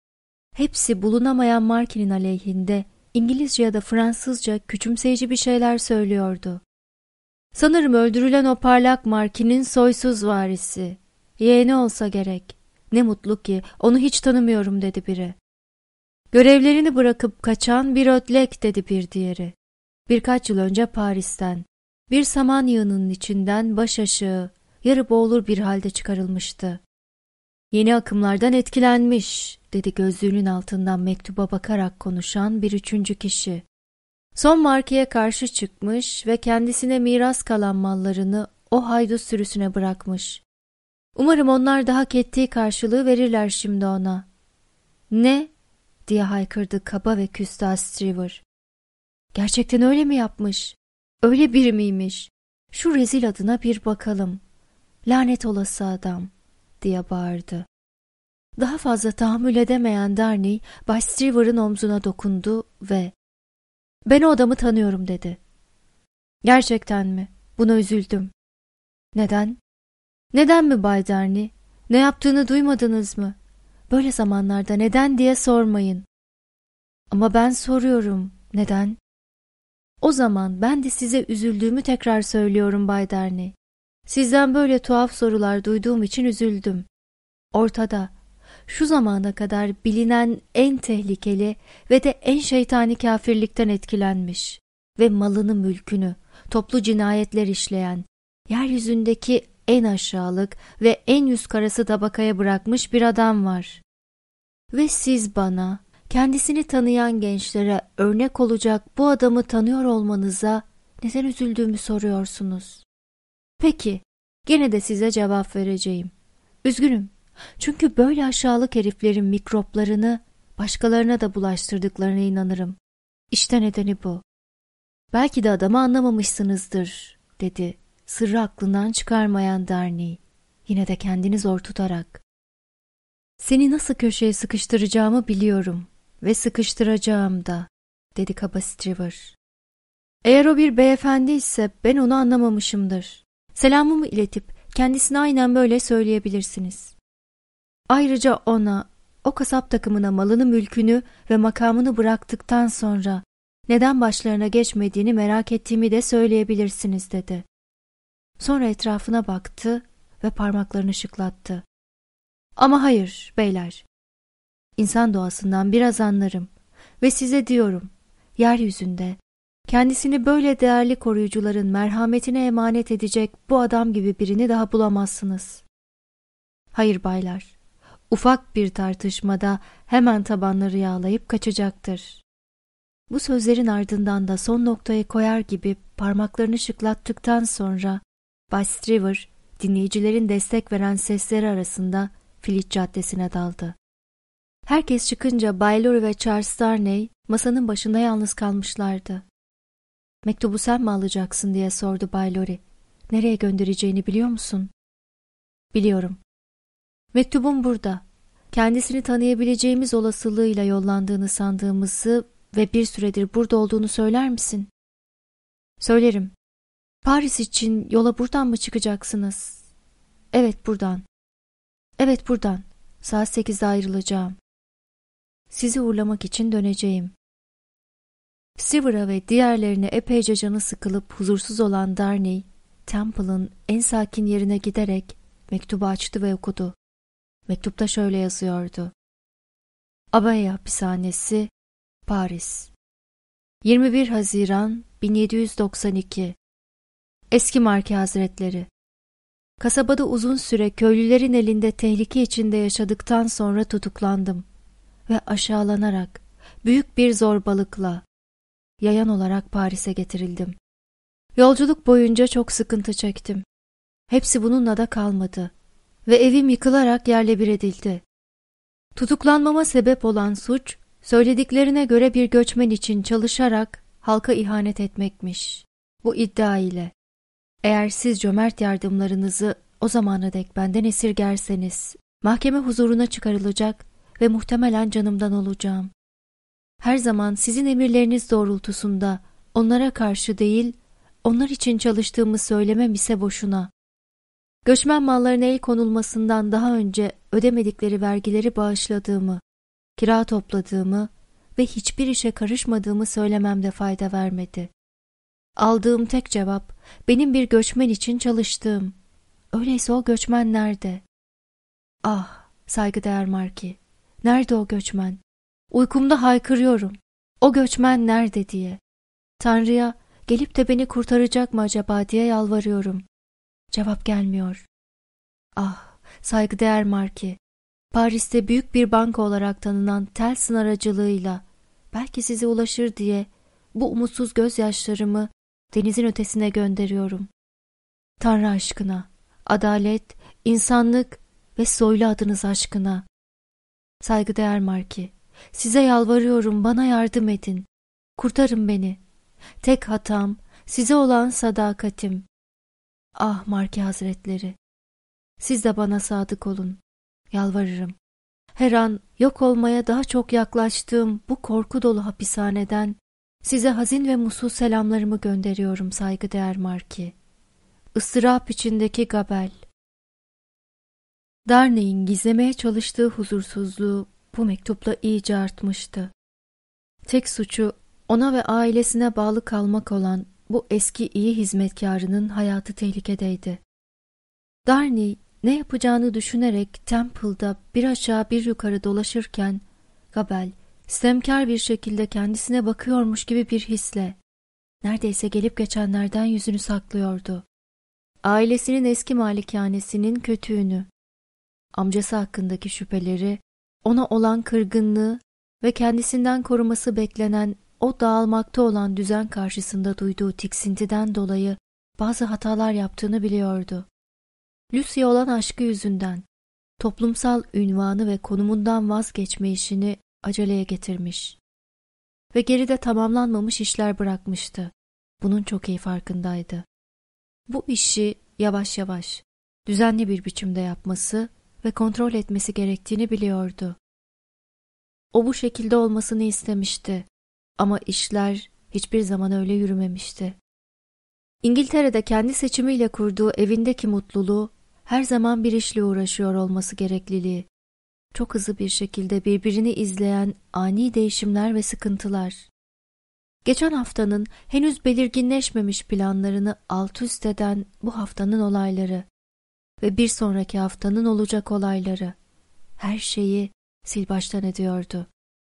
Hepsi bulunamayan Markin'in aleyhinde İngilizce ya da Fransızca küçümseyici bir şeyler söylüyordu. Sanırım öldürülen o parlak Markin'in soysuz varisi. Yeğeni olsa gerek. Ne mutlu ki onu hiç tanımıyorum dedi biri. Görevlerini bırakıp kaçan bir ödlek dedi bir diğeri. Birkaç yıl önce Paris'ten, bir saman yığınının içinden baş aşağı, yarı boğulur bir halde çıkarılmıştı. Yeni akımlardan etkilenmiş, dedi gözlüğünün altından mektuba bakarak konuşan bir üçüncü kişi. Son Marki'ye karşı çıkmış ve kendisine miras kalan mallarını o haydut sürüsüne bırakmış. Umarım onlar da hak ettiği karşılığı verirler şimdi ona. Ne? Diye haykırdı kaba ve küstah Stryver. Gerçekten öyle mi yapmış? Öyle biri miymiş? Şu rezil adına bir bakalım. Lanet olası adam, diye bağırdı. Daha fazla tahammül edemeyen Darnay, Bay Stryver'ın omzuna dokundu ve "Ben o adamı tanıyorum," dedi. "Gerçekten mi? Buna üzüldüm." "Neden?" "Neden mi Bay Darnay? Ne yaptığını duymadınız mı? Böyle zamanlarda neden diye sormayın." "Ama ben soruyorum. Neden?" "O zaman ben de size üzüldüğümü tekrar söylüyorum Bay Darnay. Sizden böyle tuhaf sorular duyduğum için üzüldüm. Ortada, şu zamana kadar bilinen en tehlikeli ve de en şeytani kafirlikten etkilenmiş ve malını mülkünü, toplu cinayetler işleyen, yeryüzündeki en aşağılık ve en yüz karası tabakaya bırakmış bir adam var. Ve siz bana, kendisini tanıyan gençlere örnek olacak bu adamı tanıyor olmanıza neden üzüldüğümü soruyorsunuz. Peki, gene de size cevap vereceğim. Üzgünüm. Çünkü böyle aşağılık heriflerin mikroplarını başkalarına da bulaştırdıklarına inanırım. İşte nedeni bu. Belki de adamı anlamamışsınızdır, dedi sırrı aklından çıkarmayan Darnay, yine de kendini zor tutarak. Seni nasıl köşeye sıkıştıracağımı biliyorum ve sıkıştıracağım da, dedi kaba Stryver. Eğer o bir beyefendi ise ben onu anlamamışımdır. Selamımı iletip kendisine aynen böyle söyleyebilirsiniz. Ayrıca ona, o kasap takımına malını, mülkünü ve makamını bıraktıktan sonra neden başlarına geçmediğini merak ettiğimi de söyleyebilirsiniz, dedi. Sonra etrafına baktı ve parmaklarını şıklattı. Ama hayır beyler, İnsan doğasından biraz anlarım ve size diyorum, yeryüzünde kendisini böyle değerli koruyucuların merhametine emanet edecek bu adam gibi birini daha bulamazsınız. Hayır baylar, ufak bir tartışmada hemen tabanları yağlayıp kaçacaktır. Bu sözlerin ardından da son noktayı koyar gibi parmaklarını şıklattıktan sonra Bay Stryver dinleyicilerin destek veren sesleri arasında Fleet Caddesi'ne daldı. Herkes çıkınca Bay Lowry ve Charles Darnay masanın başında yalnız kalmışlardı. "Mektubu sen mi alacaksın?" diye sordu Bay Lowry. "Nereye göndereceğini biliyor musun?" "Biliyorum. Mektubum burada. Kendisini tanıyabileceğimiz olasılığıyla yollandığını sandığımızı ve bir süredir burada olduğunu söyler misin?" "Söylerim. Paris için yola buradan mı çıkacaksınız?" "Evet, buradan." "Evet, buradan. Saat 8'de ayrılacağım. Sizi uğurlamak için döneceğim." Stryver'a ve diğerlerine epeyce canı sıkılıp huzursuz olan Darnay, Temple'ın en sakin yerine giderek mektubu açtı ve okudu. Mektupta şöyle yazıyordu: Abbaye Hapishanesi, Paris, 21 Haziran 1792. Eski Marki Hazretleri, kasabada uzun süre köylülerin elinde tehlike içinde yaşadıktan sonra tutuklandım ve aşağılanarak, büyük bir zorbalıkla, yayan olarak Paris'e getirildim. Yolculuk boyunca çok sıkıntı çektim. Hepsi bununla da kalmadı ve evim yıkılarak yerle bir edildi. Tutuklanmama sebep olan suç, söylediklerine göre bir göçmen için çalışarak halka ihanet etmekmiş. Bu iddia ile, eğer siz cömert yardımlarınızı o zamana dek benden esirgerseniz, mahkeme huzuruna çıkarılacak ve muhtemelen canımdan olacağım. Her zaman sizin emirleriniz doğrultusunda onlara karşı değil, onlar için çalıştığımı söylemem ise boşuna. Göçmen mallarına el konulmasından daha önce ödemedikleri vergileri bağışladığımı, kira topladığımı ve hiçbir işe karışmadığımı söylememde fayda vermedi. Aldığım tek cevap, benim bir göçmen için çalıştığım. Öyleyse o göçmen nerede? Ah, saygıdeğer Marki, nerede o göçmen? Uykumda haykırıyorum. O göçmen nerede diye. Tanrı'ya gelip de beni kurtaracak mı acaba diye yalvarıyorum. Cevap gelmiyor. Ah, saygıdeğer Marki, Paris'te büyük bir banka olarak tanınan Tels'in aracılığıyla belki size ulaşır diye bu umutsuz gözyaşlarımı denizin ötesine gönderiyorum. Tanrı aşkına, adalet, insanlık ve soylu adınız aşkına. Saygıdeğer Marki, size yalvarıyorum, bana yardım edin. Kurtarın beni. Tek hatam size olan sadakatim. Ah Marki Hazretleri, siz de bana sadık olun. Yalvarırım. Her an yok olmaya daha çok yaklaştığım bu korku dolu hapishaneden size hazin ve mutsuz selamlarımı gönderiyorum saygıdeğer Marki. Istırap içindeki Gabel. Darnay'in gizlemeye çalıştığı huzursuzluğu bu mektupla iyice artmıştı. Tek suçu ona ve ailesine bağlı kalmak olan bu eski iyi hizmetkarının hayatı tehlikedeydi. Darnay ne yapacağını düşünerek Temple'da bir aşağı bir yukarı dolaşırken Gabel istemkar bir şekilde kendisine bakıyormuş gibi bir hisle neredeyse gelip geçenlerden yüzünü saklıyordu. Ailesinin eski malikanesinin kötüğünü, amcası hakkındaki şüpheleri, ona olan kırgınlığı ve kendisinden koruması beklenen o dağılmakta olan düzen karşısında duyduğu tiksintiden dolayı bazı hatalar yaptığını biliyordu. Lucy'ye olan aşkı yüzünden toplumsal ünvanı ve konumundan vazgeçme işini aceleye getirmiş ve geride tamamlanmamış işler bırakmıştı. Bunun çok iyi farkındaydı. Bu işi yavaş yavaş, düzenli bir biçimde yapması ve kontrol etmesi gerektiğini biliyordu. O bu şekilde olmasını istemişti ama işler hiçbir zaman öyle yürümemişti. İngiltere'de kendi seçimiyle kurduğu evindeki mutluluğu her zaman bir işle uğraşıyor olması gerekliliği, çok hızlı bir şekilde birbirini izleyen ani değişimler ve sıkıntılar. Geçen haftanın henüz belirginleşmemiş planlarını alt üst eden bu haftanın olayları ve bir sonraki haftanın olacak olayları, her şeyi sil baştan ediyordu.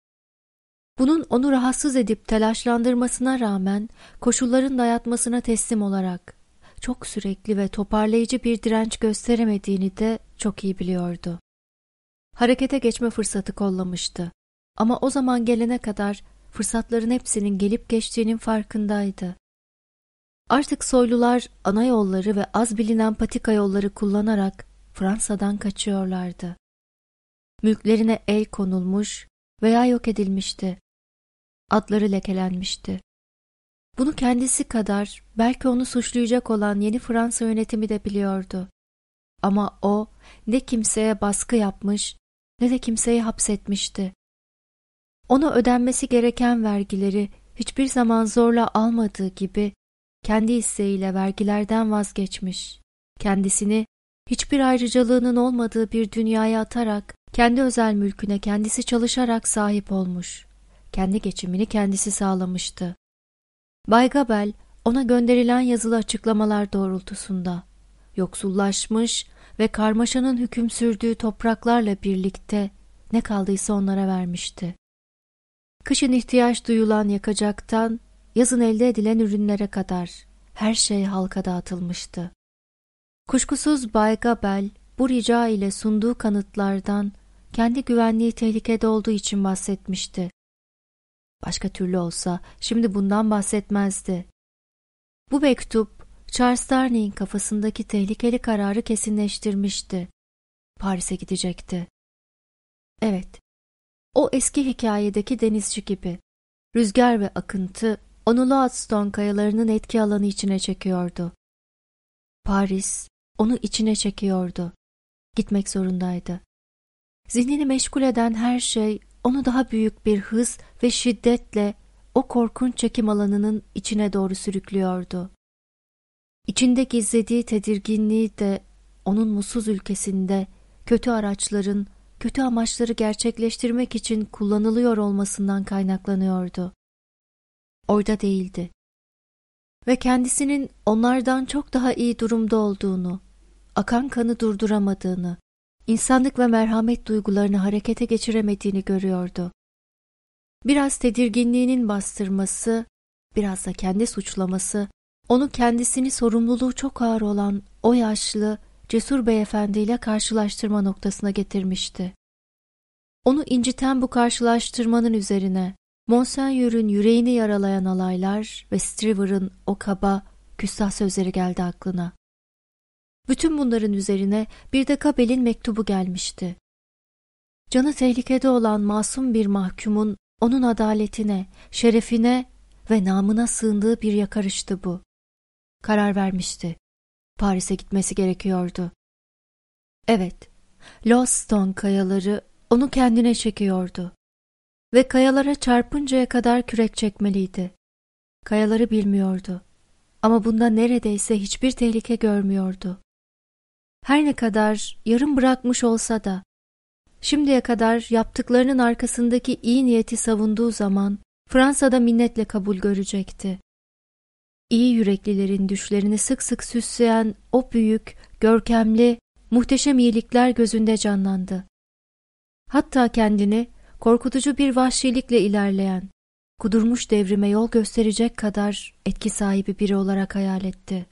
Bunun onu rahatsız edip telaşlandırmasına rağmen koşulların dayatmasına teslim olarak çok sürekli ve toparlayıcı bir direnç gösteremediğini de çok iyi biliyordu. Harekete geçme fırsatı kollamıştı ama o zaman gelene kadar fırsatların hepsinin gelip geçtiğinin farkındaydı. Artık soylular ana yolları ve az bilinen patika yolları kullanarak Fransa'dan kaçıyorlardı. Mülklerine el konulmuş veya yok edilmişti. Adları lekelenmişti. Bunu kendisi kadar belki onu suçlayacak olan yeni Fransa yönetimi de biliyordu. Ama o ne kimseye baskı yapmış ne de kimseyi hapsetmişti. Ona ödenmesi gereken vergileri hiçbir zaman zorla almadığı gibi kendi isteğiyle vergilerden vazgeçmiş. Kendisini hiçbir ayrıcalığının olmadığı bir dünyaya atarak kendi özel mülküne kendisi çalışarak sahip olmuş. Kendi geçimini kendisi sağlamıştı. Bay Gabel ona gönderilen yazılı açıklamalar doğrultusunda yoksullaşmış ve karmaşanın hüküm sürdüğü topraklarla birlikte ne kaldıysa onlara vermişti. Kışın ihtiyaç duyulan yakacaktan yazın elde edilen ürünlere kadar her şey halka dağıtılmıştı. Kuşkusuz Bay Gabel bu rica ile sunduğu kanıtlardan kendi güvenliği tehlikede olduğu için bahsetmişti. Başka türlü olsa şimdi bundan bahsetmezdi. Bu mektup Charles Darnay'in kafasındaki tehlikeli kararı kesinleştirmişti. Paris'e gidecekti. Evet, o eski hikayedeki denizci gibi. Rüzgar ve akıntı onu Loadstone kayalarının etki alanı içine çekiyordu. Paris onu içine çekiyordu. Gitmek zorundaydı. Zihnini meşgul eden her şey onu daha büyük bir hız ve şiddetle o korkunç çekim alanının içine doğru sürüklüyordu. İçinde gizlediği tedirginliği de onun mutsuz ülkesinde kötü araçların, kötü amaçları gerçekleştirmek için kullanılıyor olmasından kaynaklanıyordu. Orada değildi. Ve kendisinin onlardan çok daha iyi durumda olduğunu, akan kanı durduramadığını, insanlık ve merhamet duygularını harekete geçiremediğini görüyordu. Biraz tedirginliğinin bastırması, biraz da kendi suçlaması, onu kendisini sorumluluğu çok ağır olan o yaşlı, cesur beyefendiyle karşılaştırma noktasına getirmişti. Onu inciten bu karşılaştırmanın üzerine Monsenyör'ün yüreğini yaralayan alaylar ve Stryver'ın o kaba, küstah sözleri geldi aklına. Bütün bunların üzerine bir de Gabel'in mektubu gelmişti. Canı tehlikede olan masum bir mahkumun onun adaletine, şerefine ve namına sığındığı bir yakarıştı bu. Karar vermişti. Paris'e gitmesi gerekiyordu. Evet, Lostone kayaları onu kendine çekiyordu. Ve kayalara çarpıncaya kadar kürek çekmeliydi. Kayaları bilmiyordu. Ama bunda neredeyse hiçbir tehlike görmüyordu. Her ne kadar yarım bırakmış olsa da, şimdiye kadar yaptıklarının arkasındaki iyi niyeti savunduğu zaman Fransa'da minnetle kabul görecekti. İyi yüreklilerin düşlerini sık sık süsleyen o büyük, görkemli, muhteşem iyilikler gözünde canlandı. Hatta kendini korkutucu bir vahşilikle ilerleyen, kudurmuş devrime yol gösterecek kadar etki sahibi biri olarak hayal etti.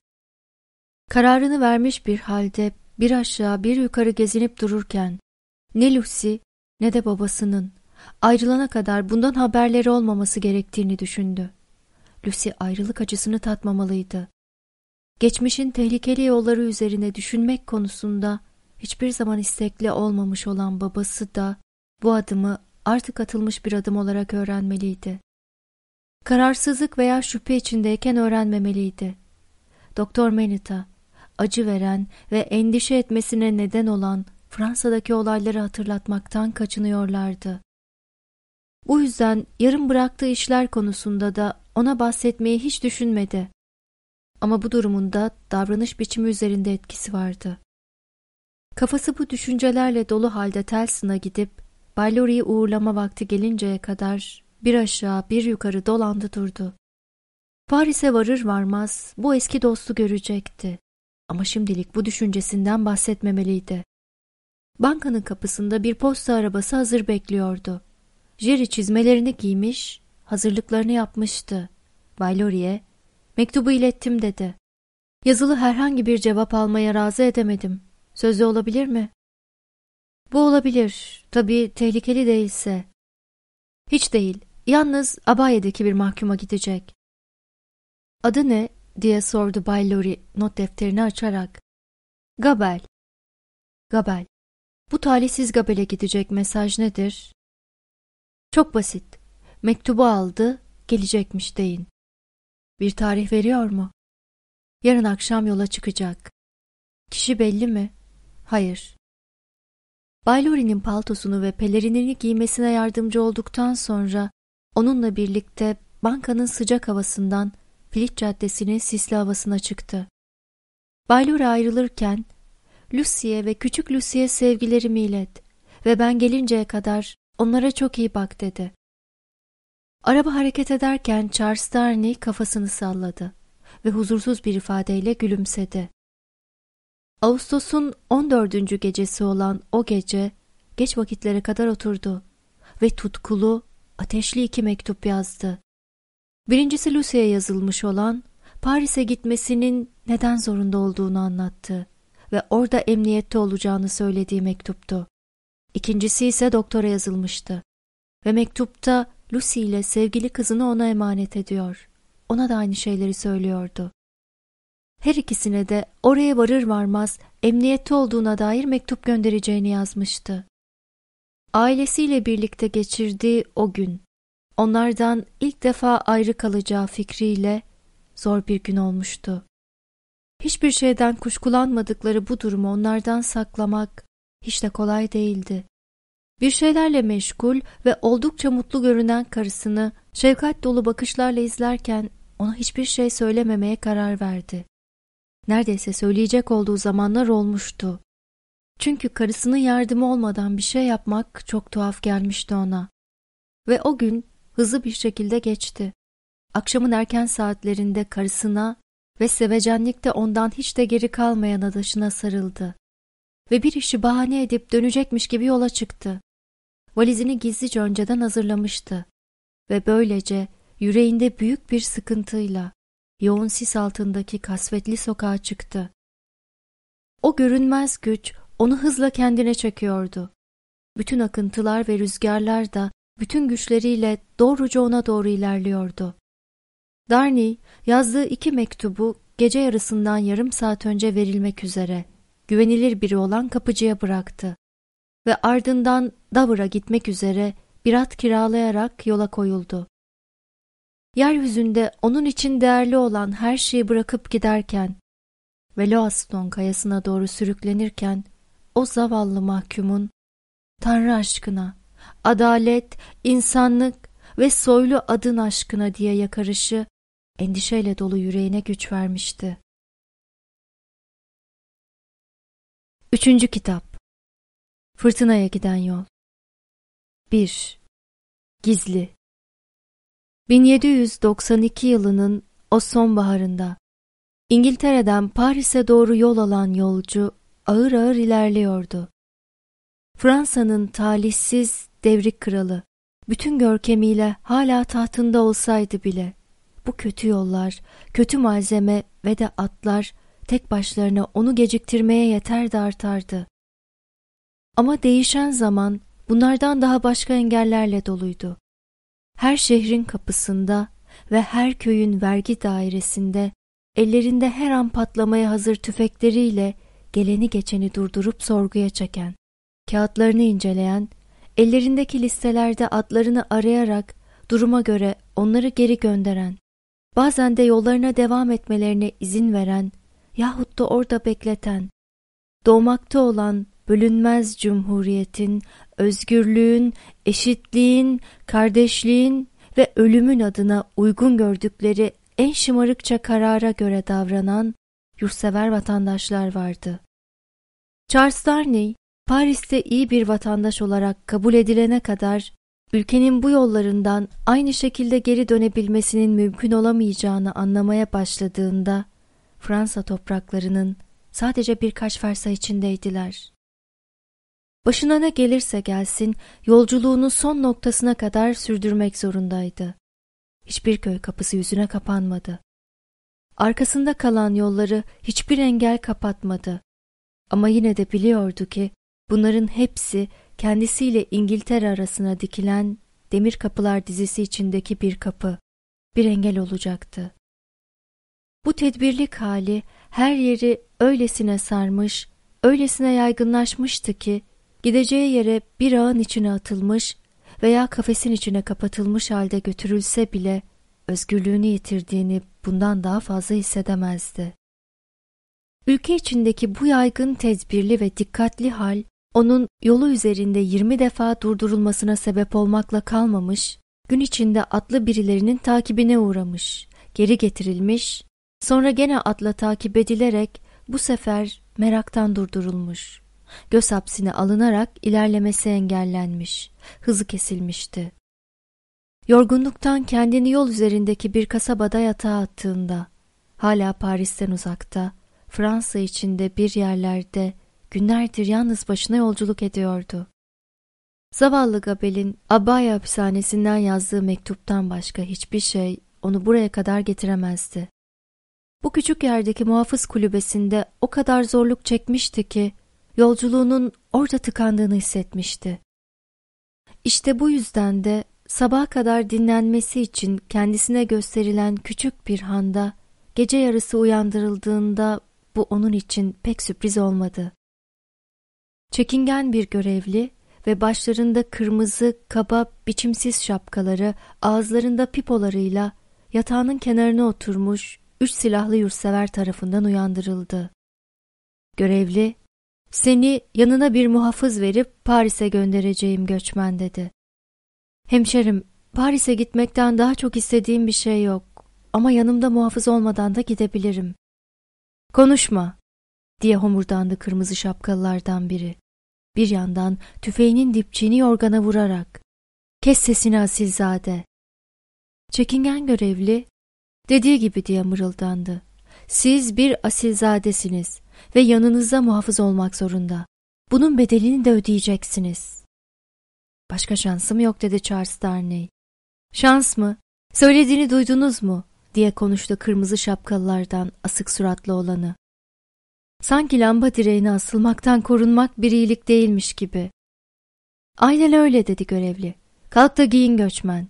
Kararını vermiş bir halde bir aşağı bir yukarı gezinip dururken, ne Lucy ne de babasının ayrılana kadar bundan haberleri olmaması gerektiğini düşündü. Lucy ayrılık acısını tatmamalıydı. Geçmişin tehlikeli yolları üzerine düşünmek konusunda hiçbir zaman istekli olmamış olan babası da bu adımı artık atılmış bir adım olarak öğrenmeliydi. Kararsızlık veya şüphe içindeyken öğrenmemeliydi. Doktor Manetta, acı veren ve endişe etmesine neden olan Fransa'daki olayları hatırlatmaktan kaçınıyorlardı. Bu yüzden yarım bıraktığı işler konusunda da ona bahsetmeyi hiç düşünmedi. Ama bu durumun da davranış biçimi üzerinde etkisi vardı. Kafası bu düşüncelerle dolu halde Tellson'a gidip Bay Laurie'yi uğurlama vakti gelinceye kadar bir aşağı bir yukarı dolandı durdu. Paris'e varır varmaz bu eski dostu görecekti. Ama şimdilik bu düşüncesinden bahsetmemeliydi. Bankanın kapısında bir posta arabası hazır bekliyordu. Jerry çizmelerini giymiş, hazırlıklarını yapmıştı. Bay Laurie'ye, "Mektubu ilettim," dedi. "Yazılı herhangi bir cevap almaya razı edemedim. Sözlü olabilir mi?" "Bu olabilir. Tabii tehlikeli değilse." "Hiç değil. Yalnız Abaye'deki bir mahkuma gidecek." "Adı ne?" diye sordu Bay Laurie not defterini açarak. "Gabel." "Gabel. Bu talihsiz Gabel'e gidecek mesaj nedir?" "Çok basit. Mektubu aldı, gelecekmiş deyin." "Bir tarih veriyor mu?" "Yarın akşam yola çıkacak." "Kişi belli mi?" "Hayır." Bay Laurie'nin paltosunu ve pelerinini giymesine yardımcı olduktan sonra onunla birlikte bankanın sıcak havasından Filit Caddesi'nin sisli havasına çıktı. Bay Laurie ayrılırken, "Lucy'ye ve küçük Lucy'ye sevgilerimi ilet ve ben gelinceye kadar onlara çok iyi bak," dedi. Araba hareket ederken Charles Darnley kafasını salladı ve huzursuz bir ifadeyle gülümsedi. Ağustos'un 14. gecesi olan o gece geç vakitlere kadar oturdu ve tutkulu, ateşli 2 mektup yazdı. Birincisi Lucy'ye yazılmış olan, Paris'e gitmesinin neden zorunda olduğunu anlattı ve orada emniyette olacağını söylediği mektuptu. İkincisi ise doktora yazılmıştı ve mektupta Lucy ile sevgili kızını ona emanet ediyor. Ona da aynı şeyleri söylüyordu. Her ikisine de oraya varır varmaz emniyette olduğuna dair mektup göndereceğini yazmıştı. Ailesiyle birlikte geçirdiği o gün, onlardan ilk defa ayrı kalacağı fikriyle zor bir gün olmuştu. Hiçbir şeyden kuşkulanmadıkları bu durumu onlardan saklamak hiç de kolay değildi. Bir şeylerle meşgul ve oldukça mutlu görünen karısını şefkat dolu bakışlarla izlerken ona hiçbir şey söylememeye karar verdi. Neredeyse söyleyecek olduğu zamanlar olmuştu. Çünkü karısının yardımı olmadan bir şey yapmak çok tuhaf gelmişti ona. Ve o gün hızlı bir şekilde geçti. Akşamın erken saatlerinde karısına ve sevecenlikte ondan hiç de geri kalmayan adaşına sarıldı. Ve bir işi bahane edip dönecekmiş gibi yola çıktı. Valizini gizlice önceden hazırlamıştı. Ve böylece yüreğinde büyük bir sıkıntıyla yoğun sis altındaki kasvetli sokağa çıktı. O görünmez güç onu hızla kendine çekiyordu. Bütün akıntılar ve rüzgarlar da bütün güçleriyle doğruca ona doğru ilerliyordu. Darny yazdığı 2 mektubu gece yarısından yarım saat önce verilmek üzere güvenilir biri olan kapıcıya bıraktı ve ardından Dover'a gitmek üzere bir at kiralayarak yola koyuldu. Yeryüzünde onun için değerli olan her şeyi bırakıp giderken ve Loaston kayasına doğru sürüklenirken o zavallı mahkumun Tanrı aşkına, adalet, insanlık ve soylu adın aşkına diye yakarışı endişeyle dolu yüreğine güç vermişti. 3. Kitap Fırtınaya Giden Yol 1. Gizli 1792 yılının o sonbaharında İngiltere'den Paris'e doğru yol alan yolcu ağır ağır ilerliyordu. Fransa'nın talihsiz devrik kralı bütün görkemiyle hala tahtında olsaydı bile bu kötü yollar, kötü malzeme ve de atlar tek başlarına onu geciktirmeye yeter de artardı. Ama değişen zaman bunlardan daha başka engellerle doluydu. Her şehrin kapısında ve her köyün vergi dairesinde ellerinde her an patlamaya hazır tüfekleriyle geleni geçeni durdurup sorguya çeken, kağıtlarını inceleyen, ellerindeki listelerde adlarını arayarak duruma göre onları geri gönderen, bazen de yollarına devam etmelerine izin veren yahut da orada bekleten, doğmakta olan bölünmez cumhuriyetin, özgürlüğün, eşitliğin, kardeşliğin ve ölümün adına uygun gördükleri en şımarıkça karara göre davranan yurtsever vatandaşlar vardı. Charles Darnley, Paris'te iyi bir vatandaş olarak kabul edilene kadar ülkenin bu yollarından aynı şekilde geri dönebilmesinin mümkün olamayacağını anlamaya başladığında Fransa topraklarının sadece birkaç fersa içindeydiler. Başına ne gelirse gelsin yolculuğunu son noktasına kadar sürdürmek zorundaydı. Hiçbir köy kapısı yüzüne kapanmadı. Arkasında kalan yolları hiçbir engel kapatmadı. Ama yine de biliyordu ki bunların hepsi kendisiyle İngiltere arasına dikilen demir kapılar dizisi içindeki bir kapı, bir engel olacaktı. Bu tedbirlik hali her yeri öylesine sarmış, öylesine yaygınlaşmıştı ki gideceği yere bir ağın içine atılmış veya kafesin içine kapatılmış halde götürülse bile özgürlüğünü yitirdiğini bundan daha fazla hissedemezdi. Ülke içindeki bu yaygın tedbirli ve dikkatli hal onun yolu üzerinde 20 defa durdurulmasına sebep olmakla kalmamış, gün içinde atlı birilerinin takibine uğramış, geri getirilmiş, sonra gene atla takip edilerek bu sefer meraktan durdurulmuş. Göz hapsine alınarak ilerlemesi engellenmiş, hızı kesilmişti. Yorgunluktan kendini yol üzerindeki bir kasabada yatağa attığında, hala Paris'ten uzakta, Fransa içinde bir yerlerde günlerdir yalnız başına yolculuk ediyordu. Zavallı Gabel'in Abaya hapishanesinden yazdığı mektuptan başka hiçbir şey onu buraya kadar getiremezdi. Bu küçük yerdeki muhafız kulübesinde o kadar zorluk çekmişti ki yolculuğunun orada tıkandığını hissetmişti. İşte bu yüzden de sabaha kadar dinlenmesi için kendisine gösterilen küçük bir handa gece yarısı uyandırıldığında bu onun için pek sürpriz olmadı. Çekingen bir görevli ve başlarında kırmızı, kaba, biçimsiz şapkaları, ağızlarında pipolarıyla yatağının kenarına oturmuş 3 silahlı yurtsever tarafından uyandırıldı. Görevli, "Seni yanına bir muhafız verip Paris'e göndereceğim göçmen," dedi. "Hemşerim, Paris'e gitmekten daha çok istediğim bir şey yok ama yanımda muhafız olmadan da gidebilirim." "Konuşma. diye homurdandı kırmızı şapkalılardan biri. Bir yandan tüfeğinin dipçiğini yorgana vurarak. Kes sesini asilzade. Çekingen görevli, dediği gibi diye mırıldandı. Siz bir asilzadesiniz ve yanınızda muhafız olmak zorunda. Bunun bedelini de ödeyeceksiniz. Başka şansım yok dedi Charles Darnay. Şans mı? Söylediğini duydunuz mu? Diye konuştu kırmızı şapkalılardan asık suratlı olanı. Sanki lamba direğine asılmaktan korunmak bir iyilik değilmiş gibi. Aynen öyle dedi görevli. Kalk da giyin göçmen.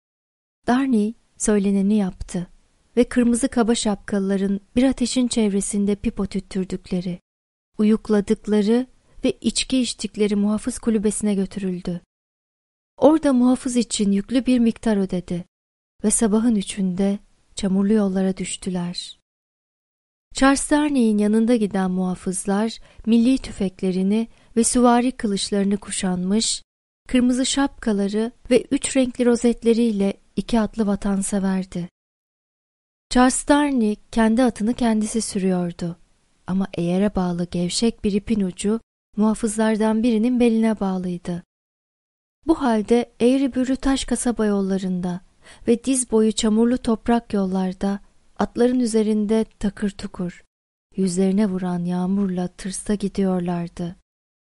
Darnay söyleneni yaptı ve kırmızı kaba şapkalıların bir ateşin çevresinde pipo tüttürdükleri, uyukladıkları ve içki içtikleri muhafız kulübesine götürüldü. Orada muhafız için yüklü bir miktar ödedi ve sabahın 3'ünde çamurlu yollara düştüler. Charles Darnay'in yanında giden muhafızlar milli tüfeklerini ve süvari kılıçlarını kuşanmış, kırmızı şapkaları ve 3 renkli rozetleriyle 2 atlı vatanseverdi. Charles Darnay kendi atını kendisi sürüyordu ama eğere bağlı gevşek bir ipin ucu muhafızlardan birinin beline bağlıydı. Bu halde eğri büğrü taş kasaba yollarında ve diz boyu çamurlu toprak yollarda atların üzerinde takır tukur, yüzlerine vuran yağmurla tırsta gidiyorlardı.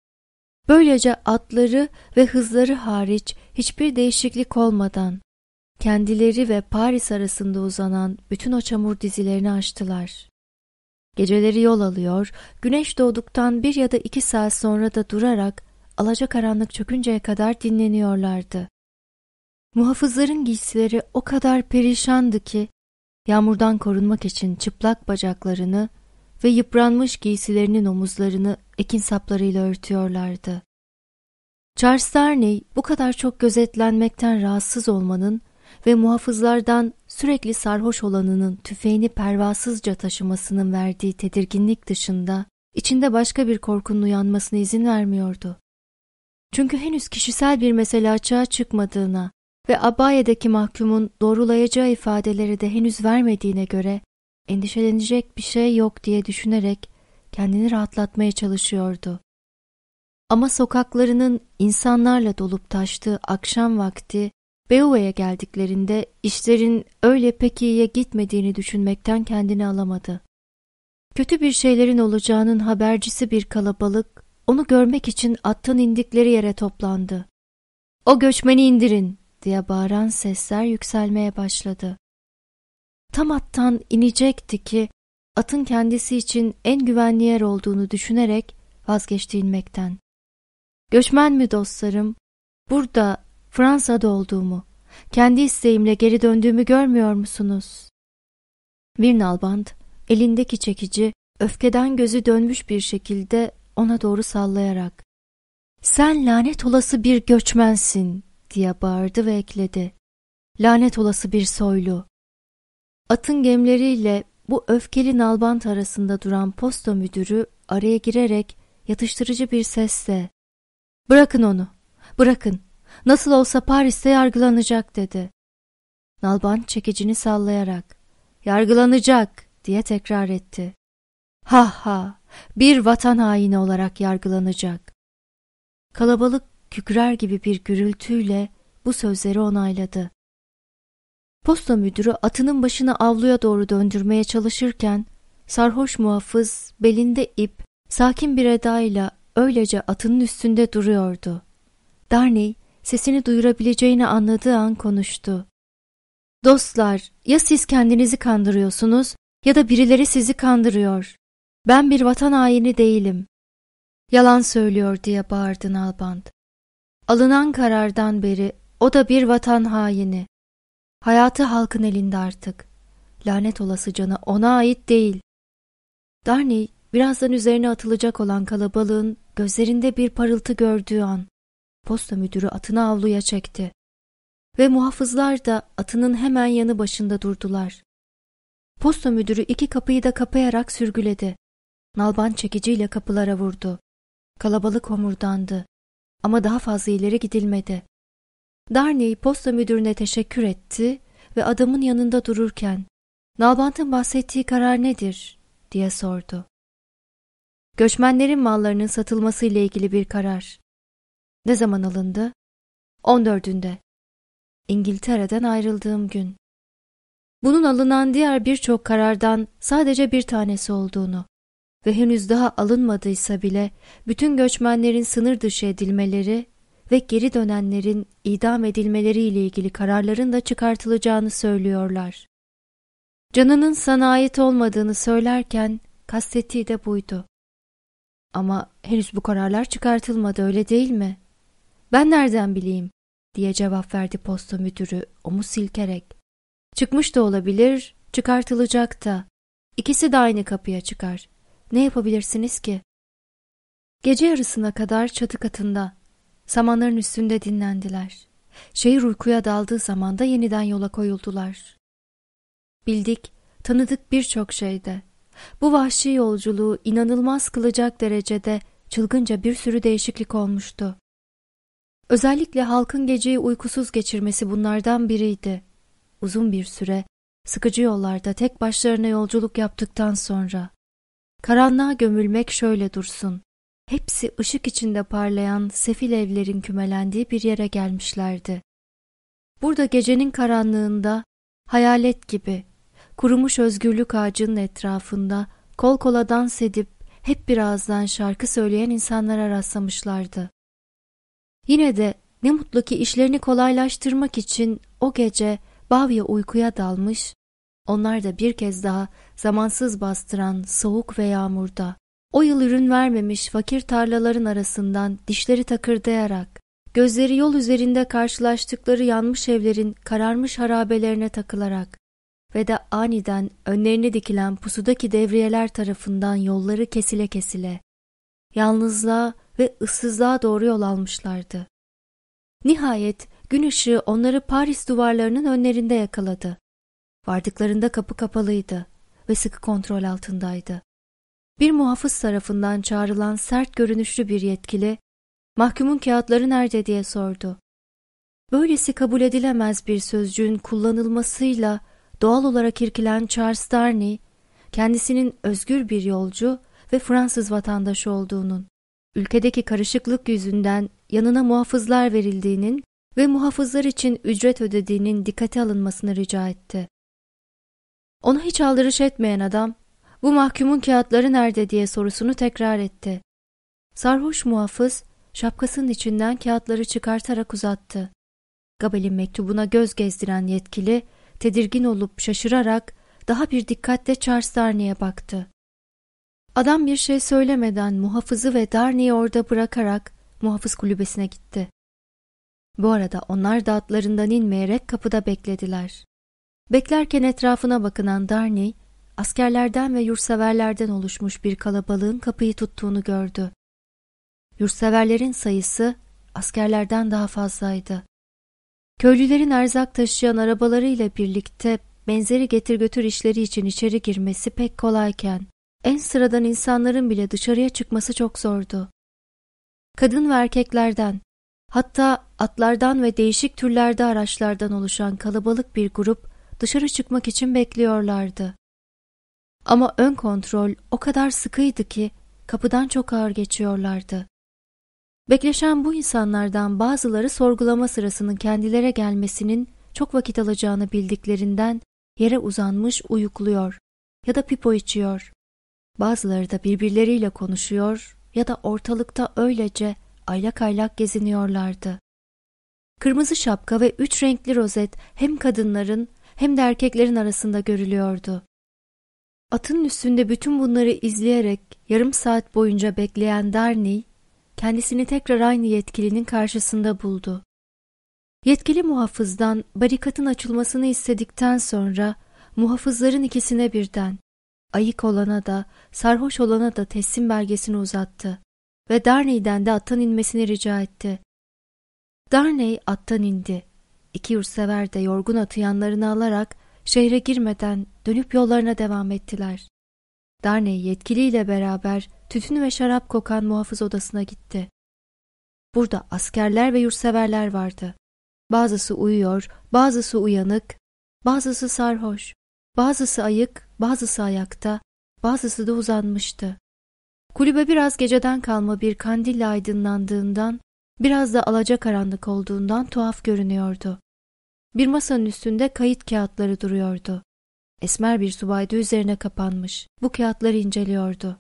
Böylece atları ve hızları hariç hiçbir değişiklik olmadan kendileri ve Paris arasında uzanan bütün o çamur dizilerini aştılar. Geceleri yol alıyor, güneş doğduktan 1 ya da 2 saat sonra da durarak alacakaranlık çökünceye kadar dinleniyorlardı. Muhafızların giysileri o kadar perişandı ki yağmurdan korunmak için çıplak bacaklarını ve yıpranmış giysilerinin omuzlarını ekin saplarıyla örtüyorlardı. Charles Darnay bu kadar çok gözetlenmekten rahatsız olmanın ve muhafızlardan sürekli sarhoş olanının tüfeğini pervasızca taşımasının verdiği tedirginlik dışında içinde başka bir korkunun uyanmasına izin vermiyordu. Çünkü henüz kişisel bir mesele açığa çıkmadığına ve Abaye'deki mahkumun doğrulayacağı ifadeleri de henüz vermediğine göre endişelenecek bir şey yok diye düşünerek kendini rahatlatmaya çalışıyordu. Ama sokaklarının insanlarla dolup taştığı akşam vakti Beauvai'ye geldiklerinde işlerin öyle pek iyiye gitmediğini düşünmekten kendini alamadı. Kötü bir şeylerin olacağının habercisi bir kalabalık onu görmek için attan indikleri yere toplandı. "O göçmeni indirin!" diye bağıran sesler yükselmeye başladı. Tam attan inecekti ki atın kendisi için en güvenli yer olduğunu düşünerek vazgeçti inmekten. "Göçmen mi dostlarım? Burada, Fransa'da olduğumu, kendi isteğimle geri döndüğümü görmüyor musunuz?" Bir nalbant, elindeki çekici, öfkeden gözü dönmüş bir şekilde ona doğru sallayarak "Sen lanet olası bir göçmensin!" diye bağırdı ve ekledi. "Lanet olası bir soylu!" Atın gemleriyle bu öfkeli nalbant arasında duran posta müdürü araya girerek yatıştırıcı bir sesle "Bırakın onu, bırakın. Nasıl olsa Paris'te yargılanacak" dedi. Nalbant çekicini sallayarak "Yargılanacak" diye tekrar etti. "Ha ha, bir vatan haini olarak yargılanacak." Kalabalık kükrer gibi bir gürültüyle bu sözleri onayladı. Posta müdürü atının başını avluya doğru döndürmeye çalışırken sarhoş muhafız belinde ip sakin bir edayla öylece atının üstünde duruyordu. Darnay sesini duyurabileceğini anladığı an konuştu. "Dostlar, ya siz kendinizi kandırıyorsunuz ya da birileri sizi kandırıyor. Ben bir vatan haini değilim." "Yalan söylüyor" diye bağırdı nalbant. "Alınan karardan beri o da bir vatan haini. Hayatı halkın elinde artık. Lanet olası canı ona ait değil." Darnay birazdan üzerine atılacak olan kalabalığın gözlerinde bir parıltı gördüğü an posta müdürü atını avluya çekti. Ve muhafızlar da atının hemen yanı başında durdular. Posta müdürü 2 kapıyı da kapayarak sürgüledi. Nalbant çekiciyle kapılara vurdu. Kalabalık homurdandı. Ama daha fazla ileri gidilmedi. Darnay posta müdürüne teşekkür etti ve adamın yanında dururken "Nalbant'ın bahsettiği karar nedir?" diye sordu. Göçmenlerin mallarının satılması ile ilgili bir karar. Ne zaman alındı? 14'ünde. İngiltere'den ayrıldığım gün. Bunun alınan diğer birçok karardan sadece bir tanesi olduğunu ve henüz daha alınmadıysa bile bütün göçmenlerin sınır dışı edilmeleri ve geri dönenlerin idam edilmeleri ile ilgili kararların da çıkartılacağını söylüyorlar. Canının sana ait olmadığını söylerken kastettiği de buydu. Ama henüz bu kararlar çıkartılmadı, öyle değil mi? Ben nereden bileyim? Diye cevap verdi posta müdürü omuz silkerek. Çıkmış da olabilir, çıkartılacak da. İkisi de aynı kapıya çıkar. Ne yapabilirsiniz ki? Gece yarısına kadar çatı katında, samanların üstünde dinlendiler. Şehir uykuya daldığı zaman da yeniden yola koyuldular. Bildik, tanıdık birçok şeyde. Bu vahşi yolculuğu inanılmaz kılacak derecede çılgınca bir sürü değişiklik olmuştu. Özellikle halkın geceyi uykusuz geçirmesi bunlardan biriydi. Uzun bir süre, sıkıcı yollarda tek başlarına yolculuk yaptıktan sonra, karanlığa gömülmek şöyle dursun, hepsi ışık içinde parlayan sefil evlerin kümelendiği bir yere gelmişlerdi. Burada gecenin karanlığında, hayalet gibi, kurumuş özgürlük ağacının etrafında kol kola dans edip hep bir ağızdan şarkı söyleyen insanlara rastlamışlardı. Yine de ne mutlu ki işlerini kolaylaştırmak için o gece Bavya uykuya dalmış, onlar da bir kez daha zamansız bastıran soğuk ve yağmurda, o yıl ürün vermemiş fakir tarlaların arasından dişleri takırdayarak, gözleri yol üzerinde karşılaştıkları yanmış evlerin kararmış harabelerine takılarak ve de aniden önlerine dikilen pusudaki devriyeler tarafından yolları kesile kesile, yalnızlığa ve ıssızlığa doğru yol almışlardı. Nihayet gün ışığı onları Paris duvarlarının önlerinde yakaladı. Vardıklarında kapı kapalıydı ve sıkı kontrol altındaydı. Bir muhafız tarafından çağrılan sert görünüşlü bir yetkili, mahkumun kağıtları nerede diye sordu. Böylesi kabul edilemez bir sözcüğün kullanılmasıyla doğal olarak irkilen Charles Darnay, kendisinin özgür bir yolcu ve Fransız vatandaşı olduğunun, ülkedeki karışıklık yüzünden yanına muhafızlar verildiğinin ve muhafızlar için ücret ödediğinin dikkate alınmasını rica etti. Ona hiç aldırış etmeyen adam, bu mahkumun kağıtları nerede diye sorusunu tekrar etti. Sarhoş muhafız, şapkasının içinden kağıtları çıkartarak uzattı. Gabel'in mektubuna göz gezdiren yetkili, tedirgin olup şaşırarak daha bir dikkatle Charles Darnay'e baktı. Adam bir şey söylemeden muhafızı ve Darnay'i orada bırakarak muhafız kulübesine gitti. Bu arada onlar da atlarından inmeyerek kapıda beklediler. Beklerken etrafına bakınan Darnay, askerlerden ve yurtseverlerden oluşmuş bir kalabalığın kapıyı tuttuğunu gördü. Yurtseverlerin sayısı askerlerden daha fazlaydı. Köylülerin erzak taşıyan arabalarıyla birlikte benzeri getir götür işleri için içeri girmesi pek kolayken, en sıradan insanların bile dışarıya çıkması çok zordu. Kadın ve erkeklerden, hatta atlardan ve değişik türlerde araçlardan oluşan kalabalık bir grup dışarı çıkmak için bekliyorlardı. Ama ön kontrol o kadar sıkıydı ki kapıdan çok ağır geçiyorlardı. Bekleşen bu insanlardan bazıları sorgulama sırasının kendilere gelmesinin çok vakit alacağını bildiklerinden yere uzanmış uyukluyor ya da pipo içiyor. Bazıları da birbirleriyle konuşuyor ya da ortalıkta öylece aylak aylak geziniyorlardı. Kırmızı şapka ve 3 renkli rozet hem kadınların hem de erkeklerin arasında görülüyordu. Atın üstünde bütün bunları izleyerek yarım saat boyunca bekleyen Darnay, kendisini tekrar aynı yetkilinin karşısında buldu. Yetkili muhafızdan barikatın açılmasını istedikten sonra muhafızların ikisine birden, ayık olana da sarhoş olana da teslim belgesini uzattı ve Darnay'den de attan inmesini rica etti. Darnay attan indi. İki yurtsever de yorgun atı yanlarına alarak şehre girmeden dönüp yollarına devam ettiler. Darnay yetkiliyle beraber tütün ve şarap kokan muhafız odasına gitti. Burada askerler ve yurtseverler vardı. Bazısı uyuyor, bazısı uyanık, bazısı sarhoş, bazısı ayık, bazısı ayakta, bazısı da uzanmıştı. Kulübe biraz geceden kalma bir kandille aydınlandığından, biraz da alacakaranlık olduğundan tuhaf görünüyordu. Bir masanın üstünde kayıt kağıtları duruyordu. Esmer bir subay da üzerine kapanmış. Bu kağıtları inceliyordu.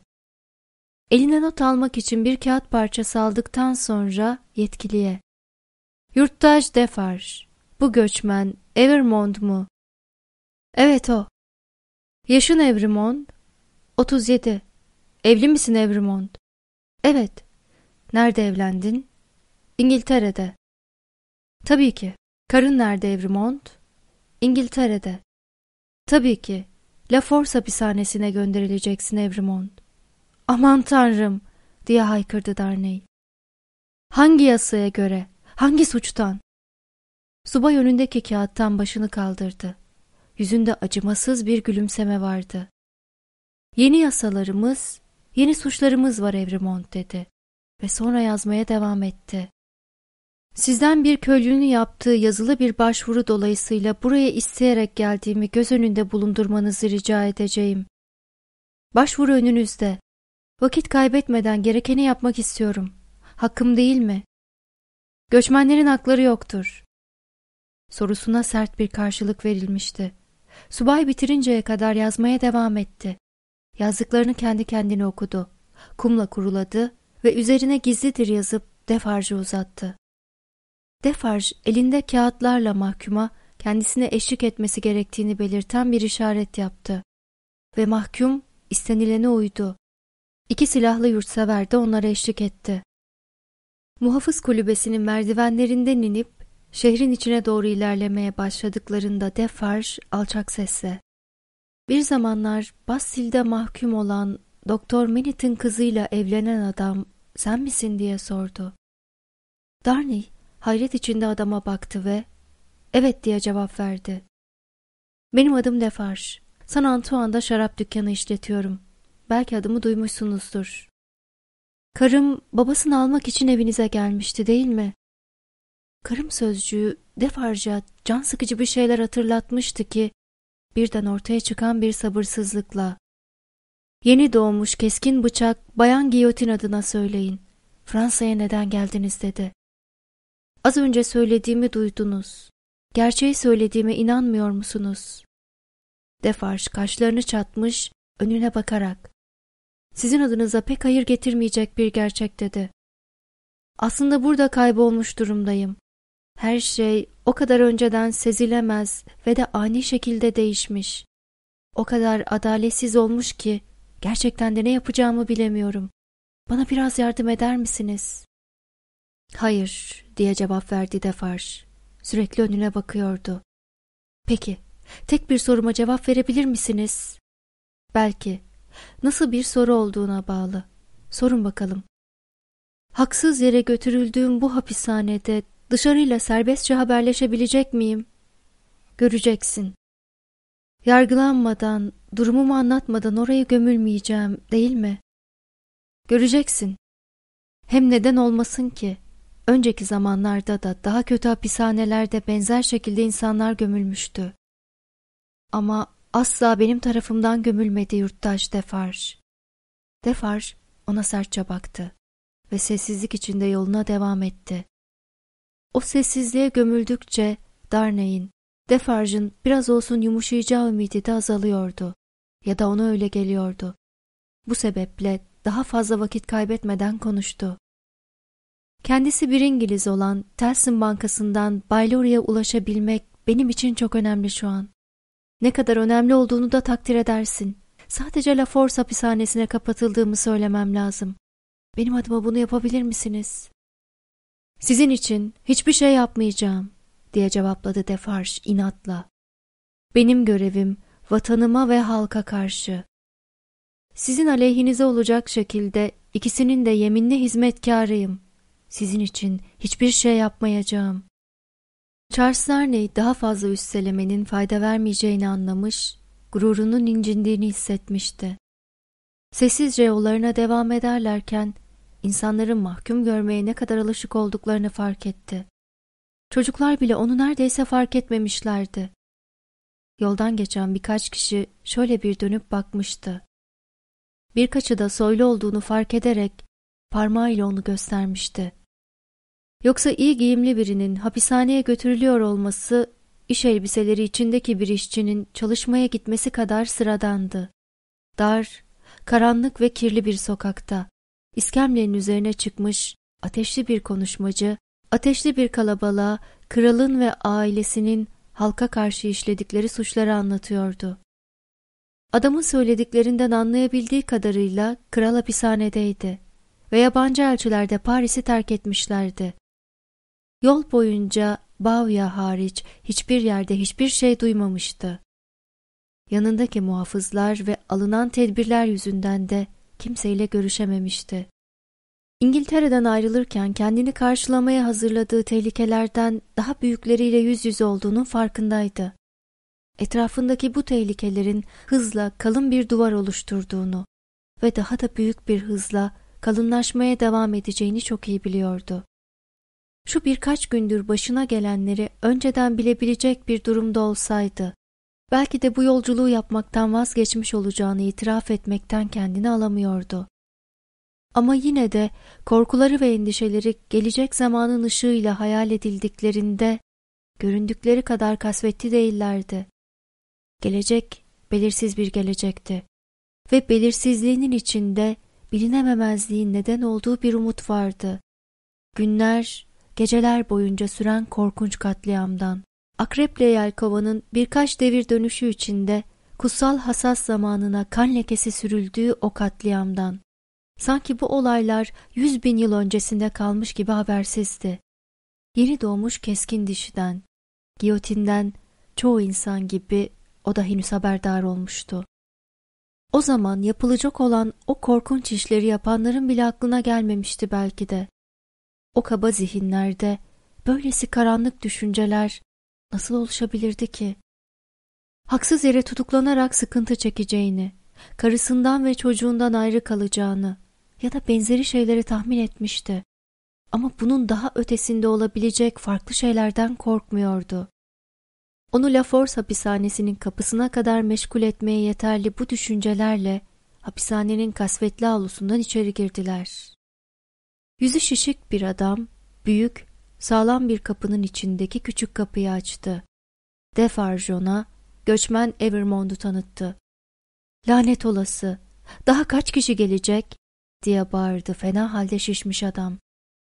Eline not almak için bir kağıt parçası aldıktan sonra yetkiliye, "Yurttaş Defarge, bu göçmen Evrimond mu?" "Evet o." "Yaşın Evrimond?" "37. Evli misin Evrimond?" "Evet." "Nerede evlendin?" "İngiltere'de." "Tabii ki. Karın nerede Evrimond?" "İngiltere'de." "Tabii ki. La Force hapishanesine gönderileceksin Evrimond." "Aman Tanrım!" diye haykırdı Darnay. "Hangi yasaya göre? Hangi suçtan?" Subay önündeki kağıttan başını kaldırdı. Yüzünde acımasız bir gülümseme vardı. "Yeni yasalarımız, yeni suçlarımız var Evrimond," dedi ve sonra yazmaya devam etti. "Sizden bir köylünün yaptığı yazılı bir başvuru dolayısıyla buraya isteyerek geldiğimi göz önünde bulundurmanızı rica edeceğim. Başvuru önünüzde. Vakit kaybetmeden gerekeni yapmak istiyorum. Hakkım değil mi?" "Göçmenlerin hakları yoktur." Sorusuna sert bir karşılık verilmişti. Subay bitirinceye kadar yazmaya devam etti. Yazdıklarını kendi kendine okudu. Kumla kuruladı ve üzerine gizlidir yazıp Defarge'a uzattı. Defarge elinde kağıtlarla mahkuma kendisine eşlik etmesi gerektiğini belirten bir işaret yaptı. Ve mahkum istenilene uydu. 2 silahlı yurtsever de onlara eşlik etti. Muhafız kulübesinin merdivenlerinden inip şehrin içine doğru ilerlemeye başladıklarında Defarge alçak sesle, "Bir zamanlar Bastille'de mahkum olan Doktor Manet'in kızıyla evlenen adam sen misin?" diye sordu. Darnay hayret içinde adama baktı ve "Evet," diye cevap verdi. "Benim adım Defarge. San Antoine'da şarap dükkanı işletiyorum. Belki adımı duymuşsunuzdur." "Karım babasını almak için evinize gelmişti, değil mi?" Karım sözcüğü Defarge'a can sıkıcı bir şeyler hatırlatmıştı ki birden ortaya çıkan bir sabırsızlıkla, "Yeni doğmuş keskin bıçak Bayan Giyotin adına söyleyin. Fransa'ya neden geldiniz?" dedi. "Az önce söylediğimi duydunuz. Gerçeği söylediğime inanmıyor musunuz?" Defarge kaşlarını çatmış, önüne bakarak, "Sizin adınıza pek hayır getirmeyecek bir gerçek," dedi. "Aslında burada kaybolmuş durumdayım. Her şey o kadar önceden sezilemez ve de ani şekilde değişmiş. O kadar adaletsiz olmuş ki gerçekten de ne yapacağımı bilemiyorum. Bana biraz yardım eder misiniz?" "Hayır," diye cevap verdi Defarge. Sürekli önüne bakıyordu. "Peki, tek bir soruma cevap verebilir misiniz?" "Belki. Nasıl bir soru olduğuna bağlı. Sorun bakalım." "Haksız yere götürüldüğüm bu hapishanede dışarıyla serbestçe haberleşebilecek miyim?" "Göreceksin. Yargılanmadan, durumumu anlatmadan oraya gömülmeyeceğim, değil mi?" "Göreceksin. Hem neden olmasın ki? Önceki zamanlarda da daha kötü hapishanelerde benzer şekilde insanlar gömülmüştü. Ama asla benim tarafımdan gömülmedi yurttaş Defarge." Defarge ona sertçe baktı ve sessizlik içinde yoluna devam etti. O sessizliğe gömüldükçe Darnay'in, Defarge'ın biraz olsun yumuşayacağı ümidi de azalıyordu ya da ona öyle geliyordu. Bu sebeple daha fazla vakit kaybetmeden konuştu. "Kendisi bir İngiliz olan Tellson Bankası'ndan Bay Laurie'ye ulaşabilmek benim için çok önemli şu an. Ne kadar önemli olduğunu da takdir edersin. Sadece La Force hapishanesine kapatıldığımı söylemem lazım. Benim adıma bunu yapabilir misiniz?" "Sizin için hiçbir şey yapmayacağım," diye cevapladı Defarge inatla. "Benim görevim vatanıma ve halka karşı. Sizin aleyhinize olacak şekilde ikisinin de yeminli hizmetkarıyım. Sizin için hiçbir şey yapmayacağım." Charles Darnay daha fazla üstelemenin fayda vermeyeceğini anlamış, gururunun incindiğini hissetmişti. Sessizce yollarına devam ederlerken insanların mahkum görmeye ne kadar alışık olduklarını fark etti. Çocuklar bile onu neredeyse fark etmemişlerdi. Yoldan geçen birkaç kişi şöyle bir dönüp bakmıştı. birkaçı da soylu olduğunu fark ederek parmağıyla onu göstermişti. Yoksa iyi giyimli birinin hapishaneye götürülüyor olması, iş elbiseleri içindeki bir işçinin çalışmaya gitmesi kadar sıradandı. Dar, karanlık ve kirli bir sokakta, iskemlenin üzerine çıkmış, ateşli bir konuşmacı, ateşli bir kalabalığa kralın ve ailesinin halka karşı işledikleri suçları anlatıyordu. Adamın söylediklerinden anlayabildiği kadarıyla kral hapishanedeydi ve yabancı elçiler de Paris'i terk etmişlerdi. Yol boyunca Bavia hariç hiçbir yerde hiçbir şey duymamıştı. Yanındaki muhafızlar ve alınan tedbirler yüzünden de kimseyle görüşememişti. İngiltere'den ayrılırken kendini karşılamaya hazırladığı tehlikelerden daha büyükleriyle yüz yüze olduğunun farkındaydı. Etrafındaki bu tehlikelerin hızla kalın bir duvar oluşturduğunu ve daha da büyük bir hızla kalınlaşmaya devam edeceğini çok iyi biliyordu. Şu birkaç gündür başına gelenleri önceden bilebilecek bir durumda olsaydı, belki de bu yolculuğu yapmaktan vazgeçmiş olacağını itiraf etmekten kendini alamıyordu. Ama yine de korkuları ve endişeleri gelecek zamanın ışığıyla hayal edildiklerinde göründükleri kadar kasvetli değillerdi. Gelecek belirsiz bir gelecekti ve belirsizliğinin içinde bilinememezliğin neden olduğu bir umut vardı. Günler, geceler boyunca süren korkunç katliamdan, Akreple Yelkova'nın birkaç devir dönüşü içinde kutsal hasas zamanına kan lekesi sürüldüğü o katliamdan, sanki bu olaylar 100.000 yıl öncesinde kalmış gibi habersizdi. Yeni doğmuş keskin dişiden, giyotinden çoğu insan gibi o da henüz haberdar olmuştu. O zaman yapılacak olan o korkunç işleri yapanların bile aklına gelmemişti belki de. O kaba zihinlerde böylesi karanlık düşünceler nasıl oluşabilirdi ki? Haksız yere tutuklanarak sıkıntı çekeceğini, karısından ve çocuğundan ayrı kalacağını ya da benzeri şeyleri tahmin etmişti. Ama bunun daha ötesinde olabilecek farklı şeylerden korkmuyordu. Onu La Force hapishanesinin kapısına kadar meşgul etmeye yeterli bu düşüncelerle hapishanenin kasvetli avlusundan içeri girdiler. Yüzü şişik bir adam, büyük, sağlam bir kapının içindeki küçük kapıyı açtı. Defargeon'a göçmen Evermond'u tanıttı. "Lanet olası, daha kaç kişi gelecek?" diye bağırdı fena halde şişmiş adam.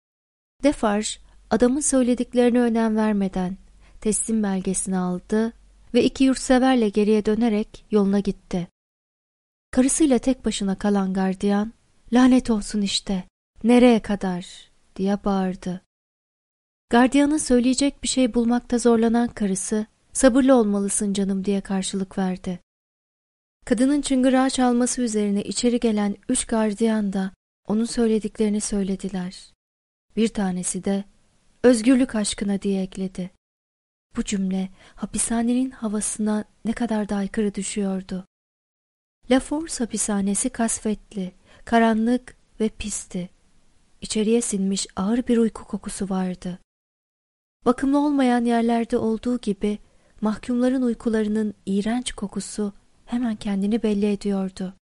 Defarge, adamın söylediklerine önem vermeden teslim belgesini aldı ve iki yurtseverle geriye dönerek yoluna gitti. Karısıyla tek başına kalan gardiyan, "Lanet olsun işte, nereye kadar?" diye bağırdı. Gardiyanın söyleyecek bir şey bulmakta zorlanan karısı, "Sabırlı olmalısın canım," diye karşılık verdi. Kadının çıngırağı çalması üzerine içeri gelen 3 gardiyan da onun söylediklerini söylediler. Bir tanesi de "Özgürlük aşkına," diye ekledi. Bu cümle hapishanenin havasına ne kadar da aykırı düşüyordu. La Force hapishanesi kasvetli, karanlık ve pisti. İçeriye sinmiş ağır bir uyku kokusu vardı. Bakımlı olmayan yerlerde olduğu gibi mahkumların uykularının iğrenç kokusu hemen kendini belli ediyordu.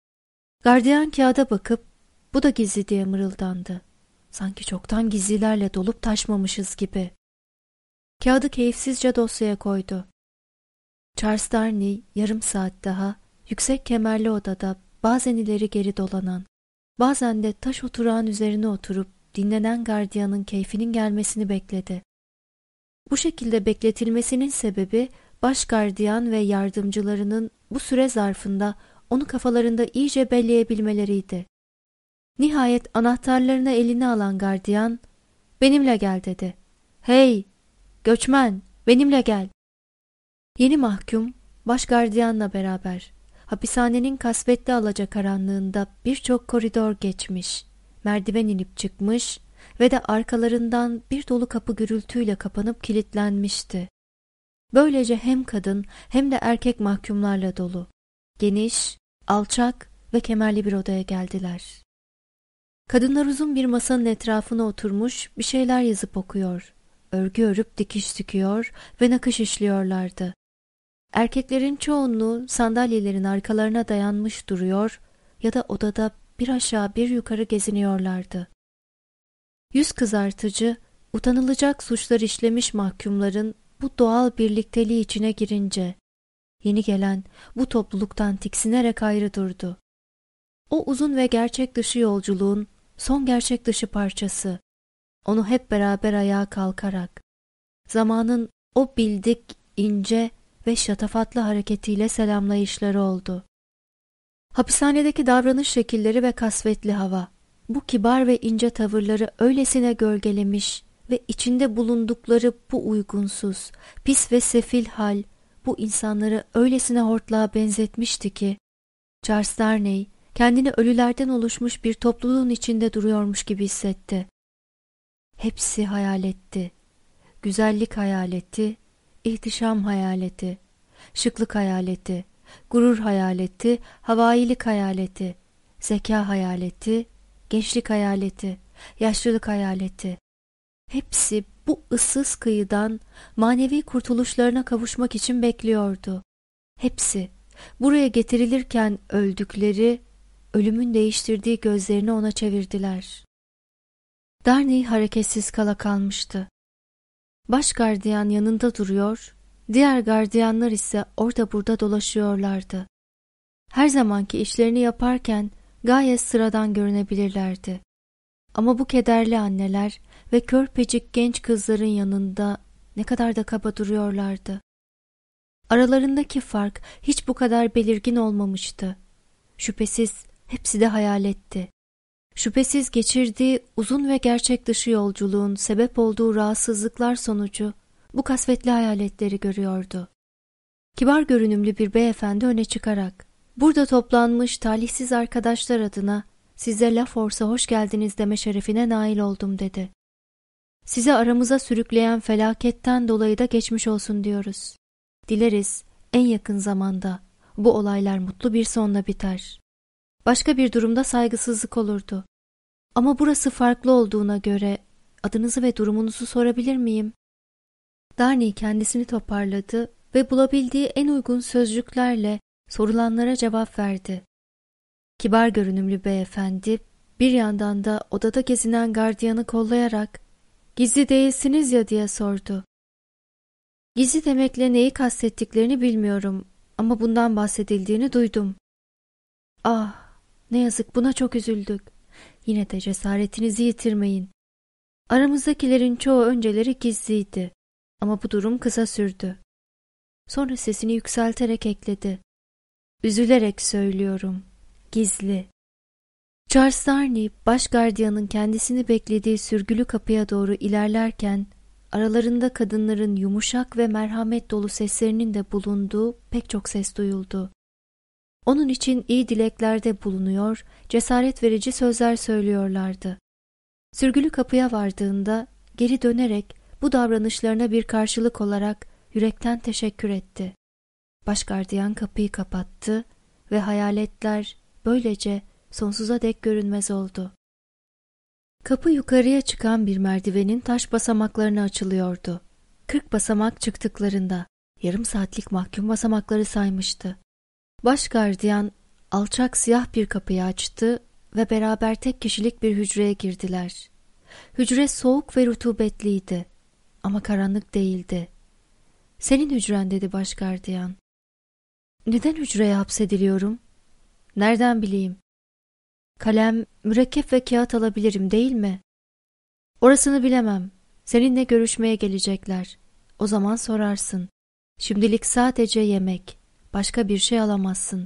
Gardiyan kağıda bakıp "Bu da gizli," diye mırıldandı. Sanki çoktan gizlilerle dolup taşmamışız gibi. Kağıdı keyifsizce dosyaya koydu. Charles Darnley yarım saat daha yüksek kemerli odada bazen ileri geri dolanan, bazen de taş oturağın üzerine oturup dinlenen gardiyanın keyfinin gelmesini bekledi. Bu şekilde bekletilmesinin sebebi baş gardiyan ve yardımcılarının bu süre zarfında onu kafalarında iyice belleyebilmeleriydi. Nihayet anahtarlarını eline alan gardiyan, "Benimle gel," dedi. "Hey, göçmen, benimle gel." Yeni mahkum, baş gardiyanla beraber hapishanenin kasvetli alacakaranlığında birçok koridor geçmiş, merdiven inip çıkmış ve de arkalarından bir dolu kapı gürültüyle kapanıp kilitlenmişti. Böylece hem kadın hem de erkek mahkumlarla dolu, geniş, alçak ve kemerli bir odaya geldiler. Kadınlar uzun bir masanın etrafına oturmuş bir şeyler yazıp okuyor, örgü örüp dikiş dikiyor ve nakış işliyorlardı. Erkeklerin çoğunluğu sandalyelerin arkalarına dayanmış duruyor, ya da odada bir aşağı bir yukarı geziniyorlardı. Yüz kızartıcı, utanılacak suçlar işlemiş mahkumların bu doğal birlikteliği içine girince, yeni gelen bu topluluktan tiksinerek ayrı durdu. O uzun ve gerçek dışı yolculuğun son gerçek dışı parçası, onu hep beraber ayağa kalkarak, zamanın o bildik, ince ve şatafatlı hareketiyle selamlayışları oldu. Hapishanedeki davranış şekilleri ve kasvetli hava, bu kibar ve ince tavırları öylesine gölgelemiş ve içinde bulundukları bu uygunsuz, pis ve sefil hal, bu insanları öylesine hortlağa benzetmişti ki, Charles Darnay kendini ölülerden oluşmuş bir topluluğun içinde duruyormuş gibi hissetti. Hepsi hayaletti. Güzellik hayaleti, ihtişam hayaleti, şıklık hayaleti, gurur hayaleti, havailik hayaleti, zeka hayaleti, gençlik hayaleti, yaşlılık hayaleti. Hepsi bu ıssız kıyıdan manevi kurtuluşlarına kavuşmak için bekliyordu. Hepsi buraya getirilirken öldükleri, ölümün değiştirdiği gözlerini ona çevirdiler. Darnay hareketsiz kala kalmıştı. Baş gardiyan yanında duruyor, diğer gardiyanlar ise orada burada dolaşıyorlardı. Her zamanki işlerini yaparken gayet sıradan görünebilirlerdi. Ama bu kederli anneler ve körpecik genç kızların yanında ne kadar da kaba duruyorlardı. Aralarındaki fark hiç bu kadar belirgin olmamıştı. Şüphesiz hepsi de hayaletti. Şüphesiz geçirdiği uzun ve gerçek dışı yolculuğun sebep olduğu rahatsızlıklar sonucu bu kasvetli hayaletleri görüyordu. Kibar görünümlü bir beyefendi öne çıkarak, "Burada toplanmış talihsiz arkadaşlar adına size La Force'a hoş geldiniz deme şerefine nail oldum," dedi. "Sizi aramıza sürükleyen felaketten dolayı da geçmiş olsun diyoruz. Dileriz en yakın zamanda bu olaylar mutlu bir sonla biter. Başka bir durumda saygısızlık olurdu. Ama burası farklı olduğuna göre adınızı ve durumunuzu sorabilir miyim?" Darnay kendisini toparladı ve bulabildiği en uygun sözcüklerle sorulanlara cevap verdi. Kibar görünümlü beyefendi bir yandan da odada gezinen gardiyanı kollayarak "Gizli değilsiniz ya?" diye sordu. "Gizli demekle neyi kastettiklerini bilmiyorum ama bundan bahsedildiğini duydum." "Ah, ne yazık, buna çok üzüldük. Yine de cesaretinizi yitirmeyin. Aramızdakilerin çoğu önceleri gizliydi ama bu durum kısa sürdü." Sonra sesini yükselterek ekledi. "Üzülerek söylüyorum, gizli." Charles Darnay, baş gardiyanın kendisini beklediği sürgülü kapıya doğru ilerlerken, aralarında kadınların yumuşak ve merhamet dolu seslerinin de bulunduğu pek çok ses duyuldu. Onun için iyi dileklerde bulunuyor, cesaret verici sözler söylüyorlardı. Sürgülü kapıya vardığında geri dönerek bu davranışlarına bir karşılık olarak yürekten teşekkür etti. Başgardiyan kapıyı kapattı ve hayaletler böylece sonsuza dek görünmez oldu. Kapı yukarıya çıkan bir merdivenin taş basamaklarına açılıyordu. 40 basamak çıktıklarında yarım saatlik mahkum basamakları saymıştı. Başgardiyan alçak siyah bir kapıyı açtı ve beraber tek kişilik bir hücreye girdiler. Hücre soğuk ve rutubetliydi ama karanlık değildi. "Senin hücren," dedi başgardiyan. "Neden hücreye hapsediliyorum?" "Nereden bileyim? Kalem, mürekkep ve kağıt alabilirim, değil mi?" "Orasını bilemem. Seninle görüşmeye gelecekler. O zaman sorarsın. Şimdilik sadece yemek, başka bir şey alamazsın."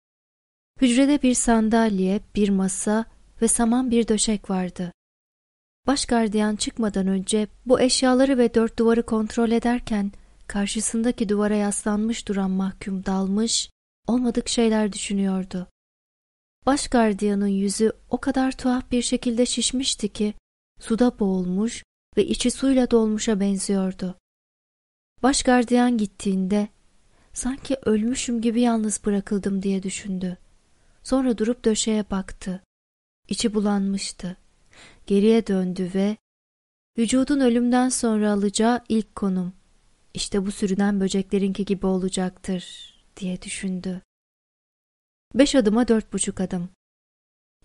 Hücrede bir sandalye, bir masa ve saman bir döşek vardı. Başgardiyan çıkmadan önce bu eşyaları ve dört duvarı kontrol ederken karşısındaki duvara yaslanmış duran mahkum dalmış, olmadık şeyler düşünüyordu. Başgardiyanın yüzü o kadar tuhaf bir şekilde şişmişti ki suda boğulmuş ve içi suyla dolmuşa benziyordu. Başgardiyan gittiğinde sanki ölmüşüm gibi yalnız bırakıldım diye düşündü. Sonra durup döşeye baktı. İçi bulanmıştı. Geriye döndü ve vücudun ölümden sonra alacağı ilk konum, İşte bu sürünen böceklerinki gibi olacaktır diye düşündü. 5 adıma 4,5 adım.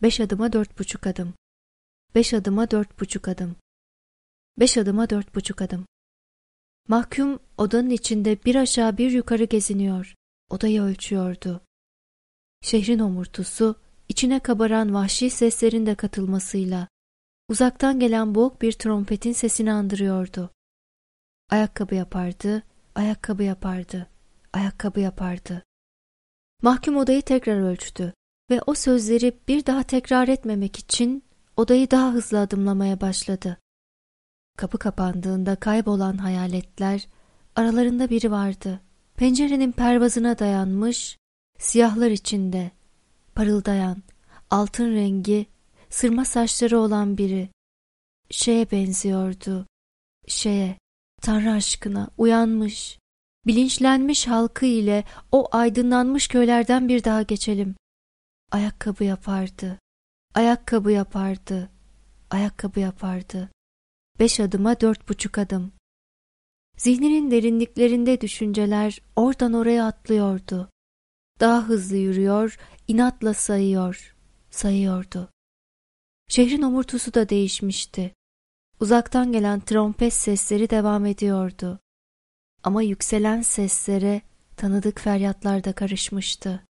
5 adıma 4,5 adım. 5 adıma 4,5 adım. 5 adıma 4,5 adım. Mahkum odanın içinde bir aşağı bir yukarı geziniyor. Odayı ölçüyordu. Şehrin homurtusu, içine kabaran vahşi seslerin de katılmasıyla uzaktan gelen boğuk bir trompetin sesini andırıyordu. Ayakkabı yapardı, ayakkabı yapardı, ayakkabı yapardı. Mahkum odayı tekrar ölçtü ve o sözleri bir daha tekrar etmemek için odayı daha hızlı adımlamaya başladı. Kapı kapandığında kaybolan hayaletler, aralarında biri vardı. Pencerenin pervazına dayanmış, siyahlar içinde, parıldayan, altın rengi, sırma saçları olan biri. Şeye benziyordu, şeye, Tanrı aşkına uyanmış, bilinçlenmiş halkı ile o aydınlanmış köylerden bir daha geçelim. Ayakkabı yapardı, ayakkabı yapardı, ayakkabı yapardı. 5 adıma 4,5 adım. Zihninin derinliklerinde düşünceler oradan oraya atlıyordu. Daha hızlı yürüyor, inatla sayıyor, sayıyordu. Şehrin omurtusu da değişmişti. Uzaktan gelen trompet sesleri devam ediyordu. Ama yükselen seslere tanıdık feryatlar da karışmıştı.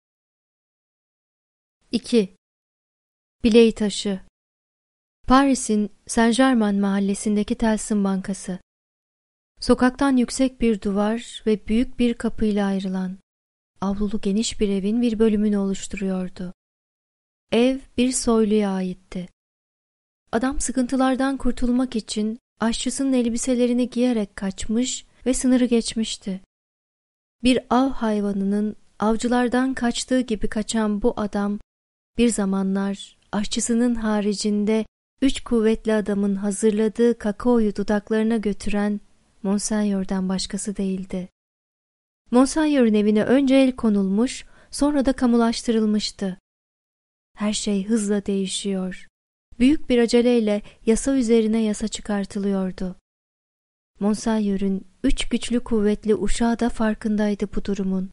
2. Bileği taşı. Paris'in Saint-Germain mahallesindeki Tellson Bankası. Sokaktan yüksek bir duvar ve büyük bir kapıyla ayrılan, avlulu geniş bir evin bir bölümünü oluşturuyordu. Ev bir soyluya aitti. Adam sıkıntılardan kurtulmak için aşçısının elbiselerini giyerek kaçmış ve sınırı geçmişti. Bir av hayvanının avcılardan kaçtığı gibi kaçan bu adam, bir zamanlar aşçısının haricinde 3 kuvvetli adamın hazırladığı kakaoyu dudaklarına götüren Monseigneur'den başkası değildi. Monseigneur'un evine önce el konulmuş, sonra da kamulaştırılmıştı. Her şey hızla değişiyor. Büyük bir aceleyle yasa üzerine yasa çıkartılıyordu. Monseigneur'un 3 güçlü kuvvetli uşağı da farkındaydı bu durumun.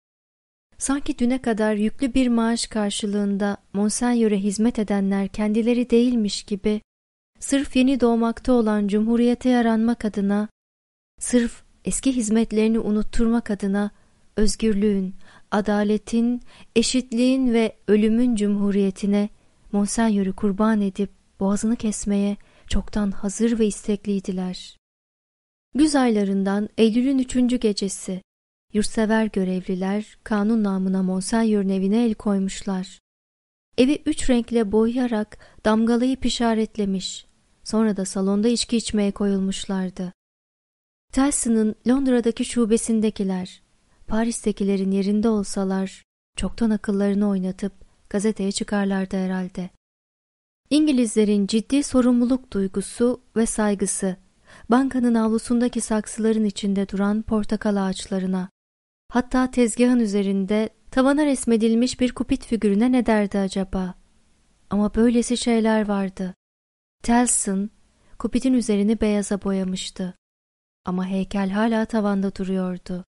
Sanki düne kadar yüklü bir maaş karşılığında Monseigneur'e hizmet edenler kendileri değilmiş gibi, sırf yeni doğmakta olan Cumhuriyete yaranmak adına, sırf eski hizmetlerini unutturmak adına özgürlüğün, adaletin, eşitliğin ve ölümün Cumhuriyetine Monseigneur'u kurban edip boğazını kesmeye çoktan hazır ve istekliydiler. Güz aylarından Eylül'ün 3. gecesi, yurtsever görevliler kanun namına Monseigneur'un evine el koymuşlar. Evi 3 renkle boyayarak damgalayıp işaretlemiş, sonra da salonda içki içmeye koyulmuşlardı. Tellson'ın Londra'daki şubesindekiler, Paris'tekilerin yerinde olsalar, çoktan akıllarını oynatıp gazeteye çıkarlardı herhalde. İngilizlerin ciddi sorumluluk duygusu ve saygısı, bankanın avlusundaki saksıların içinde duran portakal ağaçlarına, hatta tezgahın üzerinde tavana resmedilmiş bir kupit figürüne ne derdi acaba? Ama böylesi şeyler vardı. Tellson, kupitin üzerini beyaza boyamıştı. Ama heykel hala tavanda duruyordu.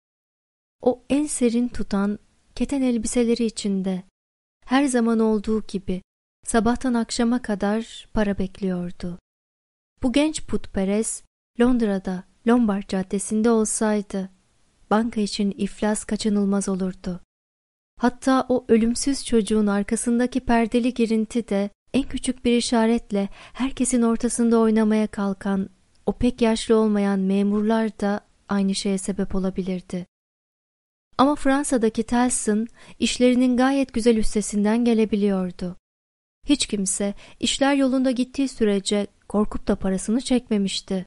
O en serin tutan keten elbiseleri içinde, her zaman olduğu gibi, sabahtan akşama kadar para bekliyordu. Bu genç putperest, Londra'da, Lombard Caddesi'nde olsaydı, banka için iflas kaçınılmaz olurdu. Hatta o ölümsüz çocuğun arkasındaki perdeli girinti de en küçük bir işaretle herkesin ortasında oynamaya kalkan, o pek yaşlı olmayan memurlar da aynı şeye sebep olabilirdi. Ama Fransa'daki Tellson işlerinin gayet güzel üstesinden gelebiliyordu. Hiç kimse işler yolunda gittiği sürece korkup da parasını çekmemişti.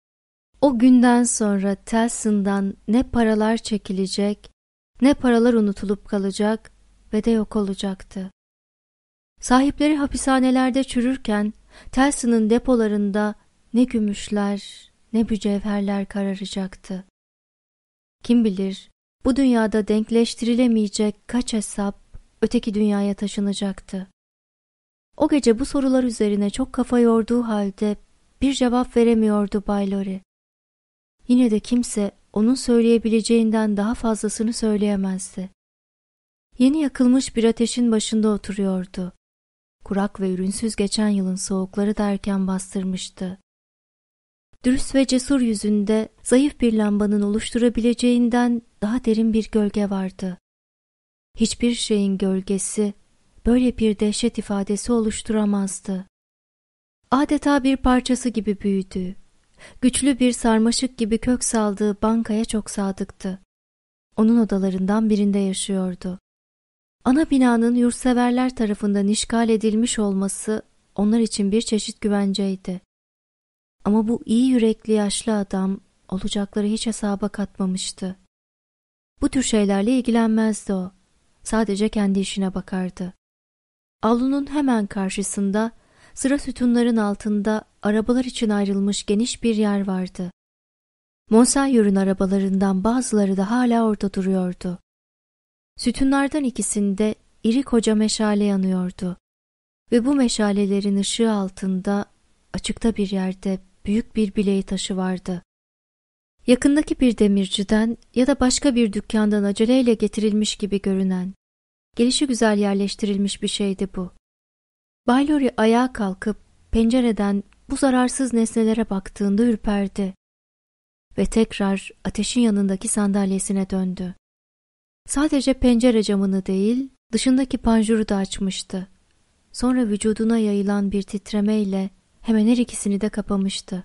O günden sonra Tellson'dan ne paralar çekilecek, ne paralar unutulup kalacak ve de yok olacaktı. Sahipleri hapishanelerde çürürken Tellson'ın depolarında ne gümüşler, ne mücevherler kararacaktı. Kim bilir, bu dünyada denkleştirilemeyecek kaç hesap öteki dünyaya taşınacaktı. O gece bu sorular üzerine çok kafa yorduğu halde bir cevap veremiyordu Bay Lorry. Yine de kimse onun söyleyebileceğinden daha fazlasını söyleyemezdi. Yeni yakılmış bir ateşin başında oturuyordu. Kurak ve ürünsüz geçen yılın soğukları da erken bastırmıştı. Dürüst ve cesur yüzünde zayıf bir lambanın oluşturabileceğinden daha derin bir gölge vardı. Hiçbir şeyin gölgesi böyle bir dehşet ifadesi oluşturamazdı. Adeta bir parçası gibi büyüdü. Güçlü bir sarmaşık gibi kök saldığı bankaya çok sadıktı. Onun odalarından birinde yaşıyordu. Ana binanın yurtseverler tarafından işgal edilmiş olması onlar için bir çeşit güvenceydi. Ama bu iyi yürekli yaşlı adam olacakları hiç hesaba katmamıştı. Bu tür şeylerle ilgilenmezdi o. Sadece kendi işine bakardı. Avlunun hemen karşısında, sıra sütunların altında arabalar için ayrılmış geniş bir yer vardı. Monsenyör'ün arabalarından bazıları da hala orada duruyordu. Sütunlardan ikisinde iri koca meşale yanıyordu. Ve bu meşalelerin ışığı altında açıkta bir yerde büyük bir bileği taşı vardı. Yakındaki bir demirciden ya da başka bir dükkandan aceleyle getirilmiş gibi görünen, gelişigüzel yerleştirilmiş bir şeydi bu. Bay Lori ayağa kalkıp pencereden bu zararsız nesnelere baktığında ürperdi ve tekrar ateşin yanındaki sandalyesine döndü. Sadece pencere camını değil, dışındaki panjuru da açmıştı. Sonra vücuduna yayılan bir titremeyle hemen her ikisini de kapamıştı.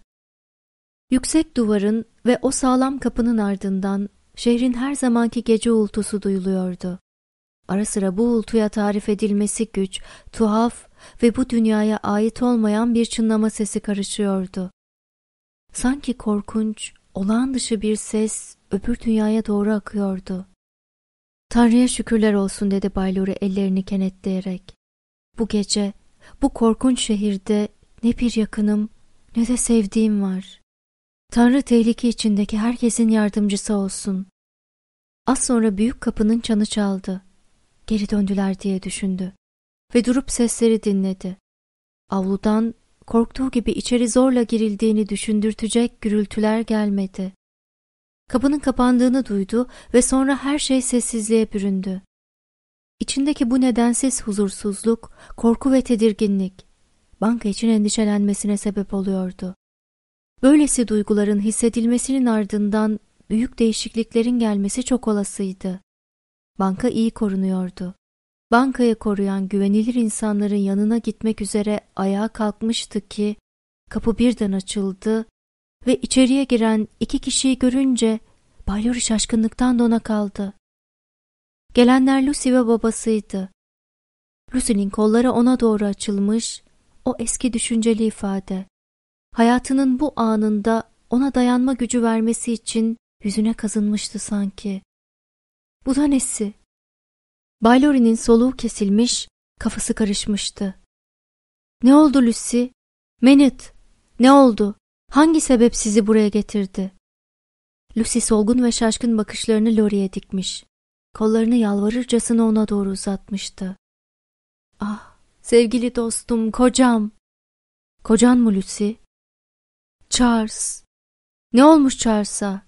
Yüksek duvarın ve o sağlam kapının ardından şehrin her zamanki gece uğultusu duyuluyordu. Ara sıra bu uğultuya tarif edilmesi güç, tuhaf ve bu dünyaya ait olmayan bir çınlama sesi karışıyordu. Sanki korkunç, olağan dışı bir ses öbür dünyaya doğru akıyordu. "Tanrı'ya şükürler olsun," dedi Bay Lori ellerini kenetleyerek. "Bu gece, bu korkunç şehirde ne bir yakınım ne de sevdiğim var. Tanrı tehlike içindeki herkesin yardımcısı olsun." Az sonra büyük kapının çanı çaldı. Geri döndüler diye düşündü ve durup sesleri dinledi. Avludan korktuğu gibi içeri zorla girildiğini düşündürtecek gürültüler gelmedi. Kapının kapandığını duydu ve sonra her şey sessizliğe büründü. İçindeki bu nedensiz huzursuzluk, korku ve tedirginlik, banka için endişelenmesine sebep oluyordu. Böylesi duyguların hissedilmesinin ardından büyük değişikliklerin gelmesi çok olasıydı. Banka iyi korunuyordu. Bankayı koruyan güvenilir insanların yanına gitmek üzere ayağa kalkmıştı ki, kapı birden açıldı ve içeriye giren iki kişiyi görünce Bay Lori şaşkınlıktan dona kaldı. Gelenler Lucy ve babasıydı. Lucy'nin kolları ona doğru açılmış, o eski düşünceli ifade. Hayatının bu anında ona dayanma gücü vermesi için yüzüne kazınmıştı sanki. Bu da nesi? Bay Lori'nin soluğu kesilmiş, kafası karışmıştı. "Ne oldu Lucy? Manet, ne oldu? Hangi sebep sizi buraya getirdi?" Lucy solgun ve şaşkın bakışlarını Lori'ye dikmiş. Kollarını yalvarırcasına ona doğru uzatmıştı. "Ah, sevgili dostum, kocam." "Kocan mı Lucy?" "Charles." "Ne olmuş Charles'a?"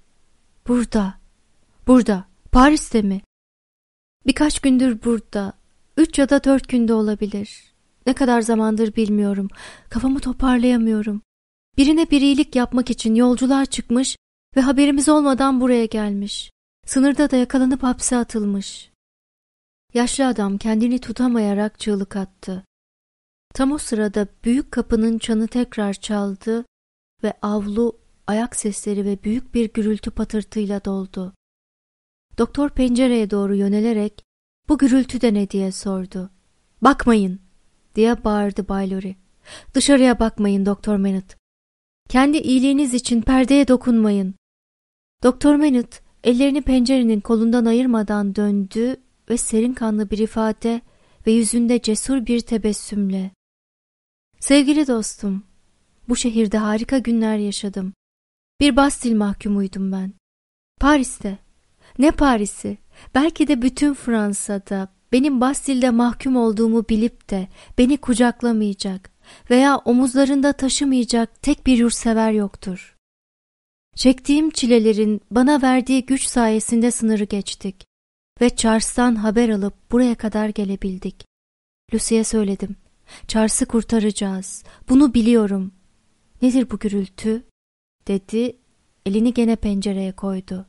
Burada, Paris'te mi?" "Birkaç gündür burada. 3 ya da 4 günde olabilir. Ne kadar zamandır bilmiyorum. Kafamı toparlayamıyorum. Birine bir iyilik yapmak için yolculuğa çıkmış ve haberimiz olmadan buraya gelmiş. Sınırda da yakalanıp hapse atılmış." Yaşlı adam kendini tutamayarak çığlık attı. Tam o sırada büyük kapının çanı tekrar çaldı ve avlu ayak sesleri ve büyük bir gürültü patırtıyla doldu. Doktor pencereye doğru yönelerek "Bu gürültü de ne?" diye sordu. "Bakmayın!" diye bağırdı Bay Lori. "Dışarıya bakmayın Doktor Manet. Kendi iyiliğiniz için perdeye dokunmayın." Doktor Manet ellerini pencerenin kolundan ayırmadan döndü ve serin kanlı bir ifade ve yüzünde cesur bir tebessümle, "Sevgili dostum, bu şehirde harika günler yaşadım. Bir Bastil mahkumuydum ben. Paris'te. Ne Paris'i? Belki de bütün Fransa'da benim Bastil'de mahkum olduğumu bilip de beni kucaklamayacak veya omuzlarında taşımayacak tek bir yurtsever yoktur. Çektiğim çilelerin bana verdiği güç sayesinde sınırı geçtik ve Charles'tan haber alıp buraya kadar gelebildik. Lucy'ye söyledim. Charles'ı kurtaracağız. Bunu biliyorum. Nedir bu gürültü? Dedi. Elini gene pencereye koydu.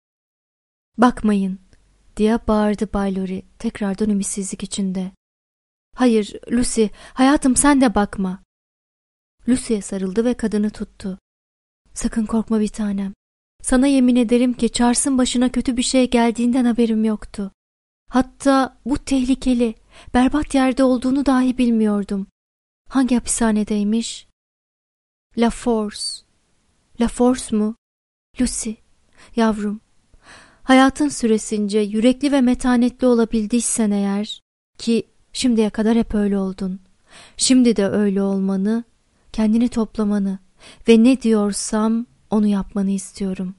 Bakmayın diye bağırdı Bay Lori tekrardan ümitsizlik içinde. Hayır Lucy, hayatım sen de bakma. Lucy'ye sarıldı ve kadını tuttu. Sakın korkma bir tanem. Sana yemin ederim ki Charles'ın başına kötü bir şey geldiğinden haberim yoktu. Hatta bu tehlikeli, berbat yerde olduğunu dahi bilmiyordum. Hangi hapishanedeymiş? La Force. La Force mu? Lucy, yavrum, hayatın süresince yürekli ve metanetli olabildiysen eğer, ki şimdiye kadar hep öyle oldun, şimdi de öyle olmanı, kendini toplamanı ve ne diyorsam onu yapmanı istiyorum.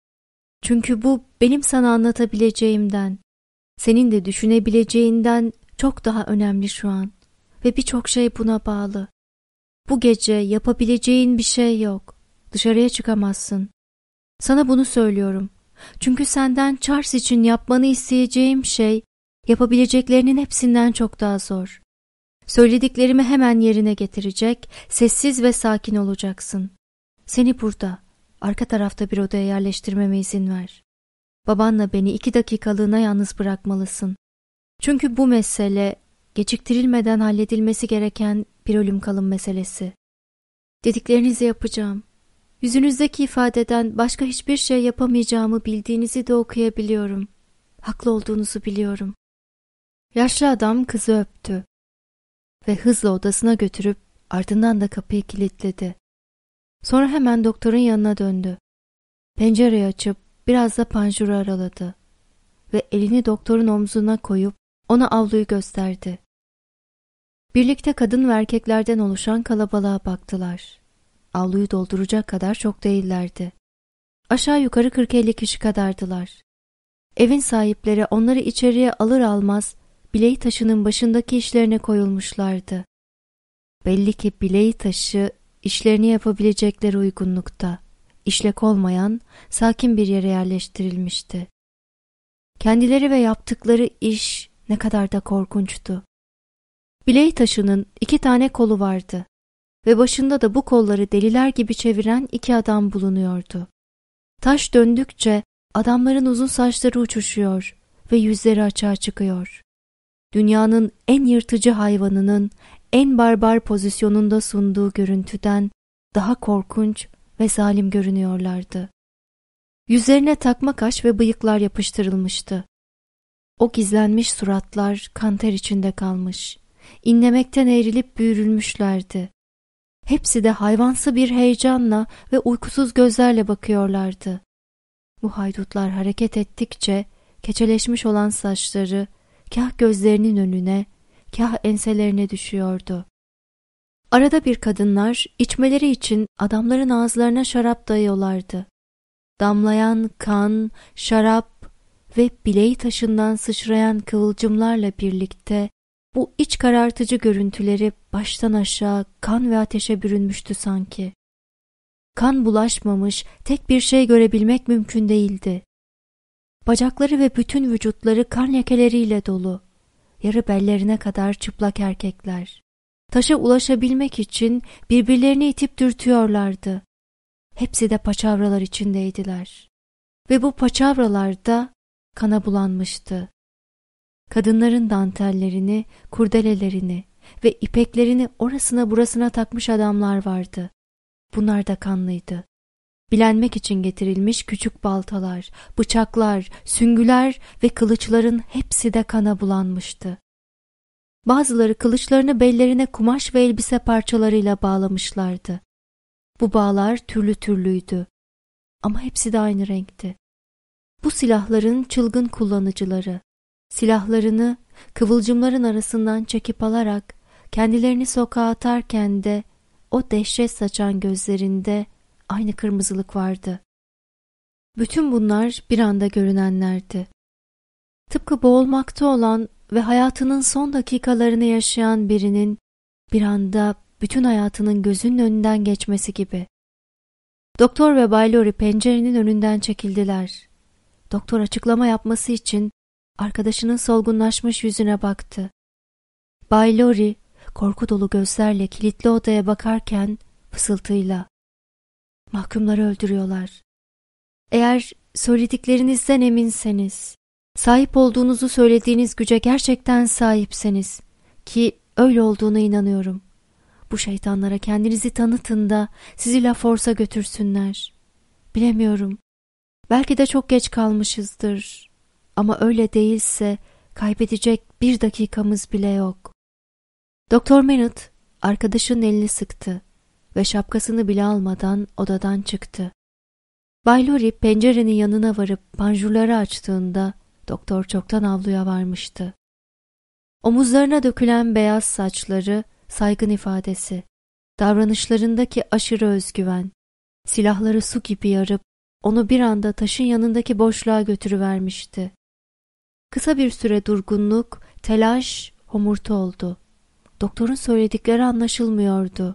Çünkü bu benim sana anlatabileceğimden, senin de düşünebileceğinden çok daha önemli şu an ve birçok şey buna bağlı. Bu gece yapabileceğin bir şey yok. Dışarıya çıkamazsın. Sana bunu söylüyorum. Çünkü senden Charles için yapmanı isteyeceğim şey, yapabileceklerinin hepsinden çok daha zor. Söylediklerimi hemen yerine getirecek, sessiz ve sakin olacaksın. Seni burada, arka tarafta bir odaya yerleştirmeme izin ver. Babanla beni 2 dakikalığına yalnız bırakmalısın. Çünkü bu mesele, geciktirilmeden halledilmesi gereken bir ölüm kalım meselesi. Dediklerinizi yapacağım. Yüzünüzdeki ifadeden başka hiçbir şey yapamayacağımı bildiğinizi de okuyabiliyorum. Haklı olduğunuzu biliyorum. Yaşlı adam kızı öptü ve hızla odasına götürüp ardından da kapıyı kilitledi. Sonra hemen doktorun yanına döndü. Pencereyi açıp biraz da panjuru araladı ve elini doktorun omzuna koyup ona avluyu gösterdi. Birlikte kadın ve erkeklerden oluşan kalabalığa baktılar. Avluyu dolduracak kadar çok değillerdi. Aşağı yukarı 40-50 kişi kadardılar. Evin sahipleri onları içeriye alır almaz bileği taşının başındaki işlerine koyulmuşlardı. Belli ki bileği taşı işlerini yapabilecekleri uygunlukta, işlek olmayan sakin bir yere yerleştirilmişti. Kendileri ve yaptıkları iş ne kadar da korkunçtu. Bileği taşının 2 tane kolu vardı ve başında da bu kolları deliler gibi çeviren 2 adam bulunuyordu. Taş döndükçe adamların uzun saçları uçuşuyor ve yüzleri açığa çıkıyor. Dünyanın en yırtıcı hayvanının en barbar pozisyonunda sunduğu görüntüden daha korkunç ve zalim görünüyorlardı. Yüzlerine takma kaş ve bıyıklar yapıştırılmıştı. O gizlenmiş suratlar kan ter içinde kalmış, inlemekten eğrilip büyürülmüşlerdi. Hepsi de hayvansı bir heyecanla ve uykusuz gözlerle bakıyorlardı. Bu haydutlar hareket ettikçe keçeleşmiş olan saçları kah gözlerinin önüne, kah enselerine düşüyordu. Arada bir kadınlar içmeleri için adamların ağızlarına şarap dayıyorlardı. Damlayan kan, şarap ve bileği taşından sıçrayan kıvılcımlarla birlikte bu iç karartıcı görüntüleri baştan aşağı kan ve ateşe bürünmüştü sanki. Kan bulaşmamış tek bir şey görebilmek mümkün değildi. Bacakları ve bütün vücutları kan lekeleriyle dolu. Yarı bellerine kadar çıplak erkekler. Taşa ulaşabilmek için birbirlerini itip dürtüyorlardı. Hepsi de paçavralar içindeydiler. Ve bu paçavralar da kana bulanmıştı. Kadınların dantellerini, kurdelelerini ve ipeklerini orasına burasına takmış adamlar vardı. Bunlar da kanlıydı. Bilenmek için getirilmiş küçük baltalar, bıçaklar, süngüler ve kılıçların hepsi de kana bulanmıştı. Bazıları kılıçlarını bellerine kumaş ve elbise parçalarıyla bağlamışlardı. Bu bağlar türlü türlüydü. Ama hepsi de aynı renkti. Bu silahların çılgın kullanıcıları, silahlarını kıvılcımların arasından çekip alarak kendilerini sokağa atarken de o dehşet saçan gözlerinde aynı kırmızılık vardı. Bütün bunlar bir anda görünenlerdi. Tıpkı boğulmakta olan ve hayatının son dakikalarını yaşayan birinin bir anda bütün hayatının gözünün önünden geçmesi gibi. Doktor ve Bay Lori pencerenin önünden çekildiler. Doktor açıklama yapması için arkadaşının solgunlaşmış yüzüne baktı. Bay Lori korku dolu gözlerle kilitli odaya bakarken fısıltıyla "Mahkumları öldürüyorlar. Eğer söylediklerinizden eminseniz, sahip olduğunuzu söylediğiniz güce gerçekten sahipseniz, ki öyle olduğuna inanıyorum, bu şeytanlara kendinizi tanıtın da sizi La Force'a götürsünler. Bilemiyorum, belki de çok geç kalmışızdır ama öyle değilse kaybedecek bir dakikamız bile yok." Doktor Manette arkadaşının elini sıktı ve şapkasını bile almadan odadan çıktı. Bay Lori pencerenin yanına varıp panjurları açtığında doktor çoktan avluya varmıştı. Omuzlarına dökülen beyaz saçları saygın ifadesi, davranışlarındaki aşırı özgüven, silahları su gibi yarıp onu bir anda taşın yanındaki boşluğa götürüvermişti. Kısa bir süre durgunluk, telaş, homurtu oldu. Doktorun söyledikleri anlaşılmıyordu.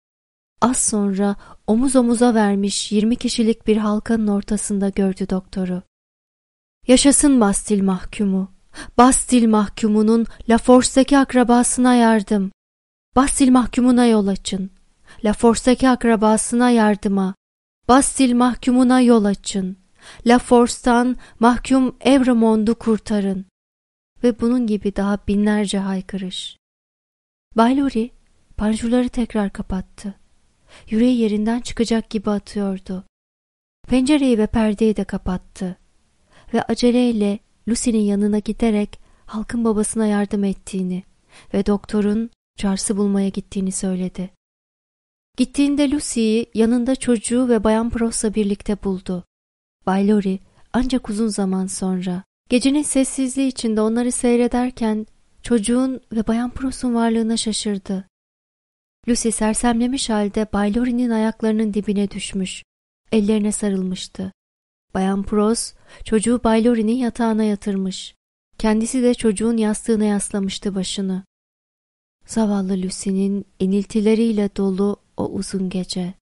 Az sonra omuz omuza vermiş 20 kişilik bir halkanın ortasında gördü doktoru. "Yaşasın Bastil mahkumu! Bastil mahkumunun La Force'daki akrabasına yardım! Bastil mahkumuna yol açın! La Force'daki akrabasına yardıma! Bastil mahkumuna yol açın! La Force'tan mahkum Evremond'u kurtarın!" Ve bunun gibi daha binlerce haykırış. Bay Lori panjurları tekrar kapattı. Yüreği yerinden çıkacak gibi atıyordu. Pencereyi ve perdeyi de kapattı. Ve aceleyle Lucy'nin yanına giderek halkın babasına yardım ettiğini ve doktorun Charles'ı bulmaya gittiğini söyledi. Gittiğinde Lucy'yi yanında çocuğu ve Bayan Pross'la birlikte buldu. Bay Lori ancak uzun zaman sonra, gecenin sessizliği içinde onları seyrederken çocuğun ve Bayan Pross'un varlığına şaşırdı. Lucy sersemlemiş halde Bay Lori'nin ayaklarının dibine düşmüş, ellerine sarılmıştı. Bayan Pross çocuğu Bay Lori'nin yatağına yatırmış. Kendisi de çocuğun yastığına yaslamıştı başını. Zavallı Lucy'nin iniltileriyle dolu o uzun gece.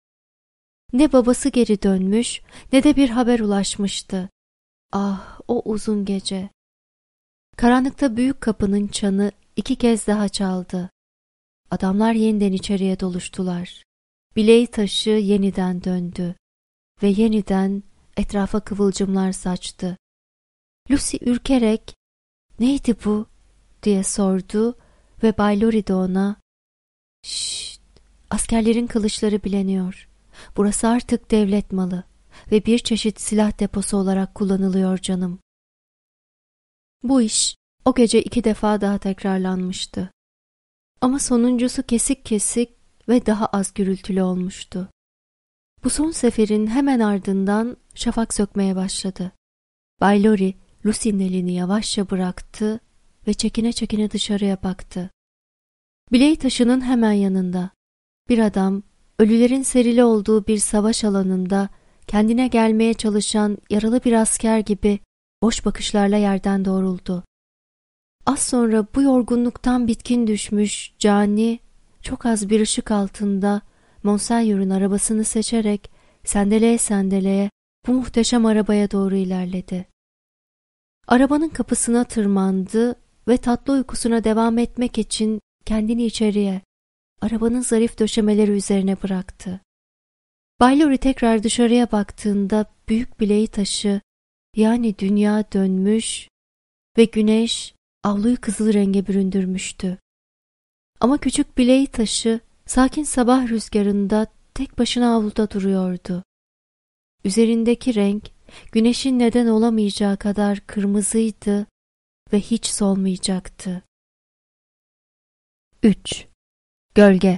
Ne babası geri dönmüş ne de bir haber ulaşmıştı. Ah, o uzun gece. Karanlıkta büyük kapının çanı 2 kez daha çaldı. Adamlar yeniden içeriye doluştular. Bileği taşı yeniden döndü ve yeniden etrafa kıvılcımlar saçtı. Lucy ürkerek "Neydi bu?" diye sordu ve Bay Lori de ona "Şşt, askerlerin kılıçları bileniyor. Burası artık devlet malı ve bir çeşit silah deposu olarak kullanılıyor canım." Bu iş o gece 2 defa daha tekrarlanmıştı. Ama sonuncusu kesik kesik ve daha az gürültülü olmuştu. Bu son seferin hemen ardından şafak sökmeye başladı. Bay Lori, Lucy'nin elini yavaşça bıraktı ve çekine çekine dışarıya baktı. Bileği taşının hemen yanında bir adam, ölülerin serili olduğu bir savaş alanında kendine gelmeye çalışan yaralı bir asker gibi boş bakışlarla yerden doğruldu. Az sonra bu yorgunluktan bitkin düşmüş cani, çok az bir ışık altında Monseigneur'un arabasını seçerek sendeleye sendeleye bu muhteşem arabaya doğru ilerledi. Arabanın kapısına tırmandı ve tatlı uykusuna devam etmek için kendini içeriye, arabanın zarif döşemeleri üzerine bıraktı. Bay Lori tekrar dışarıya baktığında büyük bileği taşı, yani dünya dönmüş ve güneş avluyu kızıl renge büründürmüştü. Ama küçük bileği taşı sakin sabah rüzgarında tek başına avluda duruyordu. Üzerindeki renk güneşin neden olamayacağı kadar kırmızıydı ve hiç solmayacaktı. 3. Gölge.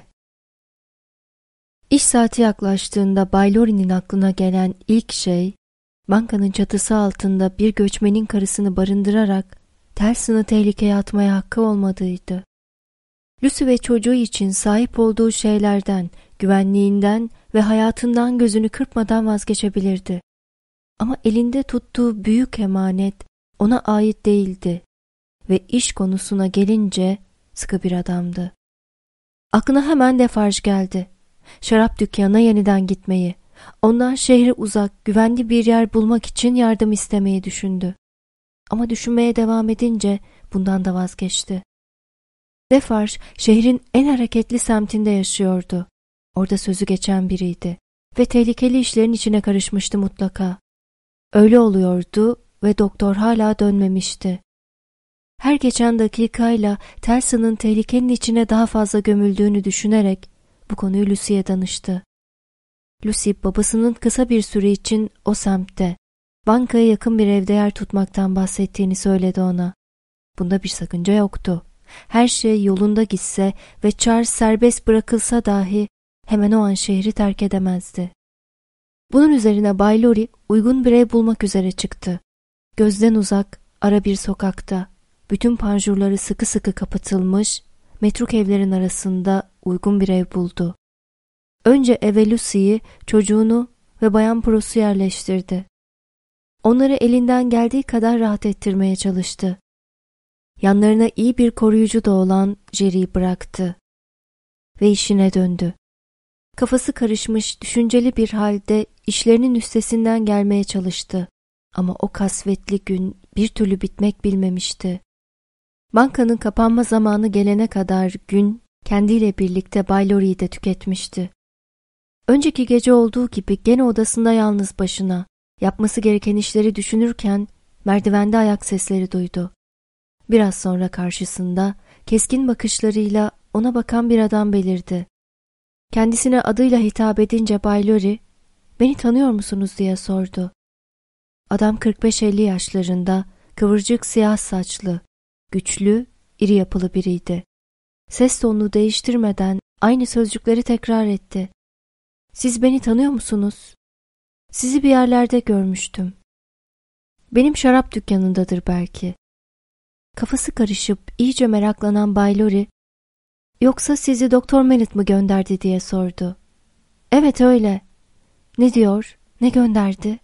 İş saati yaklaştığında Bay Lori'nin aklına gelen ilk şey, bankanın çatısı altında bir göçmenin karısını barındırarak Tellson'ı tehlikeye atmaya hakkı olmadığıydı. Lucy ve çocuğu için sahip olduğu şeylerden, güvenliğinden ve hayatından gözünü kırpmadan vazgeçebilirdi. Ama elinde tuttuğu büyük emanet ona ait değildi ve iş konusuna gelince sıkı bir adamdı. Aklına hemen Defarge geldi. Şarap dükkanına yeniden gitmeyi, ondan şehre uzak, güvenli bir yer bulmak için yardım istemeyi düşündü. Ama düşünmeye devam edince bundan da vazgeçti. Defarge şehrin en hareketli semtinde yaşıyordu. Orada sözü geçen biriydi ve tehlikeli işlerin içine karışmıştı mutlaka. Öyle oluyordu ve doktor hala dönmemişti. Her geçen dakikayla Telson'ın tehlikenin içine daha fazla gömüldüğünü düşünerek bu konuyu Lucy'ye danıştı. Lucy babasının kısa bir süre için o semtte, bankaya yakın bir evde yer tutmaktan bahsettiğini söyledi ona. Bunda bir sakınca yoktu. Her şey yolunda gitse ve Charles serbest bırakılsa dahi hemen o an şehri terk edemezdi. Bunun üzerine Bay Lori uygun bir ev bulmak üzere çıktı. Gözden uzak, ara bir sokakta, bütün panjurları sıkı sıkı kapatılmış, metruk evlerin arasında uygun bir ev buldu. Önce eve Lucy'yi, çocuğunu ve Bayan Pross'u yerleştirdi. Onları elinden geldiği kadar rahat ettirmeye çalıştı. Yanlarına iyi bir koruyucu da olan Jerry'i bıraktı ve işine döndü. Kafası karışmış, düşünceli bir halde işlerinin üstesinden gelmeye çalıştı. Ama o kasvetli gün bir türlü bitmek bilmemişti. Bankanın kapanma zamanı gelene kadar gün kendiyle birlikte Bay Lori'yi de tüketmişti. Önceki gece olduğu gibi gene odasında yalnız başına, yapması gereken işleri düşünürken merdivende ayak sesleri duydu. Biraz sonra karşısında keskin bakışlarıyla ona bakan bir adam belirdi. Kendisine adıyla hitap edince Bay Lori, "Beni tanıyor musunuz?" diye sordu. Adam 45-50 yaşlarında, kıvırcık siyah saçlı, güçlü, iri yapılı biriydi. Ses tonunu değiştirmeden aynı sözcükleri tekrar etti. "Siz beni tanıyor musunuz? Sizi bir yerlerde görmüştüm. Benim şarap dükkanındadır belki." Kafası karışıp iyice meraklanan Bay Lori, "Yoksa sizi Doktor Mallet mı gönderdi?" diye sordu. "Evet öyle." "Ne diyor? Ne gönderdi?"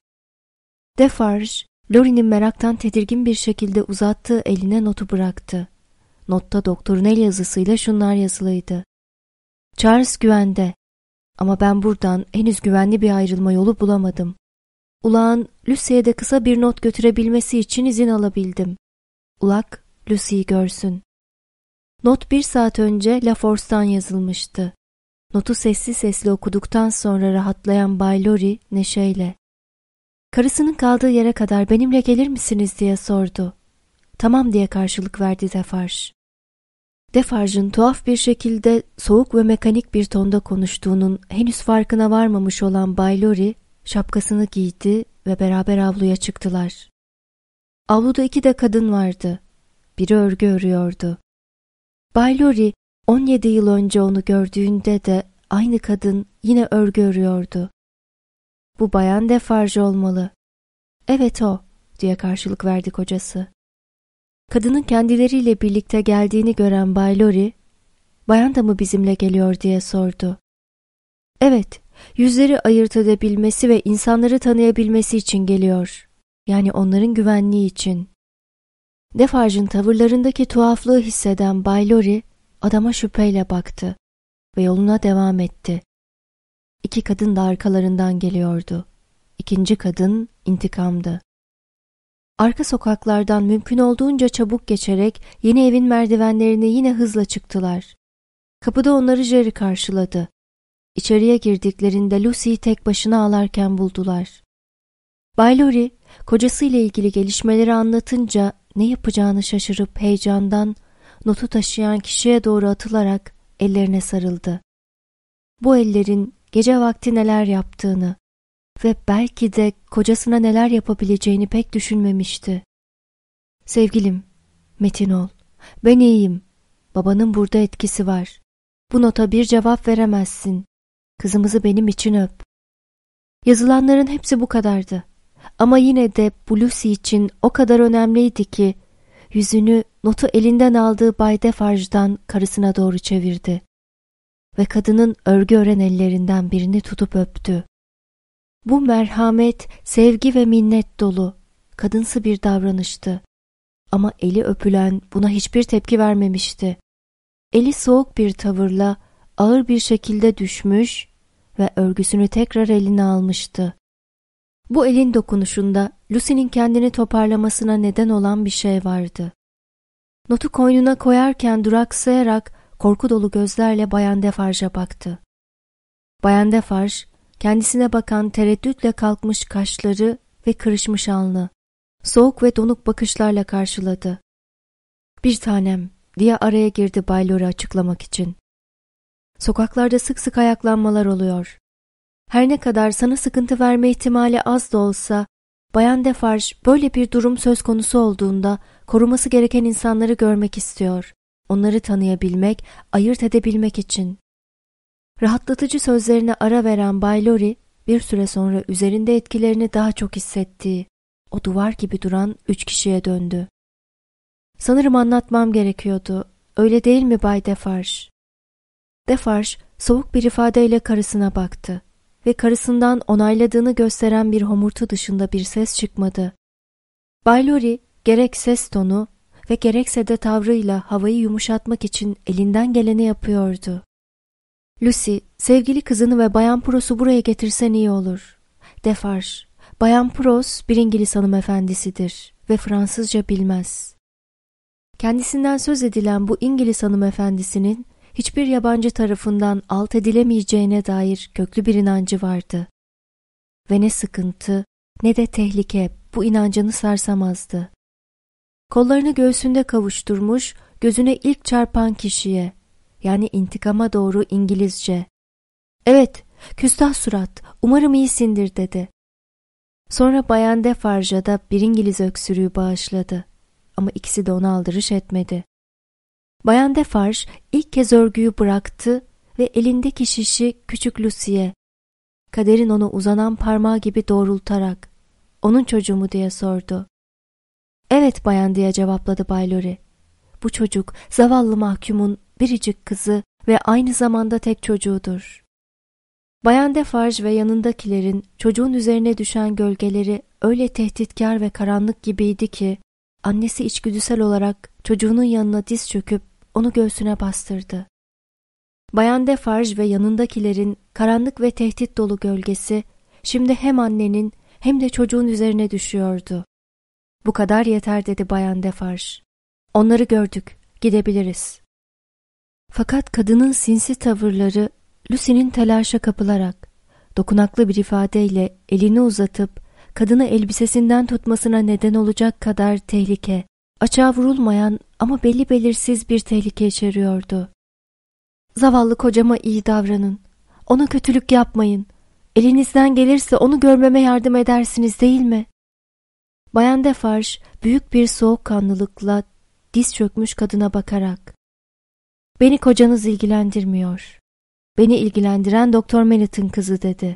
Defarge, Lori'nin meraktan tedirgin bir şekilde uzattığı eline notu bıraktı. Notta doktorun el yazısıyla şunlar yazılıydı: "Charles güvende ama ben buradan henüz güvenli bir ayrılma yolu bulamadım. Ulağın Lucy'ye de kısa bir not götürebilmesi için izin alabildim. Ulak Lucy'yi görsün." Not 1 saat önce La Force'tan yazılmıştı. Notu sessiz sesli okuduktan sonra rahatlayan Bay Lori neşeyle, "Karısının kaldığı yere kadar benimle gelir misiniz?" diye sordu. "Tamam." diye karşılık verdi Defarge. Defarge'ın tuhaf bir şekilde soğuk ve mekanik bir tonda konuştuğunun henüz farkına varmamış olan Bay Lori şapkasını giydi ve beraber avluya çıktılar. Avluda 2 de kadın vardı. Biri örgü örüyordu. Bay Lori 17 yıl önce onu gördüğünde de aynı kadın yine örgü örüyordu. "Bu Bayan Defarge olmalı." "Evet o," diye karşılık verdi kocası. Kadının kendileriyle birlikte geldiğini gören Bay Lori, "Bayan da mı bizimle geliyor?" diye sordu. "Evet, yüzleri ayırt edebilmesi ve insanları tanıyabilmesi için geliyor. Yani onların güvenliği için." Defarge'ın tavırlarındaki tuhaflığı hisseden Bay Lori adama şüpheyle baktı ve yoluna devam etti. 2 kadın da arkalarından geliyordu. İkinci kadın intikamdı. Arka sokaklardan mümkün olduğunca çabuk geçerek yeni evin merdivenlerini yine hızla çıktılar. Kapıda onları Jerry karşıladı. İçeriye girdiklerinde Lucy'yi tek başına ağlarken buldular. Bay Lori, kocasıyla ilgili gelişmeleri anlatınca ne yapacağını şaşırıp heyecandan notu taşıyan kişiye doğru atılarak ellerine sarıldı. Bu ellerin gece vakti neler yaptığını ve belki de kocasına neler yapabileceğini pek düşünmemişti. "Sevgilim, metin ol. Ben iyiyim. Babanın burada etkisi var. Bu nota bir cevap veremezsin. Kızımızı benim için öp." Yazılanların hepsi bu kadardı. Ama yine de bu Lucy için o kadar önemliydi ki yüzünü notu elinden aldığı Bay Defarge'dan karısına doğru çevirdi ve kadının örgü ören ellerinden birini tutup öptü. Bu merhamet, sevgi ve minnet dolu, kadınsı bir davranıştı. Ama eli öpülen buna hiçbir tepki vermemişti. Eli soğuk bir tavırla ağır bir şekilde düşmüş ve örgüsünü tekrar eline almıştı. Bu elin dokunuşunda Lucy'nin kendini toparlamasına neden olan bir şey vardı. Notu koynuna koyarken duraksayarak korku dolu gözlerle Bayan Defarge'a baktı. Bayan Defarge, kendisine bakan tereddütle kalkmış kaşları ve kırışmış alnı, soğuk ve donuk bakışlarla karşıladı. "Bir tanem," diye araya girdi Bay Lori açıklamak için. "Sokaklarda sık sık ayaklanmalar oluyor. Her ne kadar sana sıkıntı verme ihtimali az da olsa, Bayan Defarge böyle bir durum söz konusu olduğunda koruması gereken insanları görmek istiyor. Onları tanıyabilmek, ayırt edebilmek için." Rahatlatıcı sözlerine ara veren Bay Lori, bir süre sonra üzerinde etkilerini daha çok hissettiği, o duvar gibi duran 3 kişiye döndü. "Sanırım anlatmam gerekiyordu. Öyle değil mi Bay Defarge?" Defarge soğuk bir ifadeyle karısına baktı ve karısından onayladığını gösteren bir homurtu dışında bir ses çıkmadı. Bay Lori gerek ses tonu ve gerekse de tavrıyla havayı yumuşatmak için elinden geleni yapıyordu. "Lucy, sevgili kızını ve Bayan Pros'u buraya getirsen iyi olur. Defarge, Bayan Pros bir İngiliz hanımefendisidir ve Fransızca bilmez." Kendisinden söz edilen bu İngiliz hanımefendisinin hiçbir yabancı tarafından alt edilemeyeceğine dair köklü bir inancı vardı. Ve ne sıkıntı ne de tehlike bu inancını sarsamazdı. Kollarını göğsünde kavuşturmuş, gözüne ilk çarpan kişiye, yani intikama doğru İngilizce, "Evet, küstah surat, umarım iyisindir," dedi. Sonra Bayan Defarge'a da bir İngiliz öksürüğü bağışladı. Ama ikisi de ona aldırış etmedi. Bayan Defarge ilk kez örgüyü bıraktı ve elindeki şişi küçük Lucy'ye, kaderin ona uzanan parmağı gibi doğrultarak, "Onun çocuğu mu?" diye sordu. "Evet bayan," diye cevapladı Bay Lori. "Bu çocuk zavallı mahkumun biricik kızı ve aynı zamanda tek çocuğudur." Bayan Defarge ve yanındakilerin çocuğun üzerine düşen gölgeleri öyle tehditkar ve karanlık gibiydi ki, annesi içgüdüsel olarak çocuğunun yanına diz çöküp onu göğsüne bastırdı. Bayan Defarge ve yanındakilerin karanlık ve tehdit dolu gölgesi şimdi hem annenin hem de çocuğun üzerine düşüyordu. "Bu kadar yeter," dedi Bayan Defarge. "Onları gördük, gidebiliriz." Fakat kadının sinsi tavırları Lucy'nin telaşa kapılarak, dokunaklı bir ifadeyle elini uzatıp kadını elbisesinden tutmasına neden olacak kadar tehlike, açığa vurulmayan ama belli belirsiz bir tehlike içeriyordu. "Zavallı kocama iyi davranın. Ona kötülük yapmayın. Elinizden gelirse onu görmeme yardım edersiniz değil mi?" Bayan Defarge büyük bir soğukkanlılıkla diz çökmüş kadına bakarak, "Beni kocanız ilgilendirmiyor. Beni ilgilendiren Doktor Mannet'in kızı," dedi.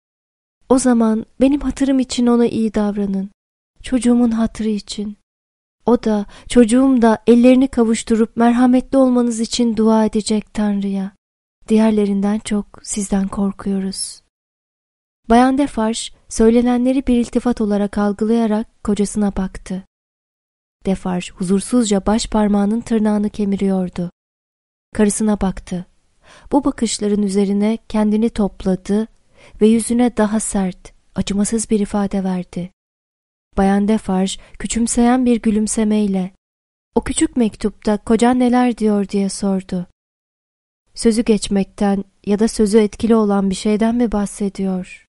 "O zaman benim hatırım için ona iyi davranın. Çocuğumun hatırı için. O da, çocuğum da ellerini kavuşturup merhametli olmanız için dua edecek Tanrı'ya. Diğerlerinden çok sizden korkuyoruz." Bayan Defarge söylenenleri bir iltifat olarak algılayarak kocasına baktı. Defarge huzursuzca baş parmağının tırnağını kemiriyordu. Karısına baktı. Bu bakışların üzerine kendini topladı ve yüzüne daha sert, acımasız bir ifade verdi. Bayan Defarge küçümseyen bir gülümsemeyle, "O küçük mektupta kocan neler diyor?" diye sordu. "Sözü geçmekten ya da sözü etkili olan bir şeyden mi bahsediyor?"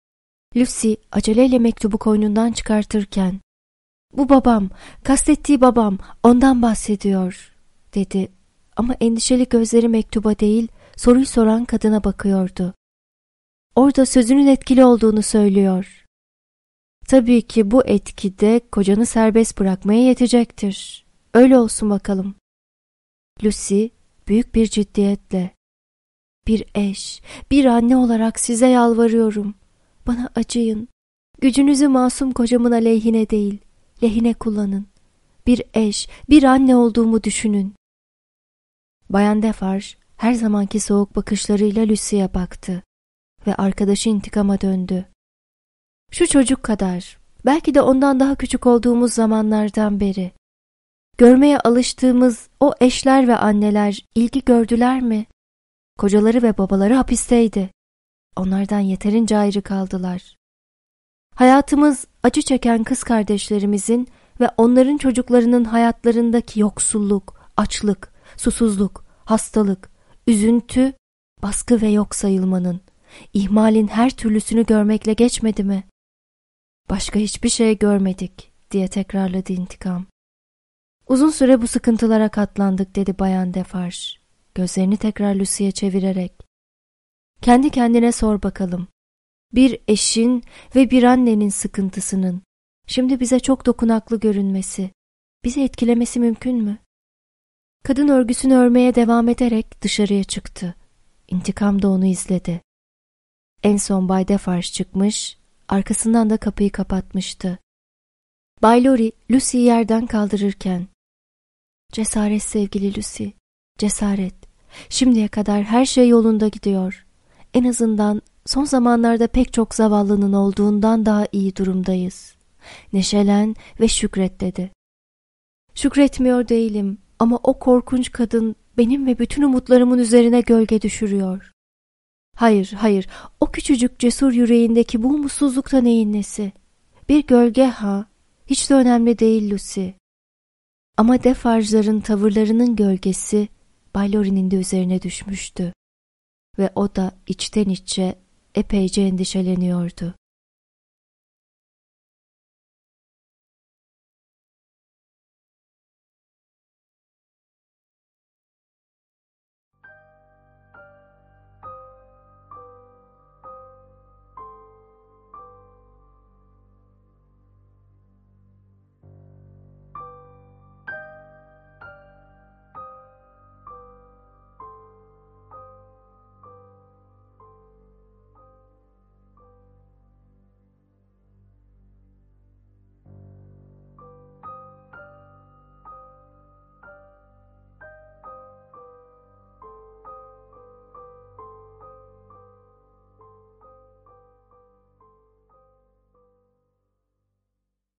Lucy aceleyle mektubu koynundan çıkartırken, "Bu babam, kastettiği babam, ondan bahsediyor," dedi. Ama endişeli gözleri mektuba değil, soruyu soran kadına bakıyordu. "Orada sözünün etkili olduğunu söylüyor. Tabii ki bu etki de kocanı serbest bırakmaya yetecektir. Öyle olsun bakalım." Lucy büyük bir ciddiyetle, "Bir eş, bir anne olarak size yalvarıyorum. Bana acıyın. Gücünüzü masum kocamın aleyhine değil, lehine kullanın. Bir eş, bir anne olduğumu düşünün." Bayan Defarge her zamanki soğuk bakışlarıyla Lucy'ye baktı ve arkadaşı intikama döndü. "Şu çocuk kadar, belki de ondan daha küçük olduğumuz zamanlardan beri, görmeye alıştığımız o eşler ve anneler ilgi gördüler mi? Kocaları ve babaları hapisteydi. Onlardan yeterince ayrı kaldılar. Hayatımız acı çeken kız kardeşlerimizin ve onların çocuklarının hayatlarındaki yoksulluk, açlık, susuzluk, hastalık, üzüntü, baskı ve yok sayılmanın, ihmalin her türlüsünü görmekle geçmedi mi? Başka hiçbir şey görmedik, diye tekrarladı intikam. Uzun süre bu sıkıntılara katlandık, dedi Bayan Defarge, gözlerini tekrar Lucy'ye çevirerek. Kendi kendine sor bakalım. Bir eşin ve bir annenin sıkıntısının şimdi bize çok dokunaklı görünmesi, bizi etkilemesi mümkün mü? Kadın örgüsünü örmeye devam ederek dışarıya çıktı. İntikam da onu izledi. En son Bay Defarge çıkmış, arkasından da kapıyı kapatmıştı. Bay Lori, Lucy'yi yerden kaldırırken, "Cesaret sevgili Lucy, cesaret. Şimdiye kadar her şey yolunda gidiyor. En azından son zamanlarda pek çok zavallının olduğundan daha iyi durumdayız. Neşelen ve şükret," dedi. "Şükretmiyor değilim ama o korkunç kadın benim ve bütün umutlarımın üzerine gölge düşürüyor." "Hayır, hayır, o küçücük cesur yüreğindeki bu umutsuzlukta neyin nesi? Bir gölge ha, hiç de önemli değil Lucy." Ama Defarge'ların tavırlarının gölgesi Bay Lori'nin de üzerine düşmüştü ve o da içten içe epeyce endişeleniyordu.